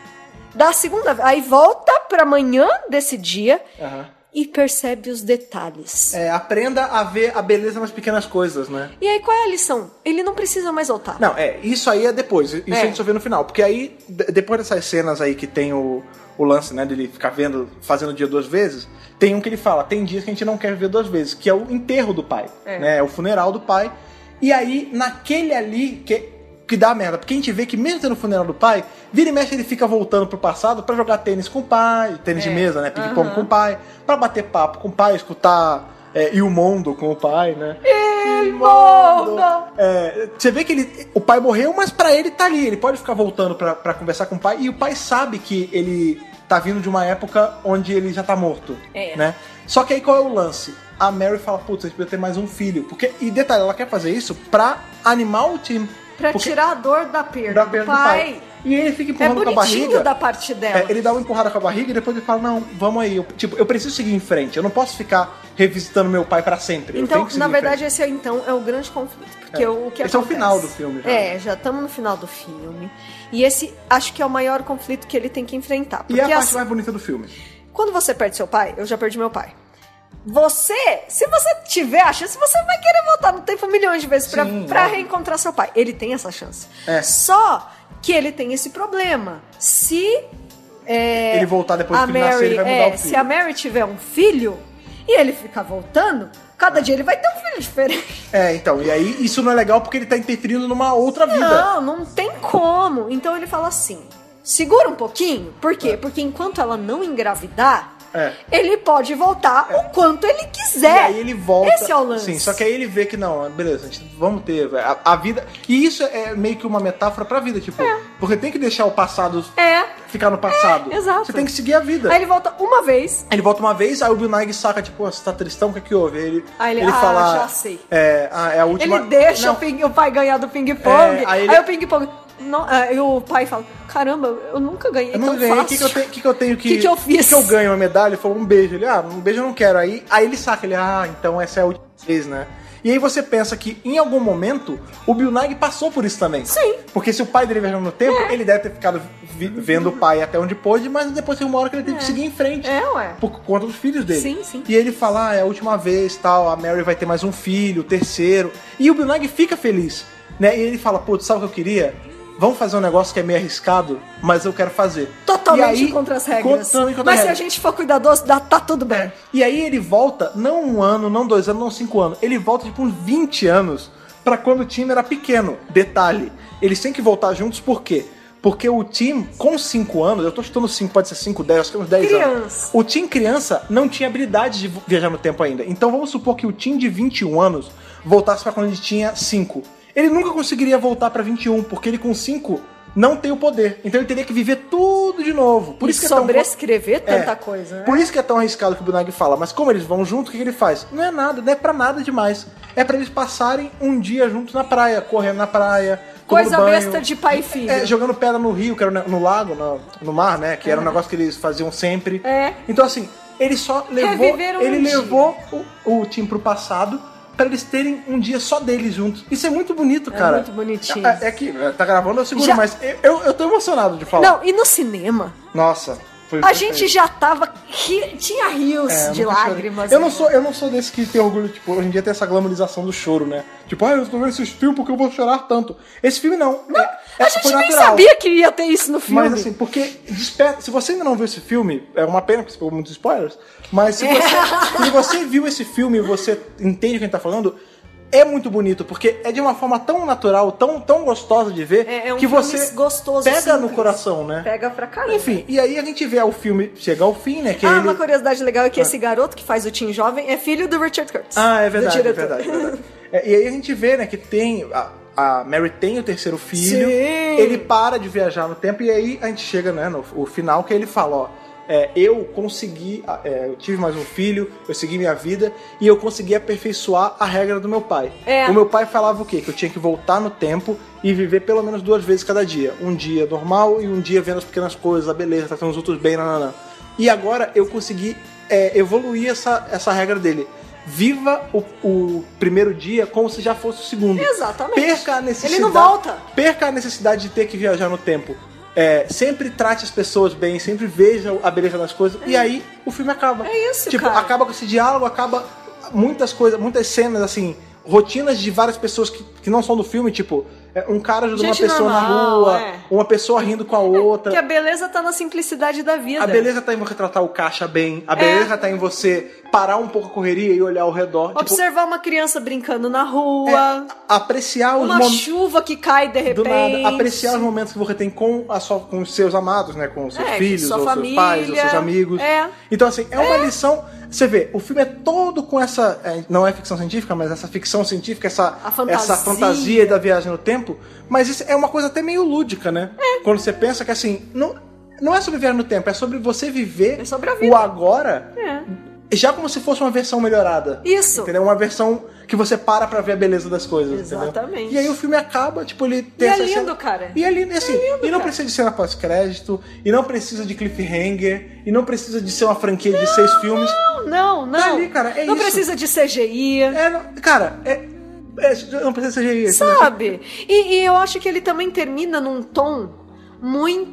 Da segunda, aí volta pra manhã desse dia
Aham.
e percebe os detalhes.
É, aprenda a ver a beleza nas pequenas coisas, né?
E aí qual é a lição? Ele não precisa mais voltar.
Não, é, isso aí é depois, isso
É.
a gente só vê no final. Porque aí, de- depois dessas cenas aí que tem o, o lance, né, dele ficar vendo, fazendo o dia duas vezes, tem um que ele fala, tem dias que a gente não quer ver duas vezes, que é o enterro do pai,
É.
né, é o funeral do pai. E aí, naquele ali, que, que dá merda, porque a gente vê que mesmo tendo o funeral do pai, vira e mexe ele fica voltando pro passado pra jogar tênis com o pai, tênis de
É.
mesa, né, ping-pong
Aham.
com o pai, pra bater papo com o pai, escutar é, Il Mondo com o pai, né.
Il Mondo!
É, você vê que ele, o pai morreu, mas pra ele tá ali. Ele pode ficar voltando pra, pra conversar com o pai. E o pai sabe que ele tá vindo de uma época onde ele já tá morto.
É.
Né? Só que aí qual é o lance? A Mary fala, putz, a gente precisa ter mais um filho. Porque, e detalhe, ela quer fazer isso pra animar o time.
Pra
Porque-
tirar a dor da perda,
da
do,
perda
pai.
E ele fica
É
empurrando com a
bonitinho
barriga.
da parte dela.
É, ele dá uma empurrada com a barriga e depois ele fala, não, vamos aí. Eu, tipo, eu preciso seguir em frente. Eu não posso ficar revisitando meu pai pra sempre. Eu
Então,
tenho que seguir
na
em
verdade,
frente.
esse é, então, é o grande conflito. Porque
É.
o que
Esse é o
acontece-
final do filme já.
É, já estamos no final do filme. E esse, acho que é o maior conflito que ele tem que enfrentar.
E
Porque
é a parte
assim,
mais bonita do filme.
quando você perde seu pai, eu já perdi meu pai. Você, se você tiver a chance, você vai querer voltar no tempo milhões de vezes pra,
Sim,
pra
óbvio.
reencontrar seu pai. Ele tem essa chance.
É.
Só que ele tem esse problema. Se é,
Ele voltar depois
a
que ele nascer, ele vai mudar
é,
o filho.
Se a Mary tiver um filho e ele ficar voltando, cada dia ele vai ter um filho diferente.
É, então, e aí isso não é legal porque ele tá interferindo numa outra vida.
Não, não tem como. Então ele fala assim: segura um pouquinho. Por quê?
É.
Porque enquanto ela não engravidar,
É.
ele pode voltar o quanto ele
E
quiser.
aí ele volta.
Esse é o lance.
Sim, só que aí ele vê que não, beleza, a gente, vamos ter a, a vida. E isso é meio que uma metáfora pra vida, tipo, porque tem que deixar o passado
É.
ficar no passado.
É, exato.
Você tem que seguir a vida.
Aí ele volta uma vez.
Ele volta uma vez, aí o Bill Nighy saca, tipo, "Pô, você tá tristão, o que é que houve?" Aí ele,
Aí ele, "Ah,
fala.
já sei."
É, ah, é a última.
Ele deixa
Não,
o, ping- o pai ganhar do ping-pong.
É, aí
aí,
ele-
o ping-pong. não- aí o pai fala: caramba, eu nunca ganhei
Eu não
tão
ganhei, o
fácil.
que, que, eu tenho, que, que eu tenho que.
Que que eu fiz?
que, que eu ganho uma medalha? Ele falou um beijo. Ele, ah, um beijo eu não quero. Aí, aí ele saca, ele, ah, então essa é a última vez, né? E aí você pensa que em algum momento o Bill Nighy passou por isso também.
Sim.
Porque se o pai dele viajando no tempo, ele deve ter ficado vi- vendo o pai até onde pôde, mas depois tem uma hora que ele teve que seguir em frente.
É, ué.
Por conta dos filhos dele.
Sim, sim.
E ele fala, ah, é a última vez, tal, a Mary vai ter mais um filho, o terceiro. E o Bill Nighy fica feliz, né? E ele fala, putz, sabe o que eu queria? Vamos fazer um negócio que é meio arriscado, mas eu quero fazer.
Totalmente
E aí,
contra as regras.
Totalmente contra
Mas
as
se a
regras.
gente for cuidadoso, dá, tá tudo bem.
É. E aí ele volta, não um ano, não dois anos, não cinco anos. Ele volta tipo uns vinte anos pra quando o time era pequeno. Detalhe, eles têm que voltar juntos por quê? Porque o Tim, com cinco anos, eu tô chutando cinco, pode ser cinco, dez, acho que é uns dez
Criança.
anos. O Tim criança não tinha habilidade de viajar no tempo ainda. Então vamos supor que o Tim de vinte e um anos voltasse pra quando ele tinha cinco. Ele nunca conseguiria voltar pra vinte e um, porque ele com cinco não tem o poder. Então ele teria que viver tudo de novo. Por
E
isso que é tão
sobrescrever tanta
é.
coisa, né?
Por isso que é tão arriscado que o Bill Nighy fala. Mas como eles vão junto, o que, que ele faz? Não é nada, não é pra nada demais. É pra eles passarem um dia juntos na praia, correndo na praia, tomando
Coisa
banho.
besta de pai e filho.
É, jogando pedra no rio, que era no lago, no, no mar, né? Que era um negócio que eles faziam sempre.
É.
Então assim, ele só levou.
Reviveram
Ele
um dia.
levou o, o time pro passado pra eles terem um dia só deles juntos. Isso é muito bonito, cara.
muito bonitinho.
É, é que tá gravando, eu seguro,
Já-
mas eu, eu tô emocionado de falar.
Não, e no cinema,
Nossa. Foi
a
perfeito.
gente já tava. ri- tinha rios
É, eu
de
nunca chorei.
lágrimas.
Eu não sou, eu não sou desse que tem orgulho, tipo, hoje em dia tem essa glamorização do choro, né? Tipo, ah, eu tô vendo esses filmes porque eu vou chorar tanto. Esse filme não. é, é,
A gente
foi
nem
natural.
sabia que ia ter isso no filme.
Mas assim, porque desperta, se você ainda não viu esse filme, é uma pena porque você pegou muitos spoilers, mas se
É.
você, se você viu esse filme e você entende o que a gente tá falando, é muito bonito, porque é de uma forma tão natural, tão, tão gostosa de ver,
É- é um
que
filme
você
gostoso,
pega no
simples.
coração, né?
Pega pra caramba.
Enfim, e aí a gente vê o filme chegar ao fim, né? Que
Ah,
ele...
uma curiosidade legal é que esse garoto que faz o Tim Jovem é filho do Richard Curtis.
Ah, é
do
verdade, é
diretor.
verdade, é verdade. É, e aí a gente vê, né, que tem... A, a Mary tem o terceiro filho,
Sim.
ele para de viajar no tempo e aí a gente chega, né, no o final que ele fala, ó, é, eu consegui, é, eu tive mais um filho, eu segui minha vida e eu consegui aperfeiçoar a regra do meu pai.
É.
O meu pai falava o quê? Que eu tinha que voltar no tempo e viver pelo menos duas vezes cada dia. Um dia normal e um dia vendo as pequenas coisas, a beleza, tratando os outros bem, nananã. E agora eu consegui é, evoluir essa, essa regra dele. Viva o, o primeiro dia como se já fosse o segundo.
Exatamente.
Perca a necessidade,
Ele não volta.
Perca a necessidade de ter que viajar no tempo. É, sempre trate as pessoas bem, sempre veja a beleza das coisas. É. E aí o filme acaba.
É isso,
tipo,
cara.
acaba com esse diálogo, acaba muitas coisas, muitas cenas, assim, rotinas de várias pessoas que, que não são do filme, tipo, um cara ajudando
Gente
uma pessoa
normal,
na rua,
é.
uma pessoa rindo com a outra.
É, que a beleza tá na simplicidade da vida.
A beleza tá em você tratar o caixa bem, a beleza é. tá em você parar um pouco a correria e olhar ao redor.
Observar tipo, uma criança brincando na rua.
É, apreciar os
uma
momentos.
chuva que cai de repente.
Do nada. Apreciar os momentos que você tem com, a sua, com os seus amados, né? Com os seus
é,
filhos,
sua
ou
família,
seus pais, ou seus amigos.
É.
Então, assim, é uma
é.
lição. Você vê, o filme é todo com essa. É, não é ficção científica, mas essa ficção científica, essa
fantasia.
essa fantasia da viagem no tempo. Mas isso é uma coisa até meio lúdica, né?
É.
Quando você pensa que assim. Não, não é sobre viagem no tempo, é sobre você viver
é sobre a vida.
o agora.
É.
Já como se fosse uma versão melhorada.
Isso.
Entendeu? Uma versão que você para pra ver a beleza das coisas.
Exatamente.
Entendeu? E aí o filme acaba, tipo, ele tem
e
essa
é lindo,
cena...
cara.
E é lindo, assim,
é lindo,
e não
cara.
precisa de cena pós-crédito, e não precisa de cliffhanger, e não precisa de ser uma franquia de seis filmes.
Não, não.
Tá ali, cara, é
não
isso.
precisa de C G I.
É, não, cara, é, é, não precisa de C G I.
Sabe? E, e eu acho que ele também termina num tom muito...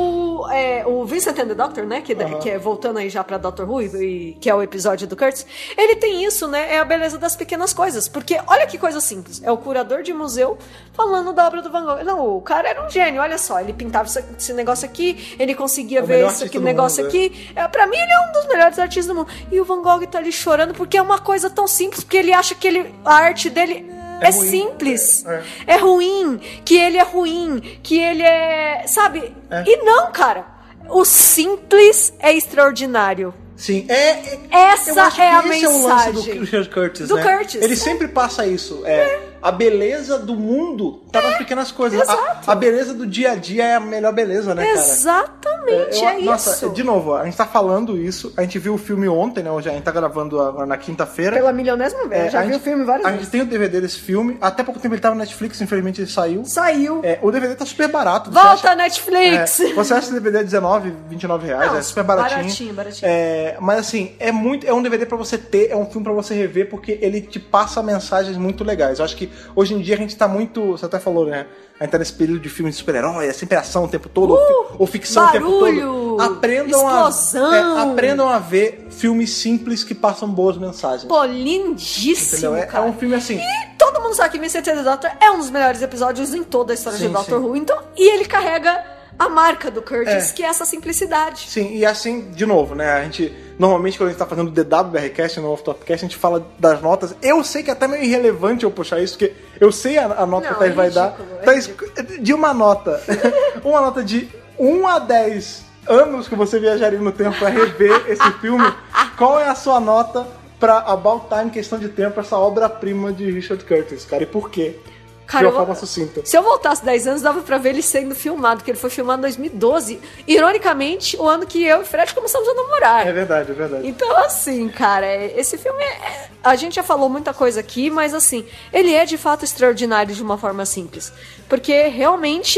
É, o Vincent and the Doctor, né? Que, uhum. que é voltando aí já pra Doctor Who, e, que é o episódio do Curtis. Ele tem isso, né? É a beleza das pequenas coisas. Porque olha que coisa simples. É o curador de museu falando da obra do Van Gogh. Não, o cara era um gênio, olha só. Ele pintava esse negócio aqui, ele conseguia
é
ver esse aqui, negócio mundo, aqui. É. É, pra mim, ele é um dos melhores artistas do mundo. E o Van Gogh tá ali chorando porque é uma coisa tão simples, porque ele acha que ele, a arte dele... É, é simples, é, é. é ruim, que ele é ruim, que ele é... Sabe? É. E não, cara. O simples é extraordinário.
Sim, é...
Essa
eu acho
é a
que esse
mensagem.
É o lance do Richard Curtis,
do
né?
Curtis.
Ele sempre passa isso. É, é. A beleza do mundo tá nas pequenas coisas. A, a beleza do dia a dia é a melhor beleza, né, cara?
Exatamente, é, eu, é
nossa,
isso.
De novo, a gente tá falando isso, a gente viu o filme ontem, né? Hoje a gente tá gravando agora na quinta-feira.
Pela milionésima vez, é, já viu o filme várias
a
vezes.
A gente tem o D V D desse filme, até pouco tempo ele tava na Netflix, infelizmente ele saiu.
Saiu.
É, o D V D tá super barato.
Volta
acha,
Netflix!
É, você acha o D V D dezenove, vinte e nove reais,
Não,
é super baratinho.
Baratinho, baratinho.
É, mas assim, é muito, é um D V D pra você ter, é um filme pra você rever, porque ele te passa mensagens muito legais. Eu acho que hoje em dia a gente tá muito, você até falou, né? A gente tá nesse período de filme de super-herói, é sempre ação o tempo todo,
uh,
ou ficção
barulho,
o tempo todo. Aprendam
explosão.
a, é, aprendam a ver filmes simples que passam boas mensagens.
Pô, lindíssimo,
é,
cara.
É um filme assim...
E todo mundo sabe que Vincent and the Doctor é um dos melhores episódios em toda a história
sim,
de Doctor
sim.
Who. Então, e ele carrega a marca do Curtis,
é.
que é essa simplicidade.
Sim, e assim, de novo, né, a gente... Normalmente, quando a gente tá fazendo o D W B R Cast, no Off Topcast, a gente fala das notas. Eu sei que é até meio irrelevante eu puxar isso, porque eu sei a, a nota
Não,
que a Thaís
é
vai
ridículo,
dar.
é
Thaís, de uma nota, uma nota de um a dez anos que você viajaria no tempo pra rever esse filme, qual é a sua nota pra About Time, questão de tempo, essa obra-prima de Richard Curtis, cara? E por quê?
Cara,
de uma forma sucinta.
Se eu voltasse dez anos, dava pra ver ele sendo filmado, que ele foi filmado em dois mil e doze. Ironicamente, o ano que eu e o Fred começamos a namorar.
É verdade, é verdade.
Então, assim, cara, esse filme é... A gente já falou muita coisa aqui, mas assim, ele é de fato extraordinário de uma forma simples. Porque realmente...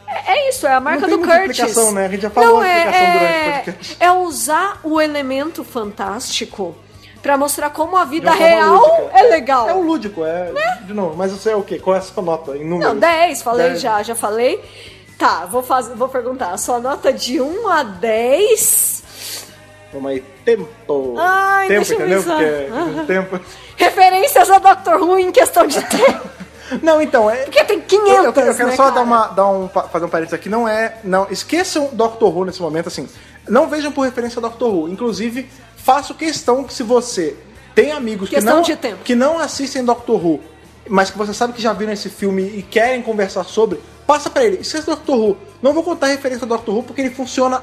É isso, é a marca
não
do
tem
Curtis.
Explicação, né? A gente já falou
Não,
a
é,
explicação
é,
durante o podcast.
É usar o elemento fantástico pra mostrar como a vida
de uma forma
real
lúdica.
é legal.
É o lúdico, é. Né? De novo, mas você é o quê? Qual é a sua nota em números?
Não, dez, falei
dez.
já, já falei. Tá, vou, fazer, vou perguntar. A sua nota de um a dez...
Vamos aí, tempo.
Ai,
tempo,
deixa eu
entendeu?
pensar.
Porque
Uhum.
tempo.
Referências a Doctor Who em questão de tempo.
Não, então, é...
Porque tem quinhentas,
Eu, eu quero, eu quero
né,
só
cara?
dar uma, dar um, fazer um parênteses aqui. Não é... Não, esqueçam Doctor Who nesse momento, assim. Não vejam por referência a Doctor Who. Inclusive, faço questão que se você tem amigos que
Questão
não,
de tempo.
que não assistem Doctor Who, mas que você sabe que já viram esse filme e querem conversar sobre, passa pra ele. Esqueça Doctor Who. Não vou contar referência ao Doctor Who porque ele funciona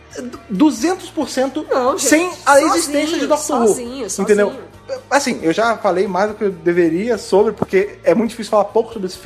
duzentos por cento
não, gente,
sem a
sozinho,
existência de Doctor
sozinho,
Who.
sozinho.
Entendeu? Assim, eu já falei mais do que eu deveria sobre, porque é muito difícil falar pouco sobre esse filme.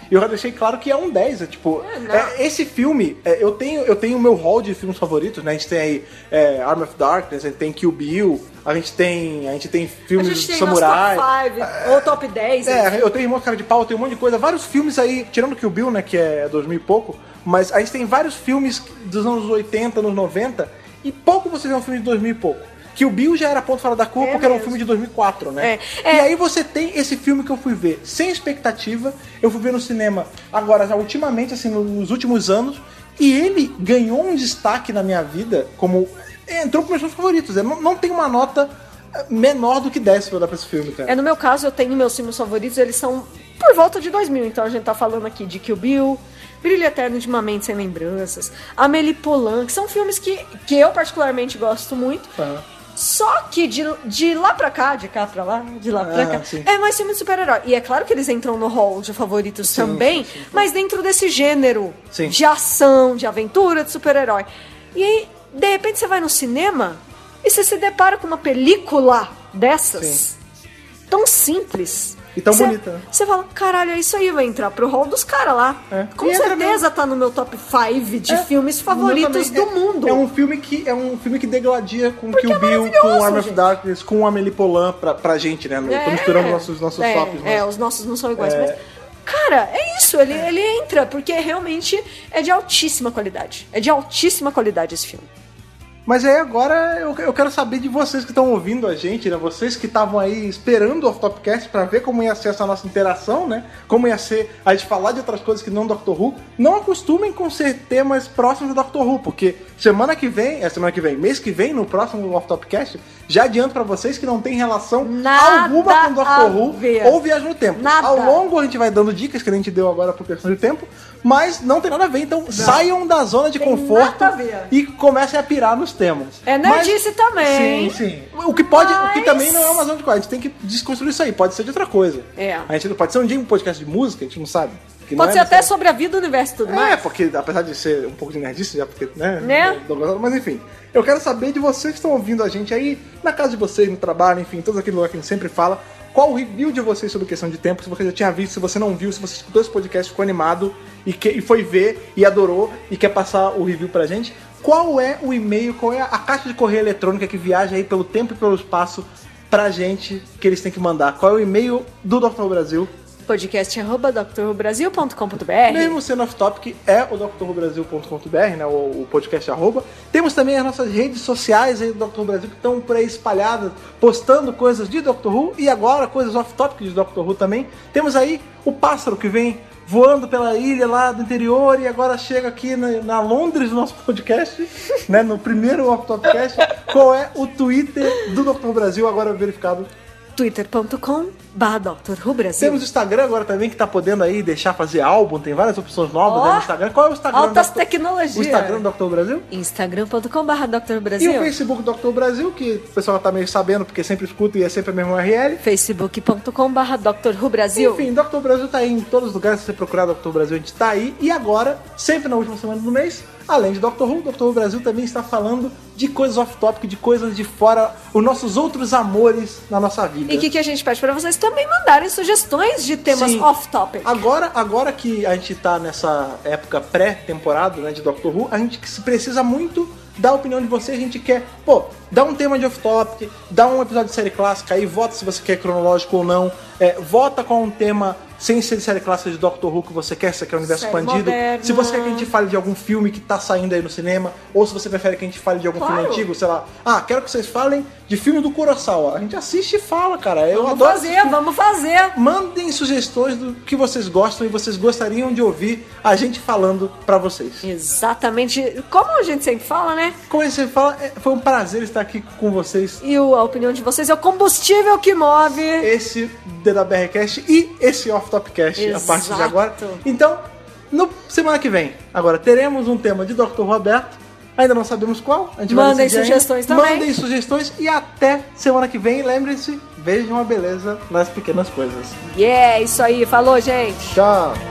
E eu já deixei claro que é um dez. É tipo, é, esse filme, é, eu tenho eu tenho o meu hall de filmes favoritos, né? A gente tem aí é, Arm of Darkness, a gente tem Kill Bill, a gente tem, a gente tem filmes
a gente
de
tem
samurai.
top cinco, ou top dez.
É,
assim.
eu tenho Irmão Cara de Pau, eu tenho um monte de coisa. Vários filmes aí, tirando Kill Bill, né? Que é dois mil e pouco. Mas a gente tem vários filmes dos anos oitenta, anos noventa. E pouco você vê um filme de dois mil e pouco. Kill Bill já era ponto fora da curva,
é
porque mesmo. Era um filme de dois mil e quatro, né? É. É. E aí você tem esse filme que eu fui ver sem expectativa. Eu fui ver no cinema agora, já ultimamente, assim, nos últimos anos. E ele ganhou um destaque na minha vida como... Entrou para os meus favoritos. Eu não, não tem uma nota menor do que dez pra dar pra esse filme, cara.
É, no meu caso, eu tenho meus filmes favoritos, eles são por volta de dois mil. Então a gente tá falando aqui de Kill Bill, Brilho Eterno de uma Mente Sem Lembranças, Amélie Poulain, que são filmes que, que eu particularmente gosto muito. Uhum. Só que de, de lá pra cá, de cá pra lá, de lá pra ah, cá, sim. é mais filme de super-herói. E é claro que eles entram no hall de favoritos sim, também, sim, sim. mas dentro desse gênero sim. de ação, de aventura, de super-herói. E aí, de repente, você vai no cinema e você se depara com uma película dessas, sim. tão simples.
E tão
cê,
bonita, né?
Você fala, caralho, é isso aí, vai entrar pro hall dos caras lá. É. Com e certeza tá no meu top cinco de é. filmes favoritos do
é,
mundo.
É um filme que, é um filme que degladia com Kill é Bill, com Arm of Darkness, com Amélie Poulain pra, pra gente, né? É. Tô misturando nossos, nossos
é,
tops. Mas...
É, os nossos não são iguais, é. mas... Cara, é isso, ele, ele entra, porque realmente é de altíssima qualidade. É de altíssima qualidade esse filme.
Mas aí agora eu, eu quero saber de vocês que estão ouvindo a gente, né? Vocês que estavam aí esperando o Off-Topcast pra ver como ia ser essa nossa interação, né? Como ia ser a gente falar de outras coisas que não Doctor Who. Não acostumem com ser temas próximos do Doctor Who, porque semana que vem, é semana que vem, mês que vem, no próximo Off-Topcast, já adianto pra vocês que não tem relação
Nada
alguma com Doctor Who
ver.
ou Viagem no Tempo.
Nada.
Ao longo a gente vai dando dicas que a gente deu agora por questão de tempo, mas não tem nada a ver. Então não. Saiam da zona de tem conforto e comecem a pirar nos temas.
É nerdice também.
Sim, sim. O que pode, mas... o que também não é uma zona de conforto. A gente tem que desconstruir isso aí. Pode ser de outra coisa.
É.
A gente pode ser um dia um podcast de música, a gente não sabe.
Que pode não ser é até sobre a vida do universo e tudo
é,
mais.
É, porque apesar de ser um pouco de nerdice, já porque, né?
Né?
Mas enfim, eu quero saber de vocês que estão ouvindo a gente aí, na casa de vocês, no trabalho, enfim, todos aquele lugar que a gente sempre fala. Qual o review de vocês sobre questão de tempo? Se você já tinha visto, se você não viu, se você escutou esse podcast, ficou animado e, que, e foi ver e adorou e quer passar o review pra gente. Qual é o e-mail, qual é a caixa de correio eletrônica que viaja aí pelo tempo e pelo espaço pra gente que eles têm que mandar? Qual é o e-mail do doutor Who Brasil?
podcast arroba doutor who brasil ponto com ponto b r.
Mesmo sendo off-topic, é o doutor who brasil ponto com ponto b r, né, o, o podcast arroba. Temos também as nossas redes sociais aí do doutor Who Brasil, que estão por aí espalhadas, postando coisas de Doctor Who e agora coisas off-topic de Doctor Who também. Temos aí o pássaro que vem voando pela ilha lá do interior e agora chega aqui na, na Londres do nosso podcast, né, no primeiro off-topcast. Qual é o Twitter do doutor Who Brasil, agora verificado?
twitter ponto com barra doutor who brasil.
Temos o Instagram agora também, que tá podendo aí deixar fazer álbum, tem várias opções novas oh, aí no Instagram. Qual é o Instagram?
Altas
do
tecnologias.
O Instagram do doutor Who Brasil?
instagram ponto com barra doutor who brasil.
E o Facebook do doutor Who Brasil, que o pessoal tá meio sabendo, porque sempre escuta e é sempre a mesma U R L.
facebook ponto com barra doutor who brasil.
Enfim, doutor Who Brasil tá aí em todos os lugares, se você procurar doutor Who Brasil, a gente tá aí. E agora, sempre na última semana do mês, além de Doctor Who, doutor Who Brasil também está falando de coisas off-topic, de coisas de fora, os nossos outros amores na nossa vida.
E o que, que a gente pede para vocês também mandarem sugestões de temas off-topic.
Agora, agora que a gente tá nessa época pré-temporada, né, de Doctor Who, a gente precisa muito da opinião de vocês. A gente quer, pô, dá um tema de off-topic, dá um episódio de série clássica aí, vota se você quer cronológico ou não, é, vota com um tema sem ser de série clássica de Doctor Who que você quer, se você quer um universo série expandido. Moderna. Se você quer que a gente fale de algum filme que tá saindo aí no cinema, ou se você prefere que a gente fale de algum claro. filme antigo, sei lá. Ah, quero que vocês falem de filme do Kurosawa. A gente assiste e fala, cara. Eu
vamos
adoro
fazer,
assistir.
vamos fazer.
Mandem sugestões do que vocês gostam e vocês gostariam de ouvir a gente falando pra vocês.
Exatamente. Como a gente sempre fala, né?
Como a gente sempre fala, foi um prazer estar aqui com vocês.
E a opinião de vocês é o combustível que move
esse D W R Cast e esse Off-Topcast. Exato. A partir de agora. Então, no semana que vem, agora teremos um tema de Doctor Who aberto. Ainda não sabemos qual. A gente
Mandem
vai
sugestões
ainda.
também.
Mandem sugestões e até semana que vem. Lembrem-se, vejam a beleza nas pequenas coisas.
Yeah, isso aí. Falou, gente.
Tchau.